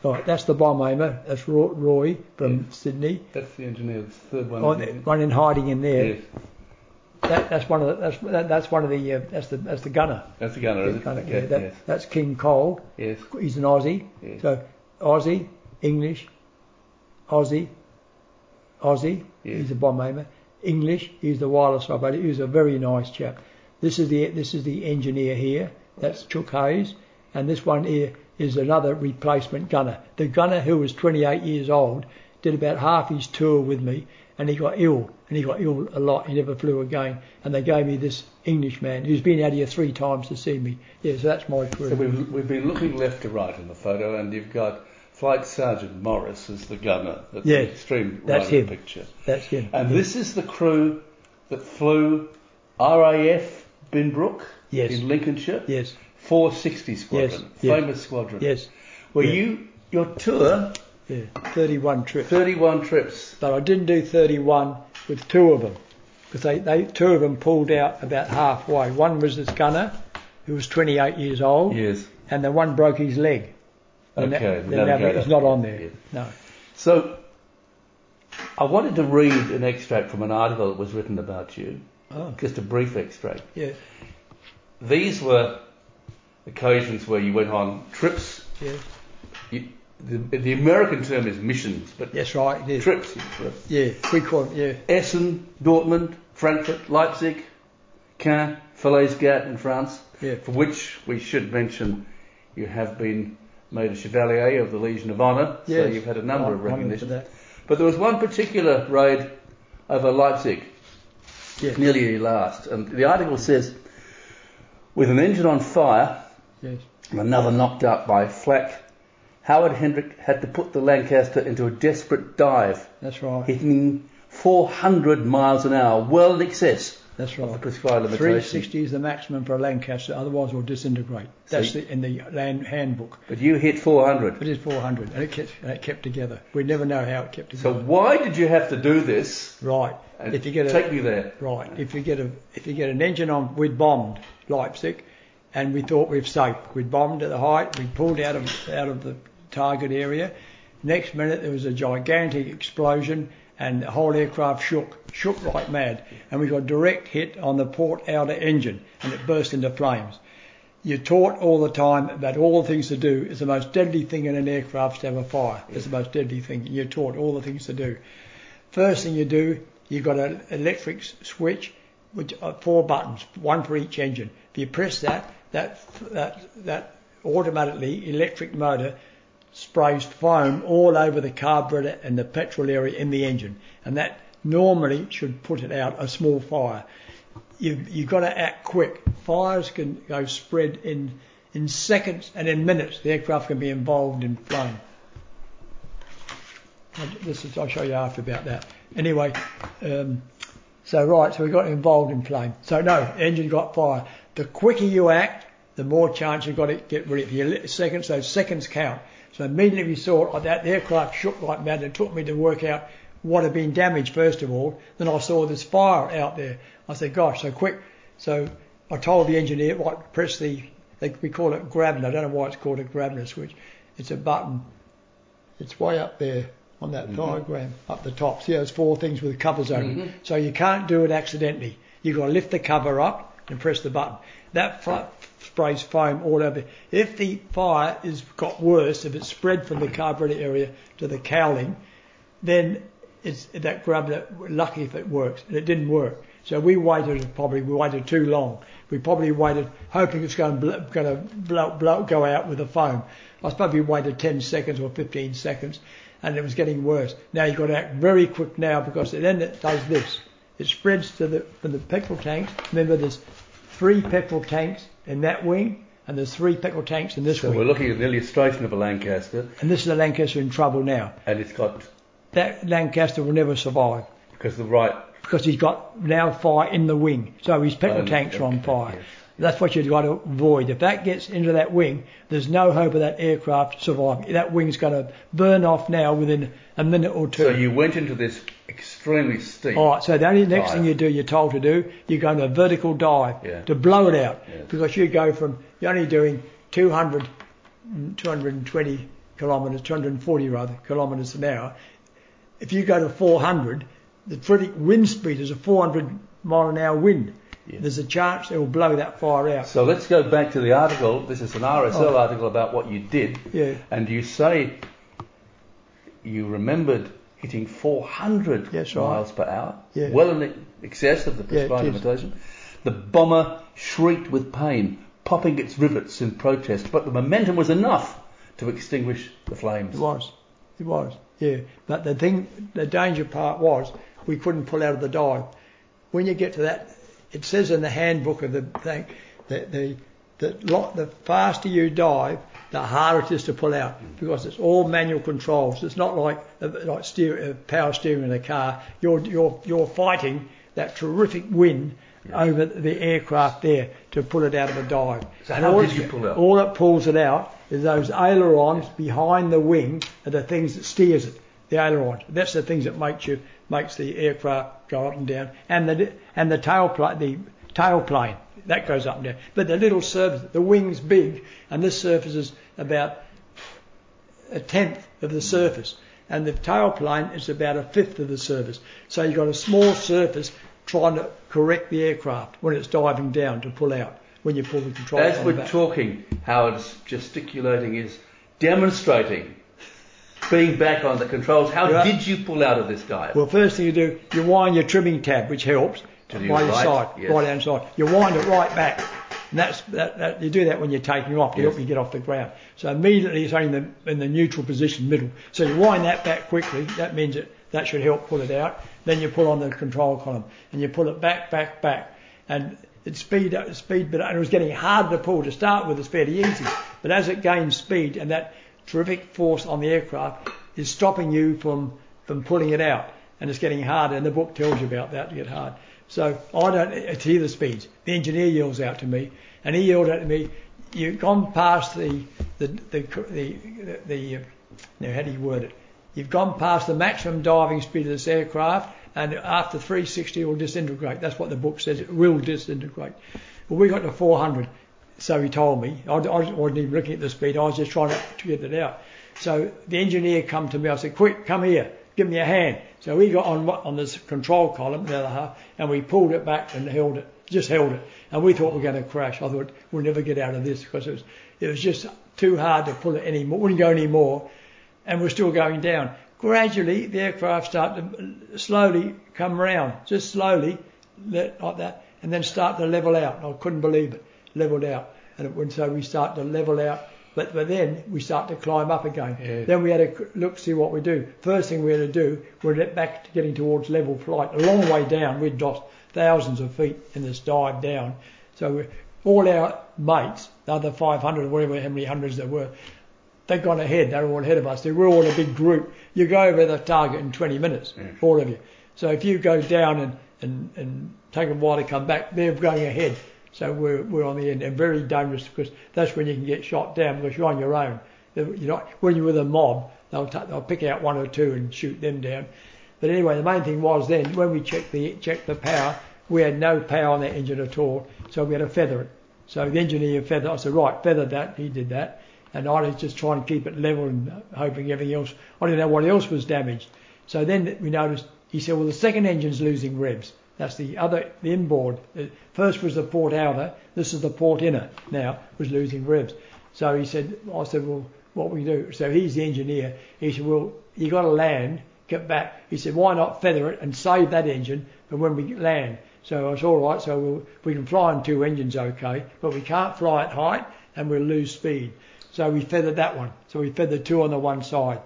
Right, that's the bomb aimer. That's Roy, Roy from Yes. Sydney. That's the engineer. That's the third one. Oh, the one in hiding in there. Yes. That, that's one of the, that's that, that's one of the uh, that's the that's the gunner. That's the gunner, is it? Gunner, Okay, yeah, that, yes. That's King Cole. Yes. He's an Aussie. Yes. So Aussie, English, Aussie, Aussie. Yes. He's a bomb aimer. English. He's the wireless operator. He's a very nice chap. This is the this is the engineer here. That's Chuck Hayes, and this one here is another replacement gunner. The gunner, who was twenty-eight years old, did about half his tour with me, and he got ill, and he got ill a lot. He never flew again, and they gave me this Englishman who's been out here three times to see me. Yeah, so that's my career. So we've, we've been looking left to right in the photo, and you've got Flight Sergeant Morris as the gunner at Yeah, the extreme that's right of him. the picture. That's him. And yeah. this is the crew that flew R A F Binbrook Yes. in Lincolnshire. Yes, four sixty Squadron, Yes, yes. famous squadron. yes, Where yeah. you, your tour, yeah. thirty-one trips. thirty-one trips. But I didn't do thirty-one with two of them, because they, they two of them pulled out about halfway. One was this gunner, who was twenty-eight years old, Yes. and the one broke his leg. The na- Okay, the the navigator navigator. is not on there. Yes. No. So, I wanted to read an extract from an article that was written about you. Oh, Just a brief extract. yeah, These were occasions where you went on trips. yeah. You, the, the American term is missions, but That's right. It is. trips. Yeah, we call it. Yeah, Essen, Dortmund, Frankfurt, Leipzig, Caen, Falaise-Gat in France, yeah, for which we should mention you have been made a Chevalier of the Legion of Honour, so Yes. you've had a number of Honoured for recognitions. that. But there was one particular raid over Leipzig, Yeah, nearly last, and the article says, with an engine on fire yes, and another knocked out by flak, Howard Hendrick had to put the Lancaster into a desperate dive, that's right. hitting four hundred miles an hour, well in excess That's of the right. prescribed three limitation. sixty is the maximum for a Lancaster, otherwise it will disintegrate. That's So- the, in the land handbook. But you hit four hundred. It is four hundred, and it kept, and it kept together. We never know how it kept So together. why did you have to do this? Right. And If you get a take me there. right, if you get a if you get an engine on, we'd bombed Leipzig, and we thought we've safe. We'd bombed at the height. We pulled out of out of the target area. Next minute there was a gigantic explosion, and the whole aircraft shook, shook like mad, and we got a direct hit on the port outer engine, and it burst into flames. You're taught all the time about all the things to do. It's the most deadly thing in an aircraft to have a fire. It's the most deadly thing. You're taught all the things to do. First thing you do, you've got an electric s- switch with uh, four buttons, one for each engine. If you press that, that that that automatically electric motor sprays foam all over the carburetor and the petrol area in the engine, and that normally should put it out a small fire. You've, you've got to act quick. Fires can go spread in in seconds and in minutes. The aircraft can be involved in flame. This is, I'll show you after about that. Anyway, um, so right, so we got involved in flame. So no, engine got fire. The quicker you act, the more chance you've got to get rid of your seconds. Those seconds count. So immediately we saw it like that, the aircraft shook like mad. It took me to work out what had been damaged first of all. Then I saw this fire out there. I said, gosh, so quick. So I told the engineer, right, press the, they, we call it Grabner. I don't know why it's called a Grabner switch. It's a button. It's way up there on that mm-hmm. diagram, up the top. See those four things with the covers open. Mm-hmm. So you can't do it accidentally. You've got to lift the cover up and press the button. That fr- sprays foam all over. If the fire has got worse, if it's spread from the carburetor area to the cowling, then it's that Grabner, lucky if it works. And it didn't work. So we waited, probably we waited too long. We probably waited, hoping it's going to, going to blow, blow, go out with the foam. I suppose we waited ten seconds or fifteen seconds, and it was getting worse. Now you've got to act very quick now, because then it does this. It spreads to the, from the petrol tanks. Remember, there's three petrol tanks in that wing, and there's three petrol tanks in this so wing. We're looking at an illustration of a Lancaster. And this is a Lancaster in trouble now. And it's got... That Lancaster will never survive. Because the right... Because he's got now fire in the wing. So his petrol Um, tanks are on okay, fire. yes. That's what you've got to avoid. If that gets into that wing, there's no hope of that aircraft surviving. That wing's going to burn off now within a minute or two. So you went into this extremely steep... All right, so the only next dive. thing you do, you're told to do, you go into a vertical dive Yeah. to blow it out. Yes. Because you go from, you're only doing two hundred, two hundred twenty kilometres, two hundred forty rather, kilometres an hour. If you go to four hundred, the terrific wind speed is a four hundred mile an hour wind. Yeah. There's a chance it will blow that far out. So let's go back to the article. This is an R S L oh. article about what you did. Yeah. And you say you remembered hitting four hundred yes, miles right. per hour, yeah. well in excess of the prescribed yeah, limitation. The bomber shrieked with pain, popping its rivets in protest, but the momentum was enough to extinguish the flames. It was. It was, yeah. But the thing, the danger part was we couldn't pull out of the dive. When you get to that, it says in the handbook of the thing that the the lot the faster you dive, the harder it is to pull out because it's all manual controls. It's not like like steer, power steering in a car. You're you're you're fighting that terrific wind yes. over the aircraft there to pull it out of a dive. So and how all did it, you pull out? All that pulls it out is those ailerons behind the wing are the things that steers it. The ailerons. That's the things that makes you makes the aircraft go up and down, and the and the tailplane, the tailplane that goes up and down. But the little surface, the wing's big, and this surface is about a tenth of the surface, and the tailplane is about a fifth of the surface. So you've got a small surface trying to correct the aircraft when it's diving down to pull out. When you pull the controls As on we're the back. talking, Howard's gesticulating is demonstrating being back on the controls. How right. did you pull out of this dive? Well, first thing you do, you wind your trimming tab, which helps, to by your right, side, yes. right hand side. You wind it right back. And that's that, that you do that when you're taking off to yes. help you get off the ground. So immediately it's only in the, in the neutral position, middle. So you wind that back quickly. That means that that should help pull it out. Then you pull on the control column and you pull it back, back, back, and it speed up, speed, but it was getting harder to pull. To start with, it's fairly easy, but as it gains speed and that terrific force on the aircraft is stopping you from from pulling it out, and it's getting harder. And the book tells you about that to get hard. So I don't hear the speeds. The engineer yells out to me, and he yelled out to me, "You've gone past the the the the, the, the uh, now how do you word it? You've gone past the maximum diving speed of this aircraft, and after three sixty it will disintegrate." That's what the book says. It will disintegrate. Well, we got to four hundred, so he told me. I, I wasn't even looking at the speed. I was just trying to, to get it out. So the engineer come to me. I said, "Quick, come here. Give me a hand." So we got on on this control column, the other half, and we pulled it back and held it, just held it. And we thought we were going to crash. I thought we'll never get out of this because it was it was just too hard to pull it anymore. Wouldn't go any more, and we're still going down. Gradually, the aircraft started to slowly come round, just slowly, like that, and then start to level out. I couldn't believe it, leveled out, and it, and so we start to level out. But, but then we start to climb up again. Yeah. Then we had to look, see what we do. First thing we had to do, we get back to getting towards level flight. A long way down, we'd lost thousands of feet in this dive down. So we, all our mates, the other five hundred or whatever, how many hundreds there were, they'd gone ahead. They were all ahead of us. They were all in a big group. You go over the target in twenty minutes, yeah. all of you. So if you go down and, and, and take a while to come back, they're going ahead. So we're we're on the end, and very dangerous because that's when you can get shot down because you're on your own. You're not, when you're with a mob, they'll t- they'll pick out one or two and shoot them down. But anyway, the main thing was then when we checked the checked the power, we had no power on that engine at all, so we had to feather it. So the engineer feathered. I said, right, feather that. He did that, and I was just trying to keep it level and hoping everything else. I didn't know what else was damaged. So then we noticed. He said, well, the second engine's losing revs. That's the other, the inboard. First was the port outer. This is the port inner now, was losing revs. So he said, I said, well, what we do? So he's the engineer. He said, well, you got to land, get back. He said, why not feather it and save that engine for when we land? So I was all right. So we'll, we can fly on two engines okay, but we can't fly at height and we'll lose speed. So we feathered that one. So we feathered two on the one side.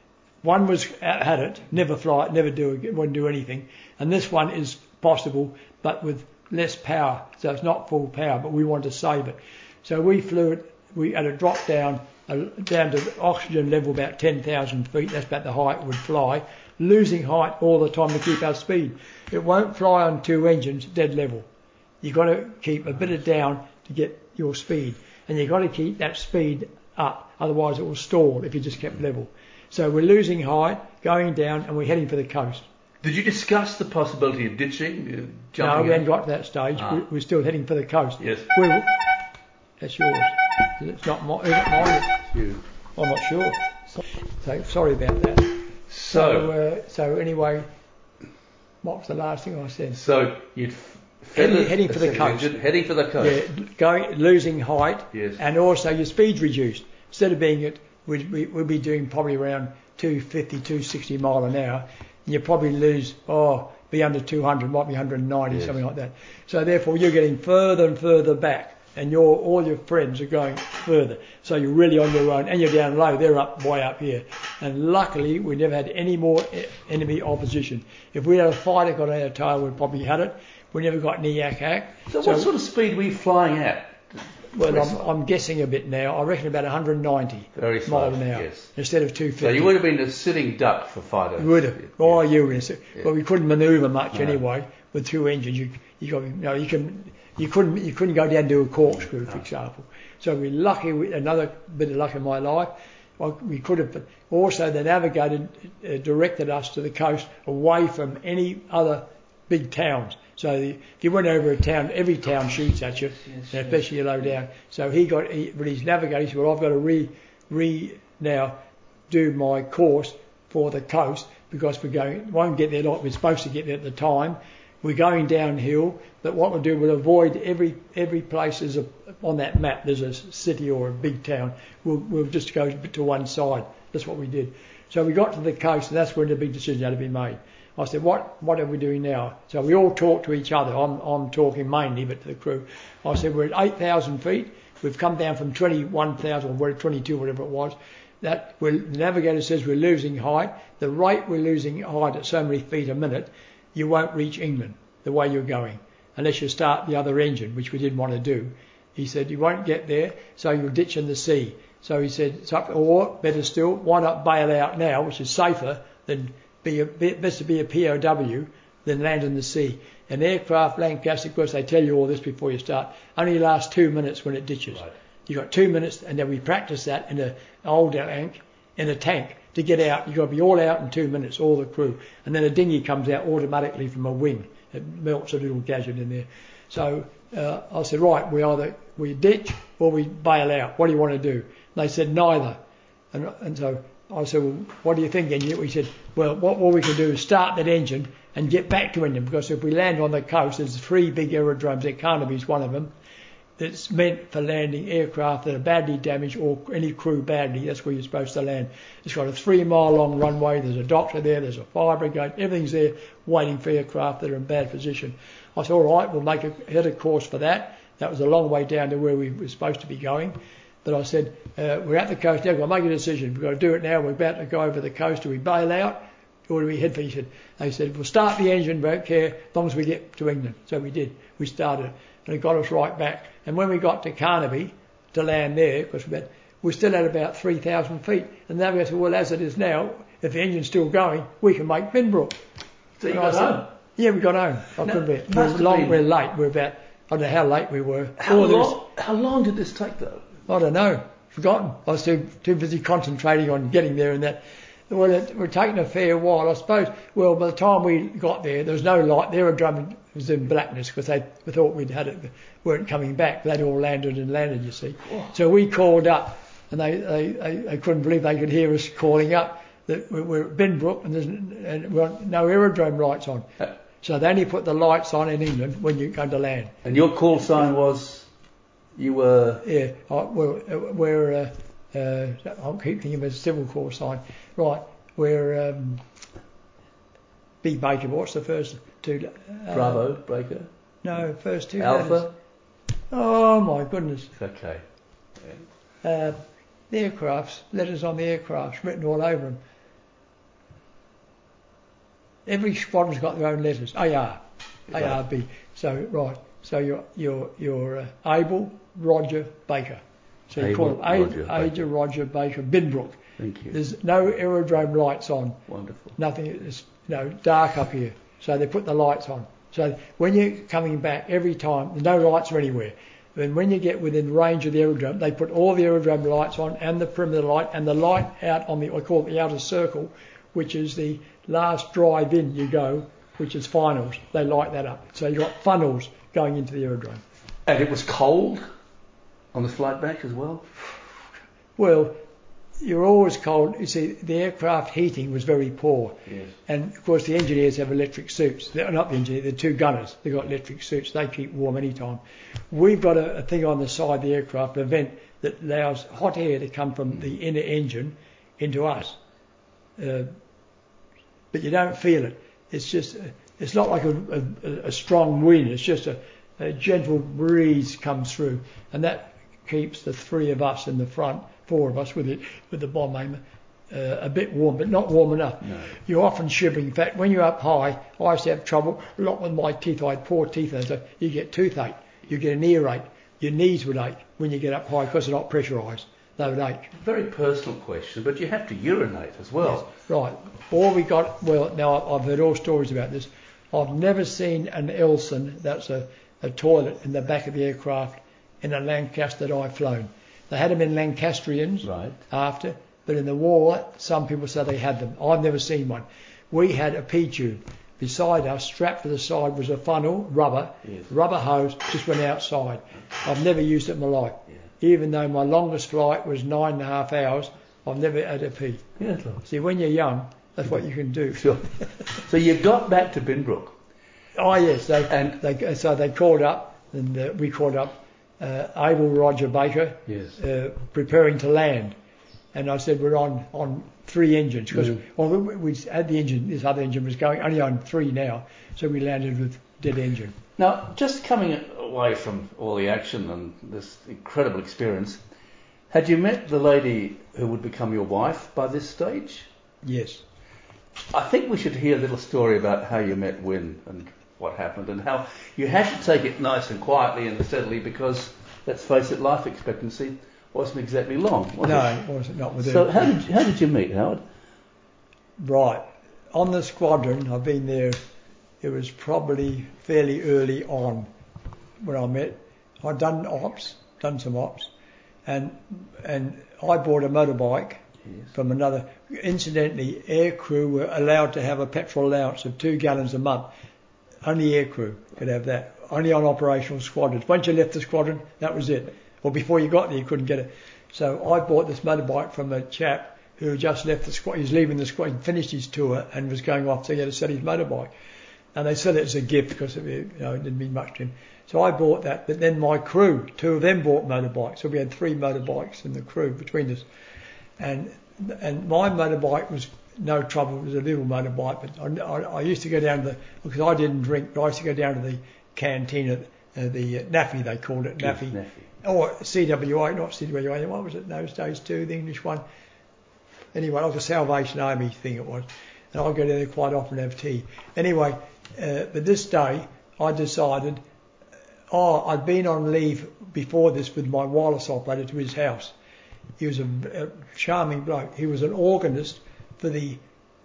One was had it, never fly it, never do it, wouldn't do anything. And this one is possible, but with less power. So it's not full power, but we want to save it. So we flew it, we had a drop down, uh, down to oxygen level about ten thousand feet. That's about the height it would fly, losing height all the time to keep our speed. It won't fly on two engines dead level. You've got to keep a bit of down to get your speed. And you've got to keep that speed up, otherwise it will stall if you just kept level. So we're losing height, going down, and we're heading for the coast. Did you discuss the possibility of ditching, uh, jumping? No, we out? hadn't got to that stage. Ah. We, we're still heading for the coast. Yes. We're, that's yours. It's not mine. Is it mine? You. I'm not sure. So sorry about that. So, So, uh, so anyway, what was the last thing I said? so you'd f- Heading- feathered heading a for the second coast. engine, heading for the coast. Yeah, going, losing height, Yes. and also your speed's reduced. Instead of being at, we'd, we, we'd be doing probably around two fifty, two sixty mile an hour. You probably lose, oh, be under two hundred, might be one ninety, Yes. something like that. So therefore, you're getting further and further back, and your all your friends are going further. So you're really on your own, and you're down low. They're up way up here. And luckily, we never had any more e- enemy opposition. If we had a fighter got on our tail, we'd probably had it. We never got any yak-yak. So, what sort of speed were you flying at? Well, I'm, I'm guessing a bit now. I reckon about one ninety Very slow, miles an hour yes. instead of two fifty. So you would have been a sitting duck for fighter. You would have. Yeah. Oh, you would have. Yeah. Well, we couldn't manoeuvre much No. anyway with two engines. You, you got, you know, you can, you couldn't, you couldn't go down and do a corkscrew, for example. So we're lucky. We, another bit of luck in my life. I, we could have. But also, the navigator uh, directed us to the coast, away from any other big towns. So the, if you went over a town, every town shoots at you, Yes, and especially low down. So he got, he, with his navigator, he said, well, I've got to re, re now do my course for the coast because we're going, won't get there like we're supposed to get there at the time. We're going downhill, but what we'll do, we'll avoid every every place is a, on that map. There's a city or a big town. We'll we'll just go to one side. That's what we did. So we got to the coast, and that's when the big decision had to be made. I said, what what are we doing now? So we all talked to each other. I'm I'm talking mainly, but to the crew. I said, we're at eight thousand feet. We've come down from twenty-one thousand or twenty-two, whatever it was. That we're, the navigator says we're losing height. The rate we're losing height at so many feet a minute, you won't reach England the way you're going unless you start the other engine, which we didn't want to do. He said, you won't get there, so you'll ditch in the sea. So he said, it's up, or better still, why not bail out now, which is safer than be a, best to be a P O W than land in the sea. An aircraft Lancaster, of course, they tell you all this before you start, only lasts two minutes when it ditches. Right. You've got two minutes, and then we practice that in an old tank, in a tank. To get out, you've got to be all out in two minutes, all the crew. And then a dinghy comes out automatically from a wing. It melts a little gadget in there. So uh, I said, right, we either we ditch or we bail out. What do you want to do? And they said, neither. And, and so I said, well, what do you think? And we said, well, what, what we can do is start that engine and get back to England, because if we land on the coast, there's three big aerodromes. At Carnaby's one of them. That's meant for landing aircraft that are badly damaged or any crew badly. That's where you're supposed to land. It's got a three mile long runway. There's a doctor there. There's a fire brigade. Everything's there waiting for aircraft that are in bad position. I said, all right, we'll make a head of course for that. That was a long way down to where we were supposed to be going. But I said, uh, we're at the coast now. We've got to make a decision. We've got to do it now. We're about to go over the coast. Do we bail out or do we head for England? They said, we'll start the engine. Won't care as long as we get to England. So we did. We started. And it got us right back. And when we got to Carnaby to land there, because we we're still at about three thousand feet, and then we said, well, as it is now, if the engine's still going, we can make Binbrook. So you And got I said, home? Yeah, we got home. I Now, couldn't be. must We're, have long, been- we're late. We're about, I don't know how late we were. How Oh, there was- long, how long did this take, though? I don't know. Forgotten. I was too too busy concentrating on getting there and that. Well, it were taking a fair while, I suppose. Well, by the time we got there, there was no light. The aerodrome was in blackness because they thought we'd had it, weren't coming back. They'd all landed and landed, you see. Oh. So we called up, and they, they, they, they couldn't believe they could hear us calling up that we- we're at Binbrook and there's and we've got no aerodrome lights on. Uh, So they only put the lights on in England when you're going to land. And your call sign was, you were... Yeah, I, we're, we're uh, uh, I'll keep thinking of a civil call sign. Right, we're um, B Baker. What's the first two? Uh, Bravo, Breaker, No, first two. Alpha. letters. Oh my goodness. Okay. Uh, the aircrafts, letters on the aircrafts written all over them. Every squadron's got their own letters. A R, A R B. So right. So you're you're you're uh, Abel, Roger, Baker. So you Abel, call them Roger, A- Aja, Roger, Baker, Binbrook. Thank you. There's no aerodrome lights on. Wonderful. Nothing. It's you know dark up here. So they put the lights on. So when you're coming back, every time there's no lights are anywhere. Then when you get within range of the aerodrome, they put all the aerodrome lights on and the perimeter light and the light out on the I call it the outer circle, which is the last drive in you go, which is finals. They light that up. So you've got funnels going into the aerodrome. And it was cold on the flight back as well? Well, you're always cold. You see, the aircraft heating was very poor. Yes. And, of course, the engineers have electric suits. They're not the engineers, the two gunners. They've got electric suits. They keep warm any time. We've got a, a thing on the side of the aircraft, a vent, that allows hot air to come from the inner engine into us. Uh, but you don't feel it. It's just, it's not like a, a, a strong wind. It's just a, a gentle breeze comes through. And that keeps the three of us in the front, four of us with it, with the bomb aimer, uh, a bit warm, but not warm enough. No. You're often shivering. In fact, when you're up high, I used to have trouble a lot with my teeth. I had poor teeth, and so you get toothache, you get an earache, your knees would ache when you get up high because they're not pressurised. They would ache. Very personal question, but you have to urinate as well. Yes, right. Or we got, well, now I've heard all stories about this. I've never seen an Elson, that's a, a toilet in the back of the aircraft, in a Lancaster that I've flown. They had them in Lancastrians Right. after, but in the war, some people say they had them. I've never seen one. We had a P tube. Beside us, strapped to the side, was a funnel, rubber, Yes. rubber hose, just went outside. I've never used it in my life. Yeah. Even though my longest flight was nine and a half hours, I've never had a pee. Yeah. See, when you're young, that's what you can do. Sure. So you got back to Binbrook. Oh yes, they, And- they so they called up, and uh, we called up uh, Abel Roger Baker, Yes. uh, preparing to land, and I said we're on on three engines because Mm. well we, we had the engine, this other engine was going only on three now, so we landed with dead engine. Now, just coming away from all the action and this incredible experience, had you met the lady who would become your wife by this stage? Yes. I think we should hear a little story about how you met Win and what happened and how you had to take it nice and quietly and steadily because, let's face it, life expectancy wasn't exactly long, was No, it? it wasn't, not with So her. how did, how did you meet, Howard? Right. On the squadron, I've been there, it was probably fairly early on when I met. I'd done ops, done some ops, and and I bought a motorbike Yes. from another. Incidentally, air crew were allowed to have a petrol allowance of two gallons a month. Only air crew could have that. Only on operational squadrons. Once you left the squadron, that was it. Or before you got there, you couldn't get it. So I bought this motorbike from a chap who just left the squad. He was leaving the squad, finished his tour, and was going off to get to sell his motorbike. And they sell it as a gift because it, you know, it didn't mean much to him. So I bought that. But then my crew, two of them bought motorbikes. So we had three motorbikes in the crew between us. And and my motorbike was no trouble. It was a little motorbike, but I, I, I used to go down to the, because I didn't drink, but I used to go down to the canteen at uh, the uh, NAFI, they called it, Yes, NAFI. NAFI. Or C W I, not C W I, what was it in those days too, the English one? Anyway, like a Salvation Army thing it was. And I'd go down there quite often and have tea. Anyway, uh, but this day I decided, oh, I'd been on leave before this with my wireless operator to his house. He was a, a charming bloke. He was an organist for the,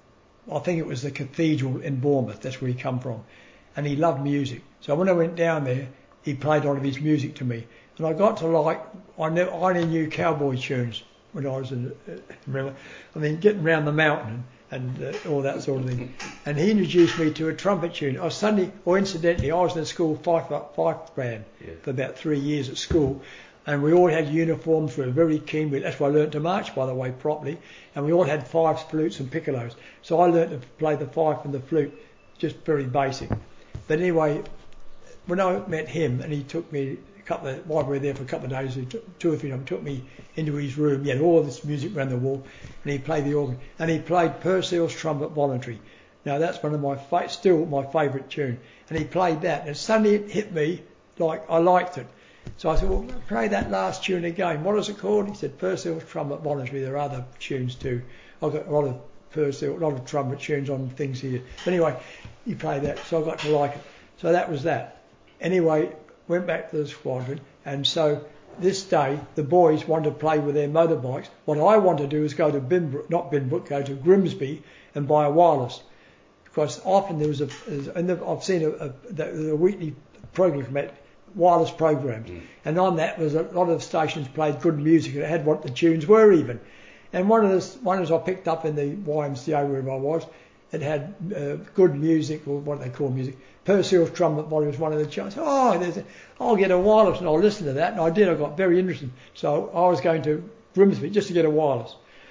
I think it was the cathedral in Bournemouth, that's where he come from. And he loved music. So when I went down there, he played all of his music to me. And I got to like, I, never, I only knew cowboy tunes when I was in, uh, remember, I mean, getting round the mountain and uh, all that sort of thing. And he introduced me to a trumpet tune. I was suddenly, or incidentally, I was in a school fife, fife band Yeah. for about three years at school. And we all had uniforms, we were very keen. That's why I learnt to march, by the way, properly. And we all had fifes, flutes and piccolos. So I learnt to play the fife and the flute, just very basic. But anyway, when I met him, and he took me a couple of, while we were there for a couple of days, he took, two or three of them, took me into his room. He had all this music around the wall, and he played the organ. And he played Purcell's Trumpet Voluntary. Now that's one of my, fa- still my favourite tune. And he played that, and suddenly it hit me like I liked it. So I said, well, play that last tune again. What is it called? He said, Purcell's Trumpet Voluntary. There are other tunes too. I've got a lot of Purcell, a lot of trumpet tunes on things here. But anyway, he played that, so I got to like it. So that was that. Anyway, went back to the squadron, and so this day the boys wanted to play with their motorbikes. What I wanted to do was go to Binbrook, not Binbrook, go to Grimsby and buy a wireless. Because often there was a, and I've seen a, a, the, a weekly program from it, wireless programs, mm. and on that was a lot of stations played good music, and it had what the tunes were even. And one of the ones I picked up in the Y M C A wherever I was, it had uh, good music, or what they call music. Purcell's Trumpet Voluntary was one of the tunes. Oh, there's a, I'll get a wireless and I'll listen to that, and I did. I got very interested. So I was going to Grimsby just to get a wireless.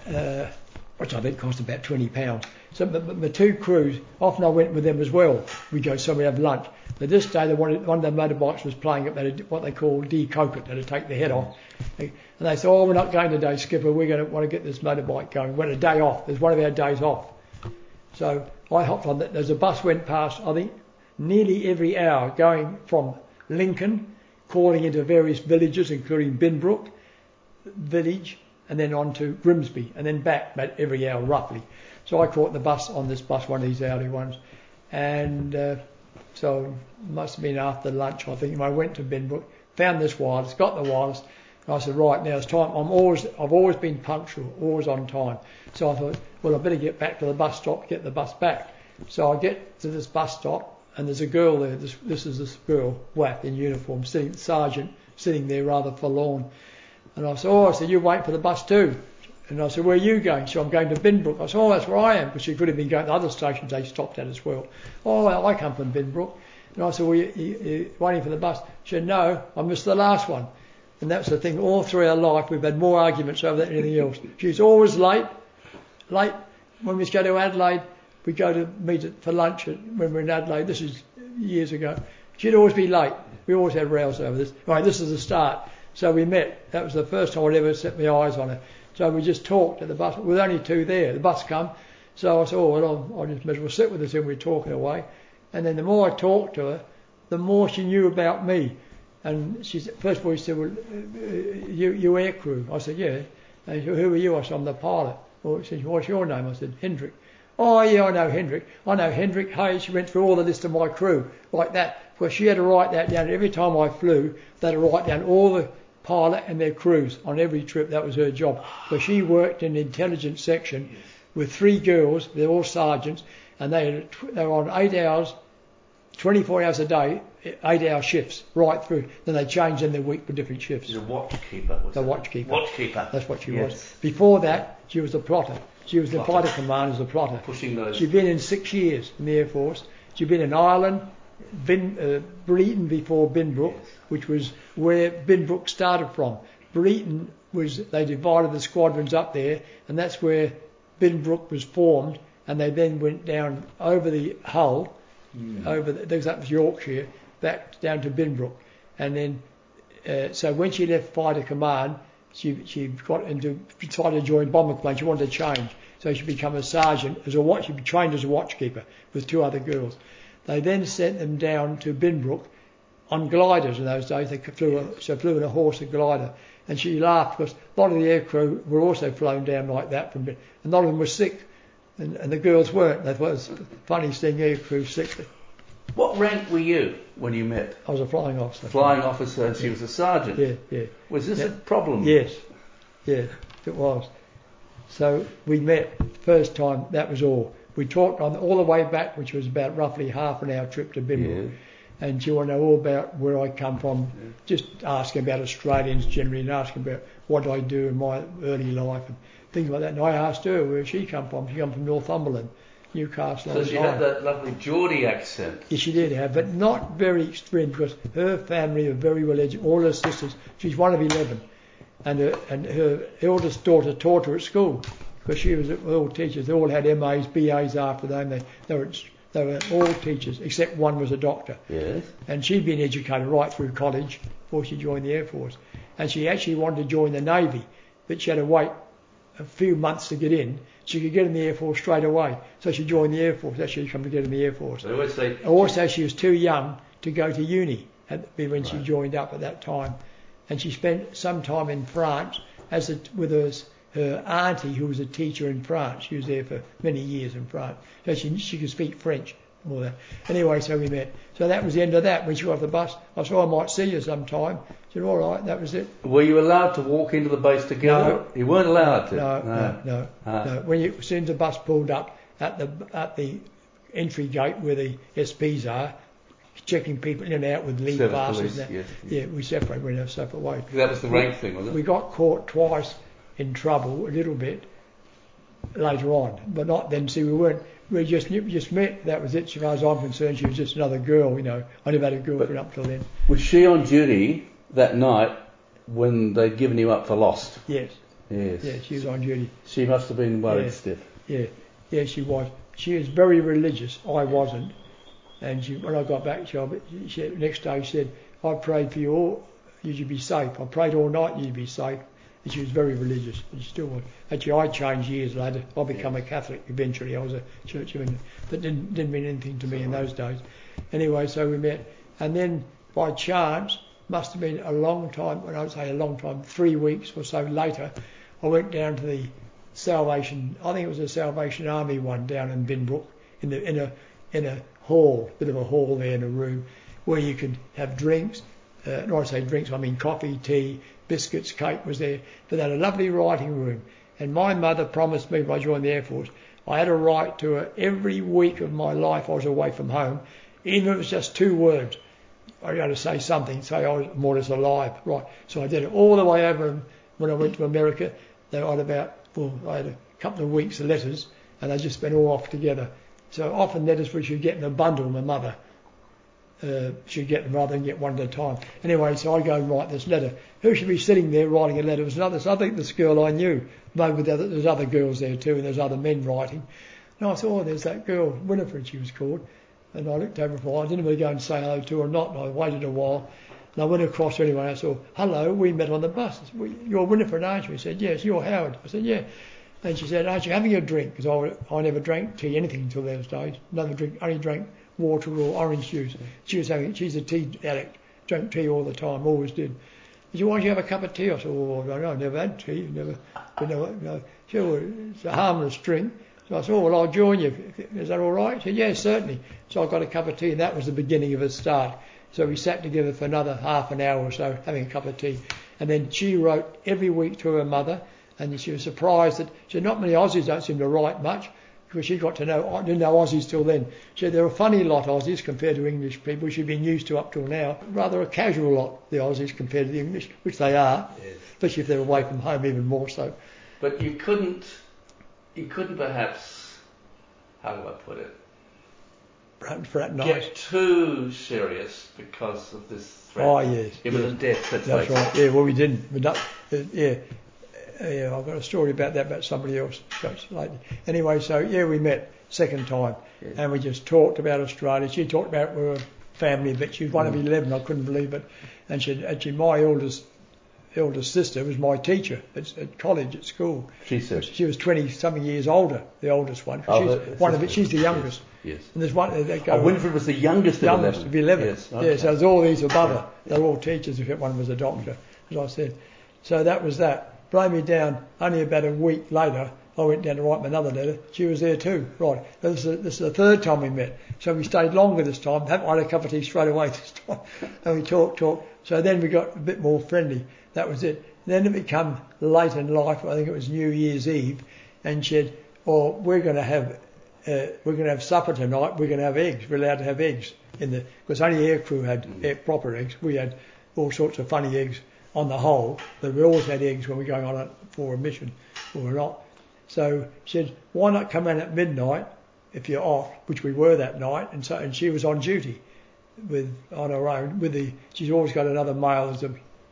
uh, which I think cost about twenty pounds. So but, but the two crews, often I went with them as well. We go somewhere have lunch. But this day, the one, one of the motorbikes was playing up at what they call de-coke it, to take the head off. And they said, oh, we're not going today, Skipper. We're going to want to get this motorbike going. We had a day off. There's one of our days off. So I hopped on that. There's a bus went past, I think, nearly every hour, going from Lincoln, calling into various villages, including Binbrook village, and then on to Grimsby, and then back about every hour roughly. So I caught the bus on this bus, one of these Audi ones, and uh, so it must have been after lunch, I think. I went to Binbrook, found this wireless, got the wireless, and I said, right, now it's time. I'm always, I've always been punctual, always on time. So I thought, well, I better get back to the bus stop, get the bus back. So I get to this bus stop, and there's a girl there. This, this is this girl, whack in uniform, sitting, sergeant, sitting there rather forlorn. And I said, oh, I said, you wait for the bus too. And I said, where are you going? So I'm going to Binbrook. I said, oh, that's where I am, because she could have been going to other stations they stopped at as well. Oh, well, I come from Binbrook. And I said, well, you, you, you waiting for the bus? She said, no, I missed the last one. And that's the thing, all through our life we've had more arguments over that than anything else. She's always late. Late. When we go to Adelaide, we go to meet for lunch when we're in Adelaide. This is years ago. She'd always be late. We always had rows over this. Right, this is the start. So we met. That was the first time I'd ever set my eyes on her. So we just talked at the bus. There were only two there. The bus come. So I said, oh, well, I'll, I'll just might as well sit with us, and we were talking away. And then the more I talked to her, the more she knew about me. And she said, first of all, she said, well, you, you aircrew? I said, yeah. And she said, who are you? I said, I'm the pilot. Well, she said, what's your name? I said, Hendrick. Oh, yeah, I know Hendrick. I know Hendrick Hayes. She went through all the list of my crew like that. Because she had to write that down. Every time I flew, they had to write down all the pilot and their crews on every trip. That was her job. Because she worked in the intelligence section with three girls. They're all sergeants. And they, they were on eight hours, twenty-four hours a day, eight-hour shifts right through. Then they changed in their week for different shifts. She's a watchkeeper. The watchkeeper. Watchkeeper. That's what she yes. was. Before that, she was a plotter. She was the Plotter. fighter commander as a plotter. Pushing those. She'd been in six years in the Air Force. She'd been in Ireland, Bin, uh, Breton before Binbrook, yes. which was where Binbrook started from. Breton was, they divided the squadrons up there, and that's where Binbrook was formed, and they then went down over the Hull, mm. over the, that was Yorkshire, back down to Binbrook. And then, uh, so when she left fighter command, she she got into, decided to join bomber plane. She wanted to change. So she became a sergeant, as a watch, she'd be trained as a watchkeeper with two other girls. They then sent them down to Binbrook on gliders in those days. They flew, a, so flew in a horse and glider. And she laughed because a lot of the aircrew were also flown down like that from Bin. And a lot of them were sick, and, and the girls weren't. That was the funniest thing, aircrew sick. What rank were you when you met? I was a flying officer. Flying officer, and she yeah. was a sergeant. Yeah, yeah. Was this yeah. a problem? Yes, yeah, it was. So we met first time. That was all. We talked on all the way back, which was about roughly half an hour trip to Binbrook. Yeah. And she wanted to know all about where I come from, yeah. just asking about Australians generally, and asking about what I do in my early life and things like that. And I asked her where she come from. She come from Northumberland, Newcastle. So she had that lovely Geordie accent. Yes, she did have, but not very extreme, because her family are very well educated. All her sisters, she's one of eleven, and her, and her eldest daughter taught her at school, because she was all teachers. They all had M As, B As after them. They they were they were all teachers, except one was a doctor. Yes. And she'd been educated right through college before she joined the Air Force. And she actually wanted to join the Navy, but she had to wait a few months to get in. She could get in the Air Force straight away. So she joined the Air Force. That's how she come to get in the Air Force. So always say also, she was too young to go to uni at, when right. she joined up at that time. And she spent some time in France as a, with her, her auntie, who was a teacher in France. She was there for many years in France. So she, she could speak French. All that. Anyway, so we met. So that was the end of that. When she got off the bus, I said, I might see you sometime. She said, all right, that was it. Were you allowed to walk into the base together? No. You weren't allowed to? No, no, no. no, ah. no. When you, as soon as the bus pulled up at the at the entry gate where the S Ps are, checking people in and out with leave Separate passes. police, and that. Yes, yes. Yeah, we separated, we went our separate ways. That was the rank thing, was it? We got caught twice in trouble, a little bit, later on, but not then. See, we weren't. We just we just met. That was it. As far as I'm concerned, she was just another girl. You know, I never had a girlfriend but up till then. Was she on duty that night when they'd given you up for lost? Yes. Yes. Yeah, she was on duty. She must have been worried Yeah. stiff. Yeah, yeah, she was. She was very religious. I wasn't. And she, when I got back, she, she next day she said, "I prayed for you all. You should be safe. I prayed all night. You'd be safe." And she was very religious. And she still was. Actually, I changed years later. I became a Catholic eventually. I was a church minister, but didn't didn't mean anything to me in those days. Anyway, so we met, and then by chance, must have been a long time. When I would say a long time, three weeks or so later, I went down to the Salvation. I think it was a Salvation Army one down in Binbrook, in the in a in a hall, bit of a hall there in a room, where you could have drinks. Uh, not to say drinks, I mean coffee, tea, biscuits, cake was there. But they had a lovely writing room. And my mother promised me when I joined the Air Force, I had to write to her every week of my life I was away from home, even if it was just two words. I had to say something, say I was more or less alive. Right. So I did it all the way over. And when I went to America, they had about, well, I had a couple of weeks of letters, and they just went all off together. So often letters which you get in a bundle, my mother. Uh, she'd get them rather than get one at a time. Anyway, so I go and write this letter. Who should be sitting there writing a letter? It was another, I think this girl I knew. Maybe there's other girls there too, and there's other men writing. And I thought, oh, there's that girl, Winifred she was called. And I looked over for a while. I didn't really go and say hello to her or not, and I waited a while. And I went across anyway, and I saw, hello, we met on the bus. I said, well, you're Winifred, aren't you? She said, yes, you're Howard. I said, yeah. And she said, aren't you having a drink? Because I, I never drank tea, anything until those days. Never drink, only drank water or orange juice. She was having, she's a tea addict, drank tea all the time, always did. She said, why don't you have a cup of tea? I said, oh, I know, I never had tea, never, but never, no. She said, well, it's a harmless drink. So I said, oh, well, I'll join you. Is that all right? She said, yes, certainly. So I got a cup of tea, and that was the beginning of a start. So we sat together for another half an hour or so, having a cup of tea. And then she wrote every week to her mother, and she was surprised that, she said, not many Aussies don't seem to write much, because she got to know, I didn't know Aussies till then. She said, they're a funny lot, Aussies, compared to English people, she'd been used to up till now. Rather a casual lot, the Aussies, compared to the English, which they are, yes. Especially if they're away from home, even more so. But you couldn't, you couldn't perhaps, how do I put it? Frat night. Get too serious because of this threat. Oh, yes. It yes. was a death. That's, that's right. Yeah, well, we didn't. But not, uh, yeah. Yeah, I've got a story about that, about somebody else lately. Anyway, so yeah, we met second time, yes. And we just talked about Australia. She talked about we were a family, but she was one mm. of eleven. I couldn't believe it. And she, actually, my eldest eldest sister was my teacher at, at college, at school. She said she was twenty something years older, the oldest one. Oh, she's one of it. She's the youngest. Yes. yes. And there's one. They go, oh, Winifred was the youngest, youngest of eleven. Of eleven. Yes. Okay. Yeah. So there's all these above her. They're all teachers. If one was a doctor, as I said. So that was that. Blow me down. Only about a week later, I went down to write me another letter. She was there too. Right. This is, a, this is the third time we met. So we stayed longer this time. I had a cup of tea straight away this time. And we talked, talked. So then we got a bit more friendly. That was it. Then it became late in life. I think it was New Year's Eve. And she said, oh, we're going to have, uh, we're going to have supper tonight. We're going to have eggs. We're allowed to have eggs in the, because only aircrew had mm. air, proper eggs. We had all sorts of funny eggs. On the whole, but we always had eggs when we were going on a, for a mission, or we're not. So she said, why not come in at midnight if you're off, which we were that night, and so and she was on duty with on her own. With the she's always got another male as a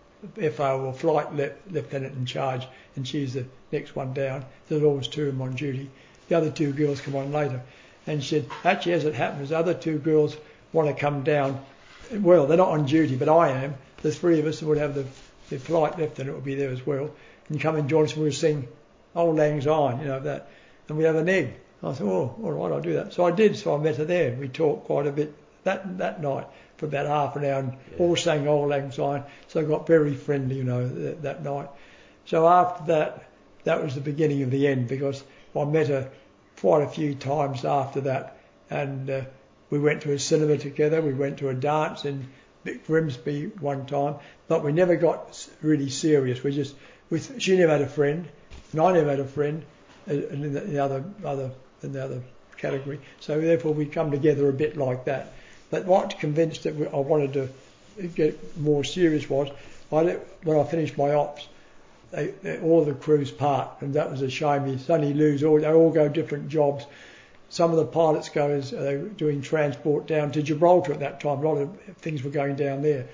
F O or flight le- lieutenant in charge, and she's the next one down. There's always two of them on duty. The other two girls come on later. And she said, actually, as it happens, the other two girls want to come down. Well, they're not on duty, but I am. The three of us would have the the flight lieutenant would be there as well, and come and join us and we'll sing Auld Lang Syne, you know, that, and we have an egg. I thought, oh, all right, I'll do that. So I did, so I met her there. We talked quite a bit that that night for about half an hour, and yeah. all sang Auld Lang Syne, so I got very friendly, you know, that, that night. So after that, that was the beginning of the end, because I met her quite a few times after that, and uh, we went to a cinema together, we went to a dance in Grimsby one time, but we never got really serious. We just, we, she never had a friend, and I never had a friend, and in the, the other, other, in the other category. So therefore, we come together a bit like that. But what convinced that we, I wanted to get more serious was, I let, when I finished my ops, they, they, all the crews part, and that was a shame. You suddenly lose all. They all go different jobs. Some of the pilots go as uh, they were doing transport down to Gibraltar at that time. A lot of things were going down there.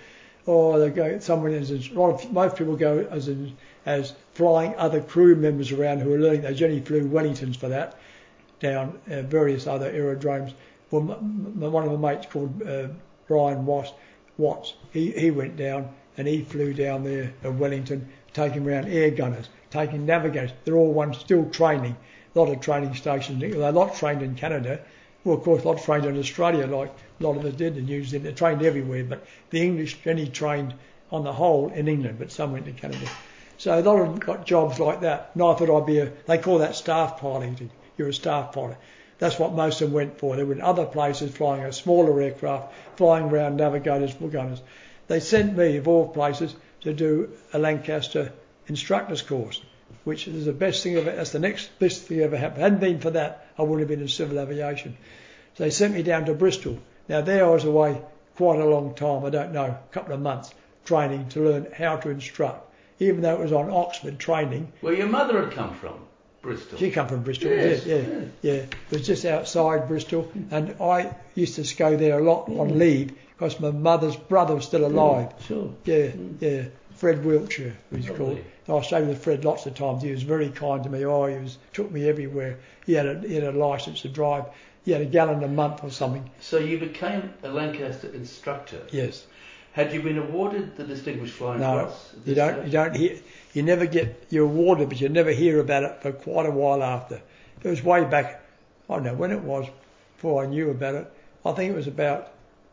or they go someone as a lot of most people go as in, as flying other crew members around who are learning. They generally flew Wellingtons for that down uh, various other aerodromes. Well, m- m- one of my mates called uh, Brian Watts, Watts he he went down and he flew down there at Wellington, taking around air gunners, taking navigators. They're all ones still training. A lot of training stations. They're a lot trained in Canada. Well, of course, a lot trained in Australia, like a lot of us did, and New Zealand. They're trained everywhere, but the English generally trained on the whole in England, but some went to Canada. So a lot of them got jobs like that. And I thought I'd be a, they call that staff piloting. You're a staff pilot. That's what most of them went for. They were in other places flying a smaller aircraft, flying around navigators, full gunners. They sent me, of all places, to do a Lancaster instructor's course, which is the best thing ever. That's the next best thing ever happened. Hadn't been for that, I wouldn't have been in civil aviation. So they sent me down to Bristol. Now there I was away quite a long time, I don't know, a couple of months, training to learn how to instruct. Even though it was on Oxford training. Where your mother had come from, Bristol. She come from Bristol, yes, yeah, yeah, yes. yeah. It was just outside Bristol, and I used to go there a lot on leave because my mother's brother was still alive. Mm, sure. Yeah, Mm. yeah. Fred Wiltshire, he's Lovely. called. And I stayed with Fred lots of times. He was very kind to me. Oh, he was took me everywhere. He had a he had a license to drive. He had a gallon a month or something. So you became a Lancaster instructor. Yes. Had you been awarded the Distinguished Flying No, Cross? you don't. You don't hear. You never get. You're awarded, but you never hear about it for quite a while after. It was way back. I don't know when it was. Before I knew about it, I think it was about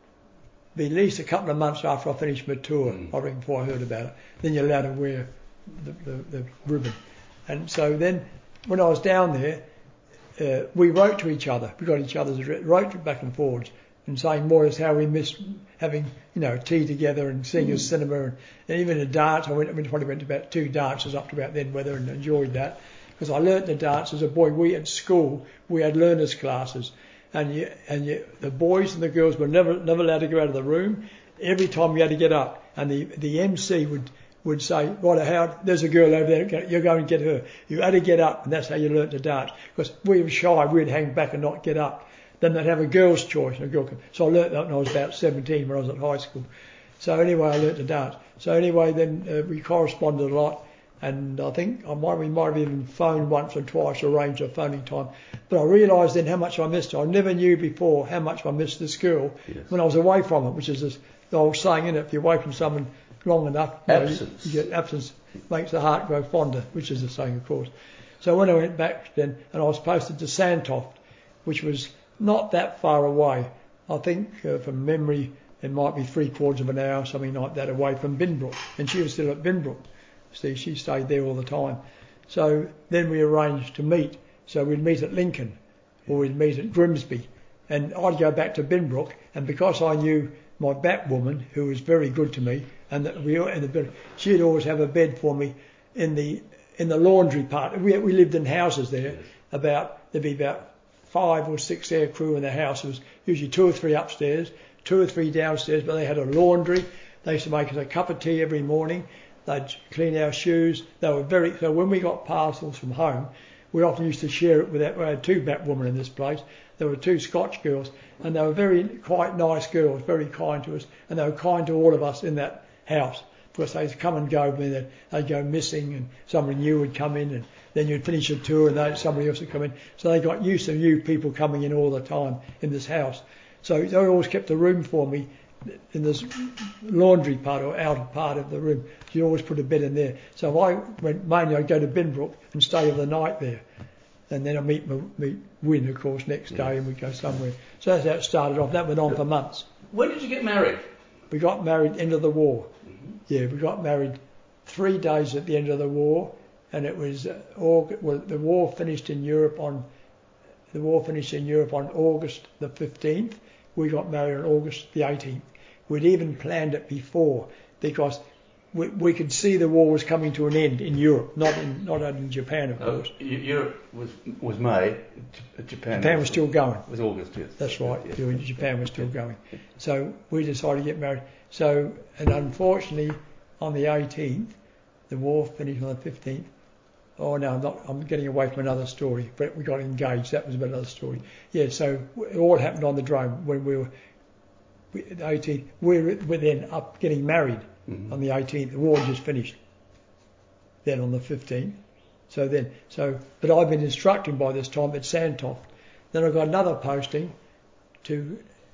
be at least a couple of months after I finished my tour. Mm. I reckon before I heard about it. Then you're allowed to wear the, the, the ribbon. And so then, when I was down there, uh, we wrote to each other. We got each other's wrote back and forwards. And saying more as how we missed having, you know, tea together and seeing mm. a cinema and, and even a dance. I went, I probably went to about two dances up to about then, whether and enjoyed that because I learnt the dance as a boy. We at school we had learners classes, and you, and you, the boys and the girls were never never allowed to go out of the room. Every time you had to get up, and the the M C would would say, right, how there's a girl over there, you're going to get her. You had to get up, and that's how you learnt to dance. Because we were shy, we'd hang back and not get up. Then they'd have a girl's choice and a girl. So I learnt that when I was about seventeen when I was at high school. So anyway, I learnt to dance. So anyway, then uh, we corresponded a lot, and I think I might we might have even phoned once or twice, arranged a phoning time. But I realised then how much I missed her. I never knew before how much I missed the school yes. when I was away from it, which is this, the old saying, isn't it? If you're away from someone long enough, absence. You know, you, you get absence makes the heart grow fonder, which is the saying, of course. So when I went back then, and I was posted to Sandtoft, which was not that far away. I think uh, from memory it might be three quarters of an hour, something like that, away from Binbrook. And she was still at Binbrook. See, she stayed there all the time. So then we arranged to meet. So we'd meet at Lincoln or we'd meet at Grimsby. And I'd go back to Binbrook. And because I knew my Batwoman, who was very good to me, and that we in the bed, she'd always have a bed for me in the in the laundry part. We we lived in houses there. About there'd be about five or six air crew in the house. It was usually two or three upstairs, two or three downstairs, but they had a laundry. They used to make us a cup of tea every morning. They'd clean our shoes. They were very, so when we got parcels from home, we often used to share it with that. We had two Batwomen in this place. There were two Scotch girls, and they were very, quite nice girls, very kind to us, and they were kind to all of us in that house. Because they'd come and go, and they'd go missing, and someone new would come in, and then you'd finish a tour and they, somebody else would come in. So they got used to new people coming in all the time in this house. So they always kept a room for me in this laundry part or outer part of the room. You always put a bed in there. So if I went, mainly I'd go to Binbrook and stay overnight there. And then I'd meet, meet Wynne, of course, next day, and we'd go somewhere. So that's how it started off. That went on for months. When did you get married? We got married end of the war. Mm-hmm. Yeah, we got married three days at the end of the war. And it was uh, August, well, the war finished in Europe on the war finished in Europe on August the fifteenth. We got married on August the eighteenth. We'd even planned it before because we, we could see the war was coming to an end in Europe, not in not in Japan, of course. Uh, Europe was was May. Japan. Japan was still going. It was August, yes. That's right. Yes. Japan was still going. So we decided to get married. So and unfortunately, on the eighteenth, the war finished on the fifteenth. Oh no, I'm not. I'm getting away from another story. But we got engaged. That was another story. Yeah. So it all happened on the drone when we were we, the eighteenth, we're, we're then up getting married mm-hmm. on the eighteenth. The war just finished. Then on the fifteenth. So then, so, but I've been instructing by this time at Sandtoft. Then I got another posting to,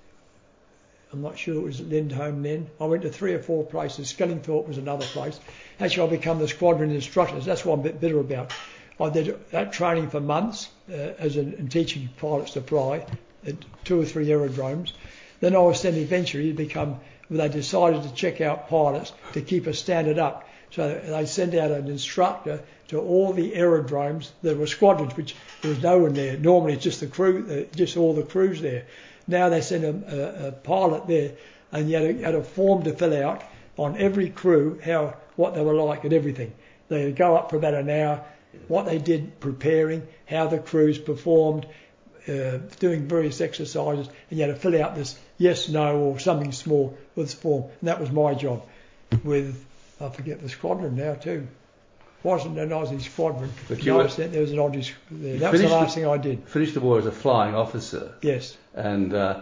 I'm not sure it was Lindholm then. I went to three or four places. Skellingthorpe was another place. Actually, I become the squadron instructor. That's what I'm a bit bitter about. I did that training for months uh, as an, and teaching pilots to fly at two or three aerodromes. Then I was then eventually become, they decided to check out pilots to keep a standard up. So they sent out an instructor to all the aerodromes. There were squadrons, which there was no one there. Normally it's just the crew, uh, just all the crews there. Now they sent a, a, a pilot there, and you had, a, you had a form to fill out on every crew, how what they were like and everything. They would go up for about an hour, what they did preparing, how the crews performed, uh, doing various exercises, and you had to fill out this yes, no, or something small with this form. And that was my job with, I forget the squadron now too. Wasn't an Aussie squadron. But you were, there was an Aussie there. That was the last the, thing I did. Finished the war as a flying officer. Yes. And uh,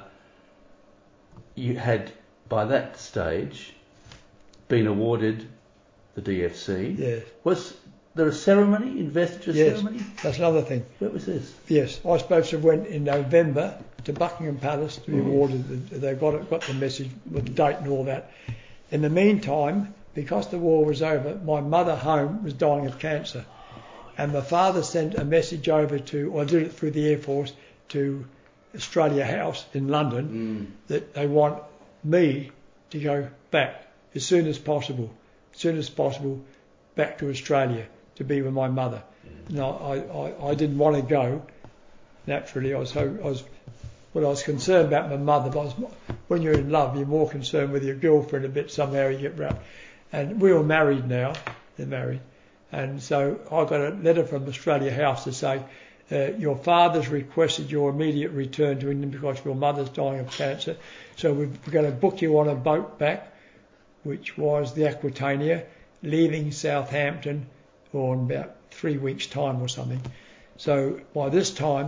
you had, by that stage, been awarded the D F C. Yes. Was there a ceremony, investiture yes. ceremony? That's another thing. What was this? Yes. I supposed to have went in November to Buckingham Palace to be mm. awarded. The, they got it, got the message with the date and all that. In the meantime, because the war was over, my mother home was dying of cancer. And my father sent a message over to, or I did it through the Air Force, to Australia House in London, mm. that they want me to go back as soon as possible, as soon as possible, back to Australia to be with my mother. Mm. No, I, I, I didn't want to go. Naturally, I was so, I was, well, I was concerned about my mother. But I was, when you're in love, you're more concerned with your girlfriend a bit. Somehow you get round. And we were married now. They're married. And so I got a letter from Australia House to say, uh, your father's requested your immediate return to England because your mother's dying of cancer. So we're going to book you on a boat back, which was the Aquitania, leaving Southampton or in about three weeks' time or something. So by this time,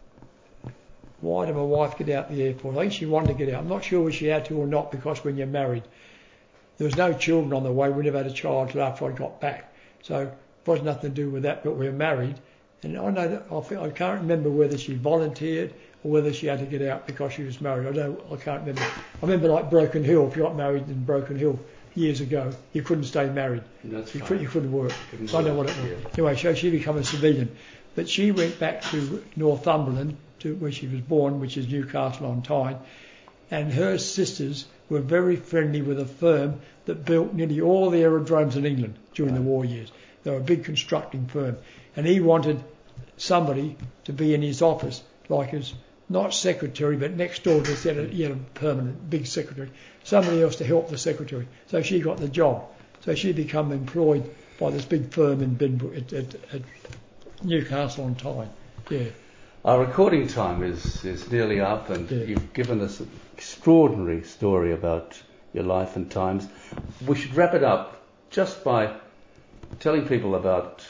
why did my wife get out the airport? I think she wanted to get out. I'm not sure whether she had to or not, because when you're married, there was no children on the way. We never had a child till after I got back. So it wasn't nothing to do with that, but we were married. And I know that I, think, I can't remember whether she volunteered or whether she had to get out because she was married. I don't. I can't remember. I remember like Broken Hill. If you got married in Broken Hill years ago, you couldn't stay married. That's you, fine. could, you couldn't work. Couldn't so I know work. what it was. Yeah. Anyway, so she became a civilian. But she went back to Northumberland, to where she was born, which is Newcastle on Tyne. And her sisters were very friendly with a firm that built nearly all the aerodromes in England during right. the war years. They were a big constructing firm. And he wanted somebody to be in his office, like his, not secretary, but next door to the he had a permanent big secretary, somebody else to help the secretary. So she got the job. So she became employed by this big firm in Binbrook, at, at, at Newcastle on Tyne. Yeah. Our recording time is, is nearly up, and yeah. you've given us an extraordinary story about your life and times. We should wrap it up just by telling people about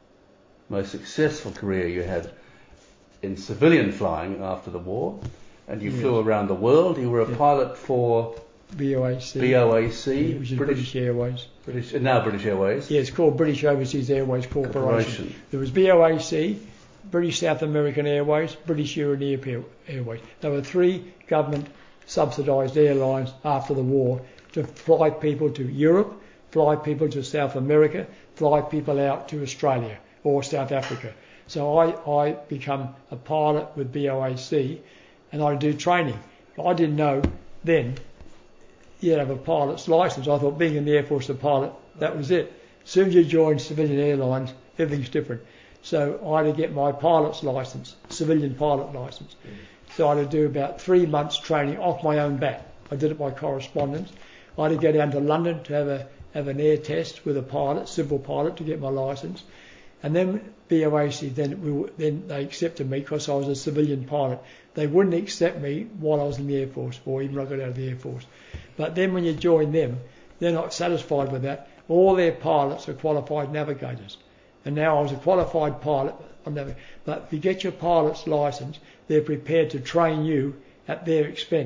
the most successful career you had in civilian flying after the war, and you yes. flew around the world. You were a yeah. pilot for B O A C, B O A C, yeah, which is British, British Airways. British, now British Airways. Yeah, it's called British Overseas Airways Corporation. Corporation. There was B O A C, British South American Airways, British European Airways. There were three government subsidised airlines after the war to fly people to Europe, fly people to South America, fly people out to Australia or South Africa. So I, I become a pilot with B O A C, and I do training. I didn't know then you'd have a pilot's licence. I thought being in the Air Force a pilot, that was it. As soon as you join civilian airlines, everything's different. So I had to get my pilot's licence, civilian pilot licence. So I had to do about three months training off my own bat. I did it by correspondence. I had to go down to London to have a have an air test with a pilot, civil pilot, to get my licence. And then B O A C, then we, then they accepted me because I was a civilian pilot. They wouldn't accept me while I was in the Air Force, or even when I got out of the Air Force. But then when you join them, they're not satisfied with that. All their pilots are qualified navigators. And now I was a qualified pilot, but if you get your pilot's licence, they're prepared to train you at their expense.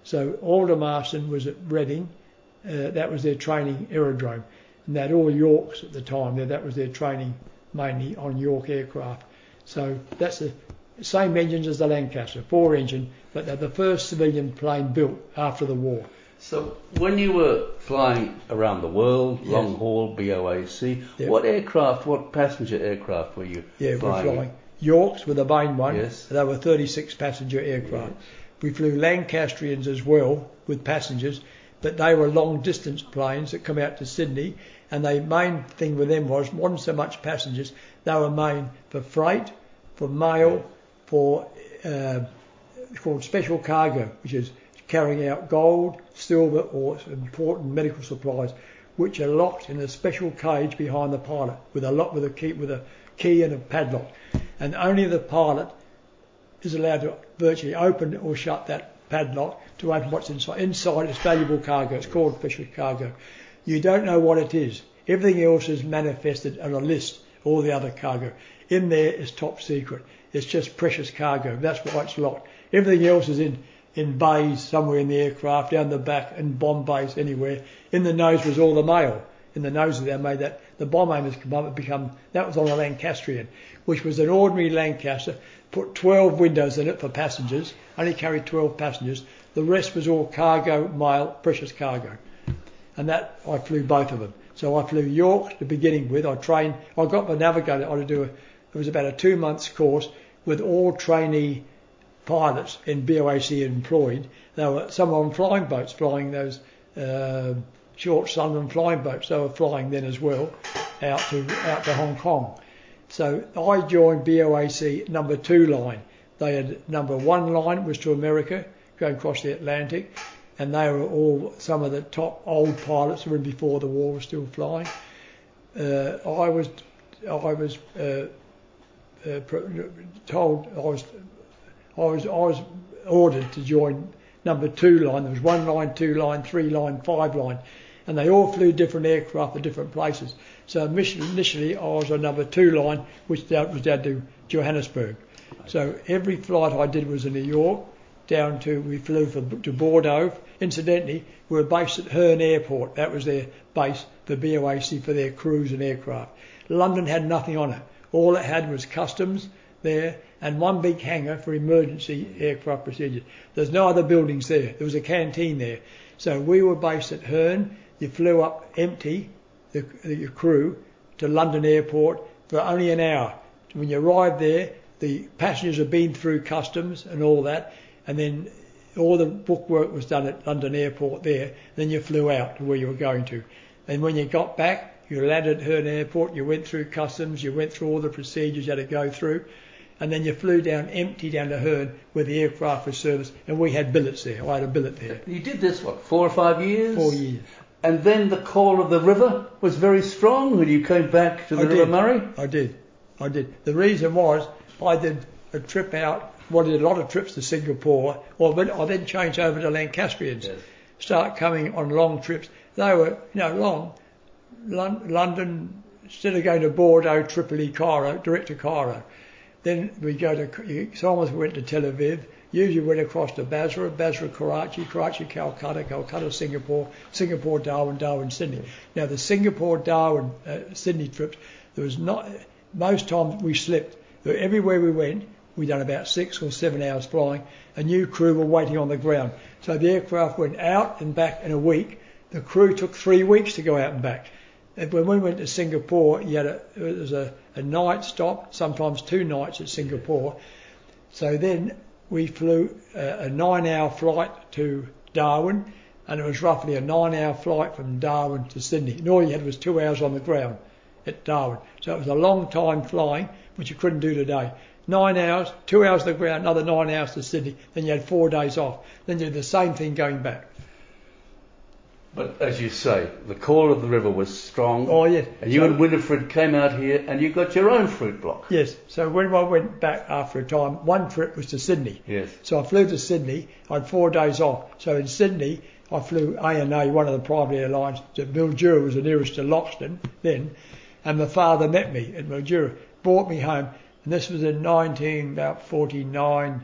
So Aldermaston was at Reading. Uh, that was their training aerodrome. And they had all Yorks at the time. That was their training mainly on York aircraft. So that's the same engines as the Lancaster, four engine, but they're the first civilian plane built after the war. So when you were flying around the world, Yes. long haul, B O A C, Yep. what aircraft, what passenger aircraft were you Yeah, flying? we're flying. Yorks were the main one. Yes. They were thirty-six passenger aircraft. We flew Lancastrians as well with passengers, but they were long distance planes that come out to Sydney, and the main thing with them was wasn't so much passengers. They were made for freight, for mail, for uh, called special cargo, which is carrying out gold, silver, or important medical supplies, which are locked in a special cage behind the pilot with a lock, with a key, with a key and a padlock, and only the pilot is allowed to virtually open or shut that padlock to open what's inside. Inside it's valuable cargo. It's called special cargo. You don't know what it is. Everything else is manifested on a list. All the other cargo in there is top secret. It's just precious cargo. That's why it's locked. Everything else is in in bays somewhere in the aircraft, down the back, in bomb bays anywhere. In the nose was all the mail. In the nose they made that. The bomb aimers come up and become, that was on a Lancastrian, which was an ordinary Lancaster, put twelve windows in it for passengers, only carried twelve passengers. The rest was all cargo, mail, precious cargo. And that, I flew both of them. So I flew York to beginning with. I trained, I got my navigator, I had to do a, it was about a two months course with all trainee pilots in B O A C employed. They were some on flying boats, flying those uh, short Sunderland flying boats. They were flying then as well out to out to Hong Kong. So I joined B O A C number two line. They had number one line was to America, going across the Atlantic, and they were all some of the top old pilots who were before the war were still flying. Uh, I was I was uh, uh, told I was. I was I was ordered to join number two line. There was one line, two line, three line, five line, and they all flew different aircraft at different places. So initially I was on number two line, which was down to Johannesburg. So every flight I did was in New York, down to, we flew for, to Bordeaux. Incidentally, we were based at Herne Airport. That was their base for B O A C for their crews and aircraft. London had nothing on it. All it had was customs there and one big hangar for emergency aircraft procedures. There's no other buildings there. There was a canteen there. So we were based at Herne. You flew up empty, the, your crew, to London Airport for only an hour. When you arrived there, the passengers had been through customs and all that, and then all the bookwork was done at London Airport there. Then you flew out to where you were going to. And when you got back, you landed at Herne Airport, you went through customs, you went through all the procedures you had to go through, and then you flew down empty down to Herne where the aircraft was serviced, and we had billets there. I had a billet there. You did this, what, four or five years? Four years. And then the call of the river was very strong when you came back to the I River did. Murray? I did. I did. The reason was I did a trip out, well, I did a lot of trips to Singapore, or when I then changed over to Lancastrians, Yes. start coming on long trips. They were, you know, long. Lon- London, instead of going to Bordeaux, Tripoli, Cairo, direct to Cairo. Then we go to, some of us went to Tel Aviv, usually went across to Basra, Basra, Karachi, Karachi, Calcutta, Calcutta, Singapore, Singapore, Darwin, Darwin, Sydney. Now the Singapore, Darwin, uh, Sydney trips, there was not, most times we slipped. Everywhere we went, we done about six or seven hours flying. A new crew were waiting on the ground. So the aircraft went out and back in a week. The crew took three weeks to go out and back. And when we went to Singapore, you had a, it was a, a night stop, sometimes two nights at Singapore. So then we flew a, a nine-hour flight to Darwin, and it was roughly a nine-hour flight from Darwin to Sydney. And all you had was two hours on the ground at Darwin. So it was a long time flying, which you couldn't do today. Nine hours, two hours on the ground, another nine hours to Sydney. Then you had four days off. Then you did the same thing going back. But as you say, the call of the river was strong. Oh, yes. And you so, and Winifred came out here and you got your own fruit block. Yes. So when I went back after a time, one trip was to Sydney. Yes. So I flew to Sydney. I had four days off. So in Sydney, I flew A N A, one of the private airlines, to Mildura, was the nearest to Loxton then. And my father met me at Mildura, brought me home. And this was in nineteen, about forty-nine,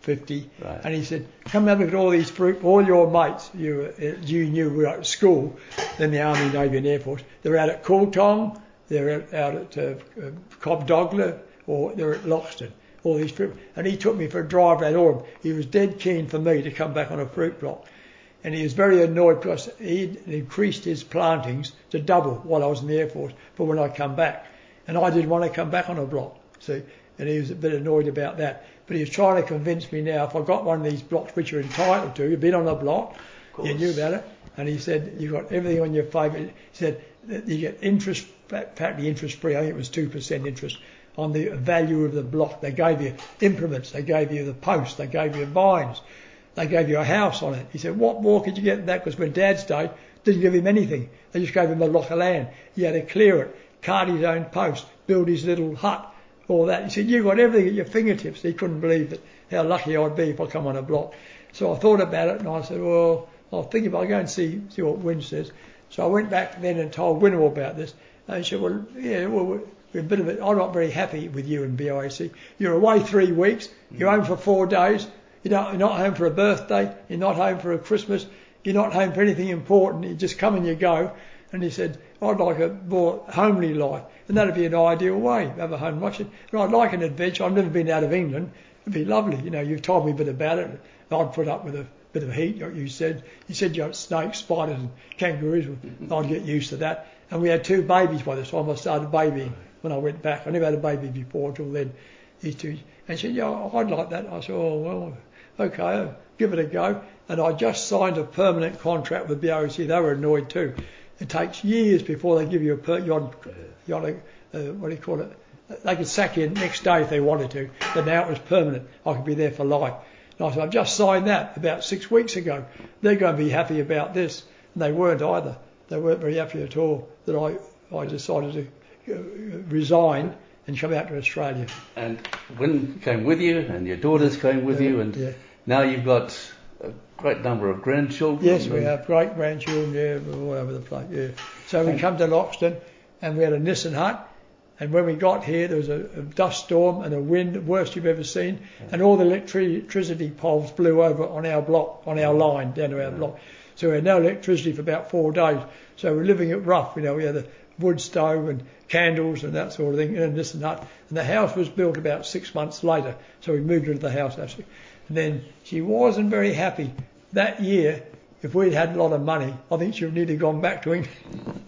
fifty, Right. and he said, come have a look at all these fruit, all your mates you you knew were at school, in the Army, Navy and Air Force, they're out at Cooltong, they're out, out at uh, uh, Cobdogla, or they're at Loxton, all these fruit. And he took me for a drive around all of them. He was dead keen for me to come back on a fruit block. And he was very annoyed because he'd increased his plantings to double while I was in the Air Force for when I come back. And I didn't want to come back on a block, see. And he was a bit annoyed about that. But he was trying to convince me now, if I got one of these blocks which you're entitled to, you've been on a block, you knew about it. And he said, you've got everything on your favour. He said, that you get interest, practically interest free, I think it was two percent interest, on the value of the block. They gave you implements, they gave you the posts, they gave you vines, they gave you a house on it. He said, what more could you get than that? Because when Dad's died, didn't give him anything. They just gave him a block of land. He had to clear it, cart his own post, build his little hut, all that. He said, you've got everything at your fingertips. He couldn't believe that how lucky I'd be if I come on a block. So I thought about it and I said, well, I'll think about it. I'll go and see, see what Wynne says. So I went back then and told Wynne all about this. And he said, well, yeah, well, we're a bit of it. I'm not very happy with you and B I C. You're away three weeks. You're home for four days. You're not, you're not home for a birthday. You're not home for a Christmas. You're not home for anything important. You just come and you go. And he said, I'd like a more homely life. And that'd be an ideal way, have a home life. And I'd like an adventure. I've never been out of England. It'd be lovely. You know, you've told me a bit about it. I'd put up with a bit of heat, like you said. You said you had snakes, spiders and kangaroos. I'd get used to that. And we had two babies by the time I started babying when I went back. I never had a baby before until then. These two. And she said, yeah, I'd like that. I said, oh, well, okay, I'll give it a go. And I just signed a permanent contract with B O C. They were annoyed too. It takes years before they give you a per, you're on, you're on a, uh, what do you call it? They could sack you next day if they wanted to, but now it was permanent. I could be there for life. And I said, I've just signed that about six weeks ago. They're going to be happy about this. And they weren't either. They weren't very happy at all that I, I decided to uh, resign and come out to Australia. And Wynne came with you, and your daughters came with yeah, you, and yeah. now you've got a great number of grandchildren. Yes, we have great grandchildren, yeah, all over the place, yeah. So we come to Loxton, and we had a Nissan hut, and when we got here, there was a, a dust storm and a wind, the worst you've ever seen, and all the electri- electricity poles blew over on our block, on our line, down to our block. So we had no electricity for about four days. So we were living it rough, you know, we had a wood stove and candles and that sort of thing in a Nissan hut. And the house was built about six months later, so we moved into the house actually. And then she wasn't very happy. That year, if we'd had a lot of money, I think she would nearly gone back to England.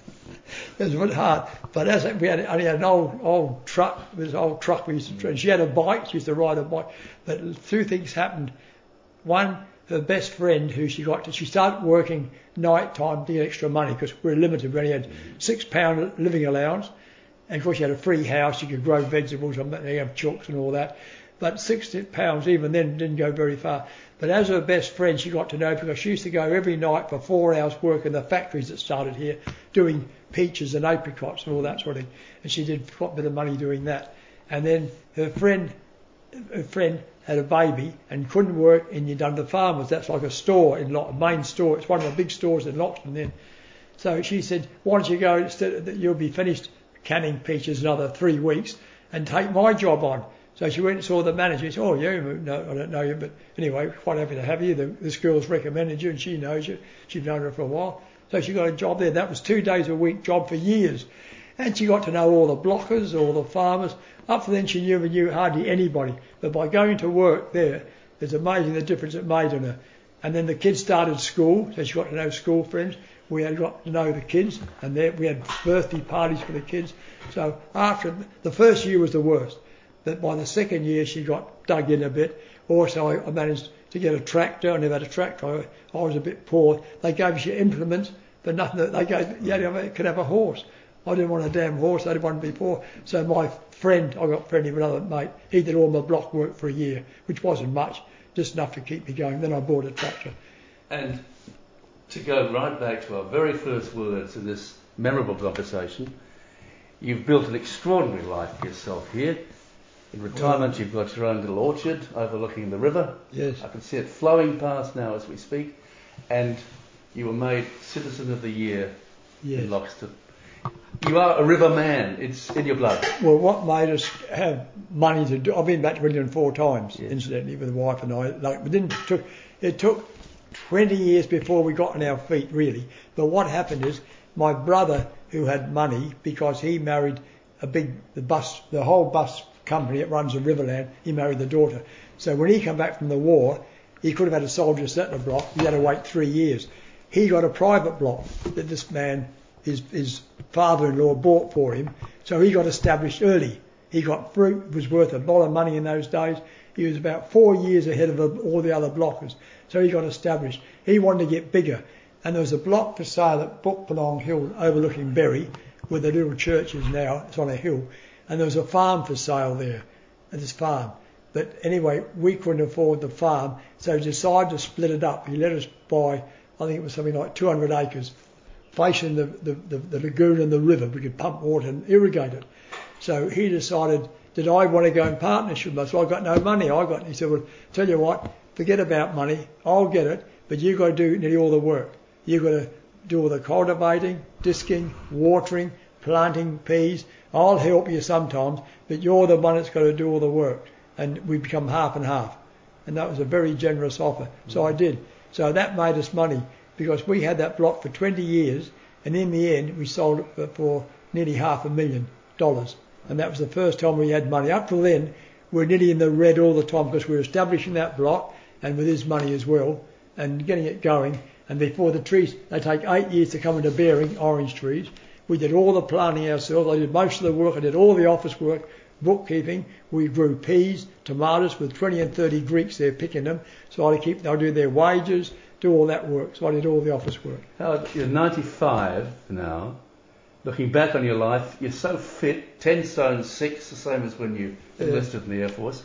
It was a bit hard. But as we had only had an old old truck, this old truck we used to, and she had a bike, she used to ride a bike. But two things happened. One, her best friend who she got to, she started working night time to get extra money because we were limited. We only had six pound living allowance. And of course she had a free house, you could grow vegetables, and they have chooks and all that. But sixty pounds even then didn't go very far. But as her best friend, she got to know because she used to go every night for four hours work in the factories that started here, doing peaches and apricots and all that sort of thing. And she did quite a bit of money doing that. And then her friend, her friend had a baby and couldn't work in Undunda Farmers. That's like a store in Loxton, a main store. It's one of the big stores in Loxton then. So she said, why don't you go, instead, you'll be finished canning peaches another three weeks and take my job on. So she went and saw the manager. He said, oh, yeah, no, I don't know you, but anyway, quite happy to have you. The, this girl's recommended you and she knows you. She's known her for a while. So she got a job there. That was two days a week job for years. And she got to know all the blockers, all the farmers. Up to then she knew and knew hardly anybody. But by going to work there, it's amazing the difference it made on her. And then the kids started school, so she got to know school friends. We had got to know the kids, and there, we had birthday parties for the kids. So after the first year was the worst. But by the second year, she got dug in a bit. Also, I, I managed to get a tractor. I never had a tractor. I, I was a bit poor. They gave you implements, but nothing. That they gave, you had, could have a horse. I didn't want a damn horse. I didn't want to be poor. So my friend, I got friendly with another mate. He did all my block work for a year, which wasn't much, just enough to keep me going. Then I bought a tractor. And to go right back to our very first words in this memorable conversation, you've built an extraordinary life for yourself here. In retirement, you've got your own little orchard overlooking the river. Yes. I can see it flowing past now as we speak. And you were made Citizen of the Year yes. in Loxton. You are a river man. It's in your blood. Well, what made us have money to do? I've been back to England four times, yeah. incidentally, with the wife and I. Like, but didn't took it took twenty years before we got on our feet, really. But what happened is my brother, who had money because he married a big the bus, the whole bus company that runs the Riverland. He married the daughter. So when he came back from the war, he could have had a soldier settler block. He had to wait three years. He got a private block that this man, his his father-in-law, bought for him. So he got established early. He got fruit, was worth a lot of money in those days. He was about four years ahead of all the other blockers. So he got established. He wanted to get bigger. And there was a block for sale at Bookpalong Hill overlooking Berry, where the little church is now. It's on a hill. And there was a farm for sale there, at this farm. But anyway, we couldn't afford the farm, so he decided to split it up. He let us buy, I think it was something like two hundred acres, facing the, the, the, the lagoon and the river. We could pump water and irrigate it. So he decided, did I want to go in partnership with him? So I got no money. I got. He said, well, tell you what, forget about money. I'll get it, but you've got to do nearly all the work. You've got to do all the cultivating, disking, watering, planting peas. I'll help you sometimes, but you're the one that's got to do all the work. And we become half and half. And that was a very generous offer. So I did. So that made us money because we had that block for twenty years, and in the end we sold it for nearly half a million dollars. And that was the first time we had money. Up till then, we were nearly in the red all the time because we were establishing that block and with his money as well and getting it going. And before the trees, they take eight years to come into bearing, orange trees. We did all the planting ourselves. I did most of the work. I did all the office work, bookkeeping. We grew peas, tomatoes with twenty and thirty Greeks there picking them. So I keep, they'll do their wages, do all that work. So I did all the office work. Howard, you're ninety-five now. Looking back on your life, you're so fit, ten stone six, the same as when you enlisted in the Air Force.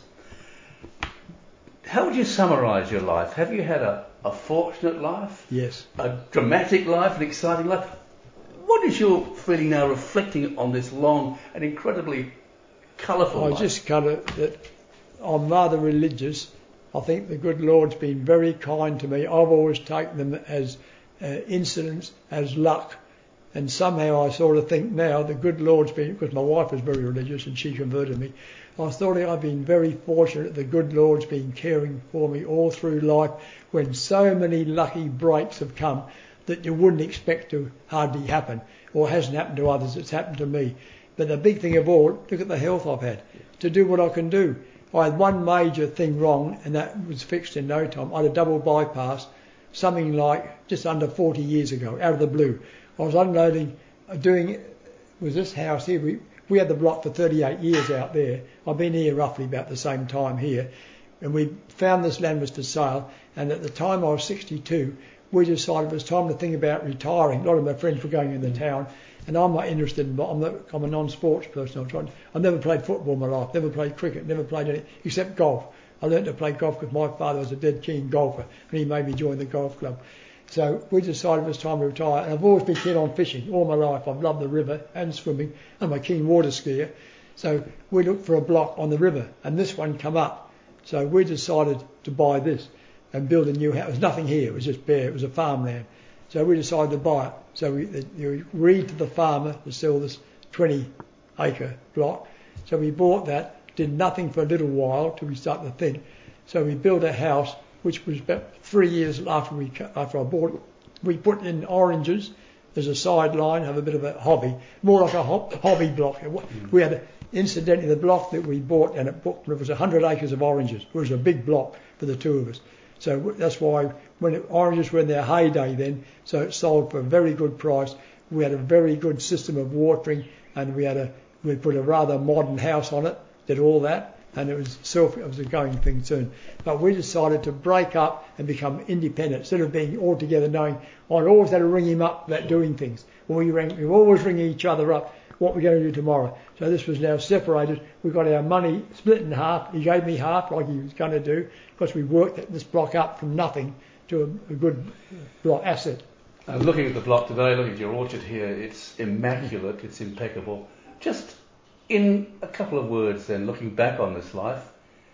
How would you summarise your life? Have you had a, a fortunate life? Yes. A dramatic life, an exciting life? What is your feeling now reflecting on this long and incredibly colourful I life? just kind of, that I'm rather religious. I think the good Lord's been very kind to me. I've always taken them as uh, incidents, as luck. And somehow I sort of think now the good Lord's been, because my wife was very religious and she converted me, I thought I've been very fortunate the good Lord's been caring for me all through life when so many lucky breaks have come that you wouldn't expect to hardly happen, or hasn't happened to others, it's happened to me. But the big thing of all, look at the health I've had, to do what I can do. I had one major thing wrong and that was fixed in no time. I had a double bypass, something like just under forty years ago, out of the blue. I was unloading, doing, was this house here, we, we had the block for thirty-eight years out there. I've been here roughly about the same time here. And we found this land was for sale, and at the time I was sixty-two, we decided it was time to think about retiring. A lot of my friends were going in the town, and I'm not interested in, I'm, not, I'm a non-sports person. I'm trying, I've never played football in my life, never played cricket, never played anything, except golf. I learned to play golf because my father was a dead keen golfer, and he made me join the golf club. So we decided it was time to retire, and I've always been keen on fishing all my life. I've loved the river and swimming. I'm a keen water skier. So we looked for a block on the river, and this one come up. So we decided to buy this and build a new house. There was nothing here, it was just bare, it was a farmland. So we decided to buy it. So we, we agreed to the farmer to sell this twenty acre block. So we bought that, did nothing for a little while till we started to think. So we built a house, which was about three years after we after I bought it. We put in oranges as a sideline, have a bit of a hobby, more like a hobby block. We had, incidentally, the block that we bought and it booked, it was one hundred acres of oranges. It was a big block for the two of us. So that's why when it, oranges were in their heyday then, so it sold for a very good price. We had a very good system of watering, and we had a we put a rather modern house on it, did all that. And it was self, it was a going thing soon. But we decided to break up and become independent instead of being all together, knowing I'd always had to ring him up about doing things. Well, we rang, we were always ringing each other up, what we're going to do tomorrow. So this was now separated. We got our money split in half. He gave me half, like he was going to do, because we worked this block up from nothing to a, a good block asset. Uh, looking at the block today, looking at your orchard here, it's immaculate, it's impeccable. Just in a couple of words then, looking back on this life,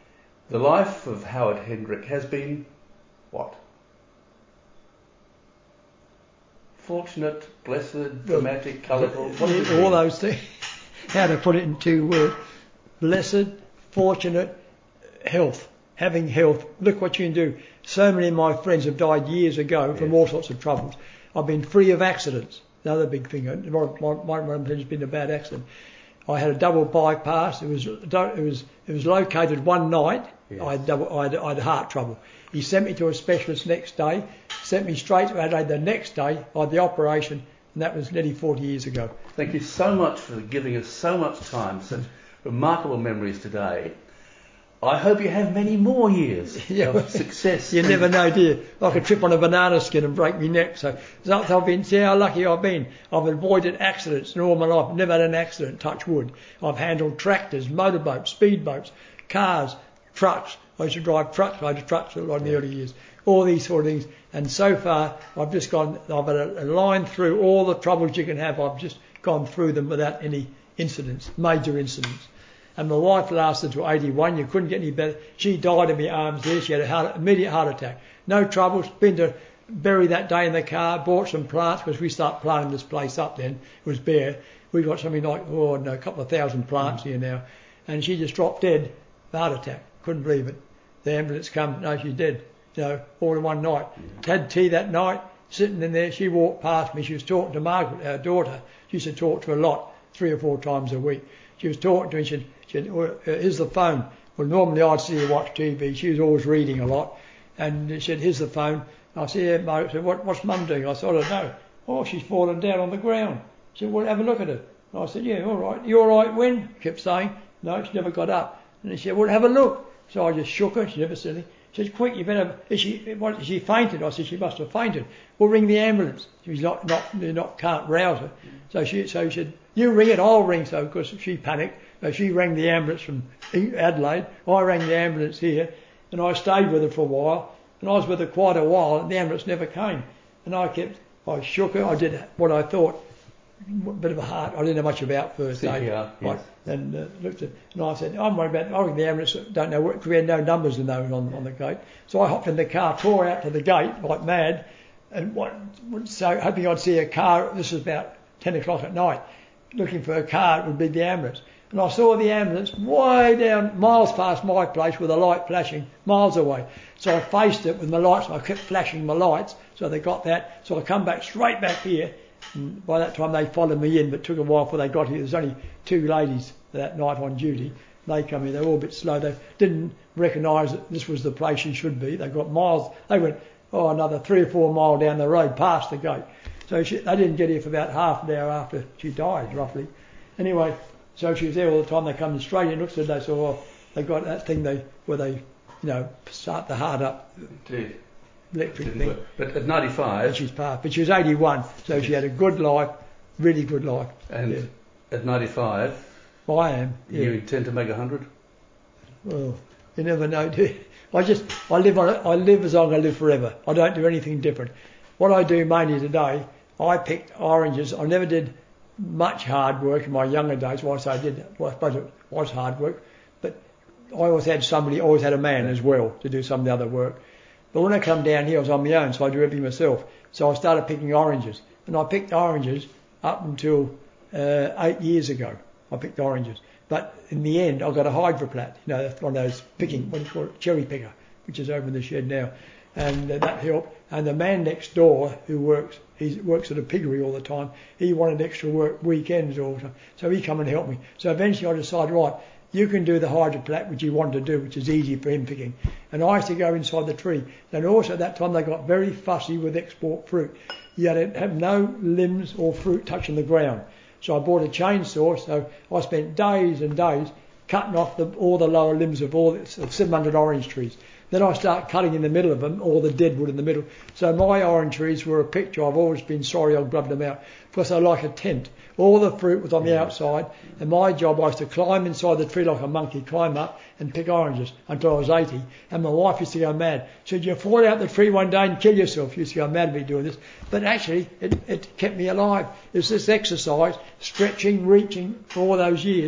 the life of Howard Hendrick has been what? fortunate, blessed, dramatic, colourful? What does it All mean? those things. How to put it in two words. Blessed, fortunate, health. Having health. Look what you can do. So many of my friends have died years ago from Yes. all sorts of troubles. I've been free of accidents. Another big thing. One one of them has been a bad accident. I had a double bypass. It was it was it was located one night. Yes. I had double I had, I had heart trouble. He sent me to a specialist next day. Sent me straight to Adelaide the next day. I had the operation, and that was nearly forty years ago. Thank you so much for giving us so much time, such remarkable memories today. I hope you have many more years Yeah. of success. You and- never know, do you? I could trip on a banana skin and break my neck. So, so I've been, see how lucky I've been. I've avoided accidents in all my life. Never had an accident, touch wood. I've handled tractors, motorboats, speedboats, cars, trucks. I used to drive trucks, I had trucks a lot in the early years. All these sort of things. And so far, I've just gone, I've had a, a line through all the troubles you can have. I've just gone through them without any incidents, major incidents. And my wife lasted to eighty-one. You couldn't get any better. She died in my arms there. She had a heart, immediate heart attack. No troubles. Been to bury that day in the car. Bought some plants because we start planting this place up then. It was bare. We got something like, oh, no, a couple of thousand plants here now. And she just dropped dead. Heart attack. Couldn't believe it. The ambulance come. No, she's dead. You know, all in one night. Had tea that night. Sitting in there. She walked past me. She was talking to Margaret, our daughter. She used to talk to her a lot, three or four times a week. She was talking to her and she said, She said, well, here's the phone. Well, normally I'd see her watch T V. She was always reading a lot. And she said, here's the phone. I said, yeah, Margaret. I said, what, what's Mum doing? I said, I don't know. Oh, she's fallen down on the ground. She said, well, have a look at her. And I said, yeah, all right. You all right, Win? She kept saying. No, she never got up. And she said, well, have a look. So I just shook her. She never said anything. She said, quick, you better, is she, what, is she fainted? I said, she must have fainted. Well, ring the ambulance. She's not, not, not, can't rouse her. So she, so she said, you ring it, I'll ring. So, because she panicked. So she rang the ambulance from Adelaide. I rang the ambulance here, and I stayed with her for a while. And I was with her quite a while, and the ambulance never came. And I kept, I shook her. I did what I thought, a bit of a heart. I didn't know much about first aid. C P R, yes. And uh, looked at, and I said, I'm worried about. I think the ambulance don't know what, because we had no numbers in those on on the gate. So I hopped in the car, tore out to the gate like mad, and what, so hoping I'd see a car. This was about ten o'clock at night, looking for a car. It would be the ambulance. And I saw the ambulance way down, miles past my place with a light flashing, miles away. So I faced it with my lights, and I kept flashing my lights, so they got that. So I come back straight back here, and by that time they followed me in, but it took a while before they got here. There's only two ladies that night on duty. They come in, they were all a bit slow. They didn't recognise that this was the place she should be. They got miles, they went, oh, another three or four mile down the road past the gate. So she, they didn't get here for about half an hour after she died, roughly. Anyway, so she was there all the time. They come in straight in, looked at her, they saw, oh, they got that thing they where they, you know, start the heart up, Indeed. electric Didn't thing. work. But at And ninety-five, she's passed. But she was eighty-one, so she had a good life, really good life. and Yeah. at ninety-five, I am. Yeah. you intend to make a hundred? Well, you never know, do you? I just, I live on it. I live as long as I live forever. I don't do anything different. What I do mainly today, I picked oranges. I never did much hard work in my younger days. Well, I say I did, well, I suppose it was hard work, but I always had somebody, always had a man as well to do some of the other work. But when I come down here, I was on my own, so I do everything myself. So I started picking oranges, and I picked oranges up until uh, eight years ago. I picked oranges, but in the end, I got a hydroplat. You know, one of those picking, what do you call it, cherry picker, which is over in the shed now, and uh, that helped. And the man next door who works, he works at a piggery all the time. He wanted extra work weekends all the time, so he come and helped me. So eventually, I decided, right, you can do the hydroplat, which you want to do, which is easy for him picking. And I used to go inside the tree. And also at that time they got very fussy with export fruit. You had to have no limbs or fruit touching the ground. So I bought a chainsaw, so I spent days and days cutting off the, all the lower limbs of all of seven hundred orange trees. Then I start cutting in the middle of them, all the dead wood in the middle. So my orange trees were a picture. I've always been sorry I grubbed them out because they're like a tent. All the fruit was on the outside, and my job was to climb inside the tree like a monkey, climb up and pick oranges until I was eighty. And my wife used to go mad. She said, you fall out the tree one day and kill yourself. She used to go mad at me doing this. But actually, it, it kept me alive. It was this exercise, stretching, reaching for all those years,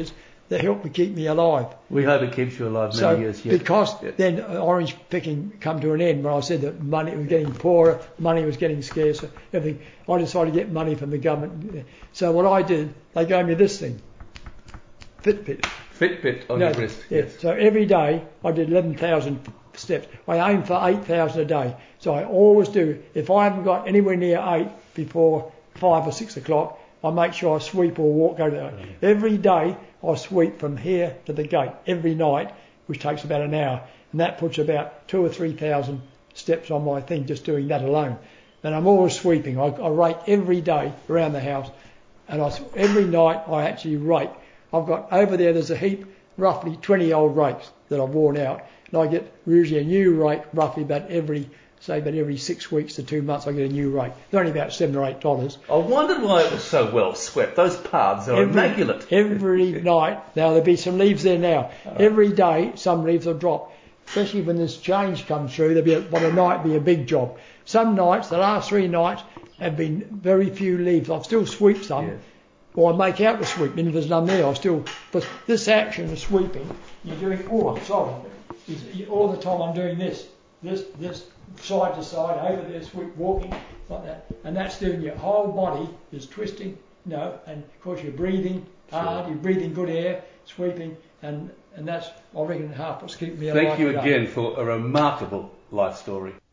that helped to keep me alive. We hope it keeps you alive many So years yet. because Yeah. then orange picking come to an end when I said that money was getting poorer, money was getting scarcer, everything. I decided to get money from the government. So what I did, they gave me this thing, Fitbit. Fitbit on No, your wrist. yeah. Yes. So every day I did eleven thousand steps. I aim for eight thousand a day. So I always do. If I haven't got anywhere near eight before five or six o'clock, I make sure I sweep or walk over there. Every day I sweep from here to the gate every night, which takes about an hour, and that puts about two or three thousand steps on my thing just doing that alone. And I'm always sweeping. I, I rake every day around the house, and I, every night I actually rake. I've got over there. There's a heap, roughly twenty old rakes that I've worn out, and I get usually a new rake roughly about every. Say about every six weeks to two months I get a new rake. They're only about seven or eight dollars. I wondered why it was so well swept. Those paths are Every, immaculate. every night. Now there'll be some leaves there now. Right. Every day some leaves will drop. Especially when this change comes through, there'll be a, what a night be a big job. Some nights, the last three nights, have been very few leaves. I've still sweep some, Yes. or I make out the sweep. And if there's none there, I'll still. But this action of sweeping, you're doing. Oh, sorry. Is, you, all the time I'm doing this, this, this. Side to side, over there, sweep, walking like that, and that's doing your whole body is twisting, you know, and of course you're breathing hard, Sure. you're breathing good air, sweeping, and and that's I reckon half what's keeping me alive. Thank you today. again for a remarkable life story.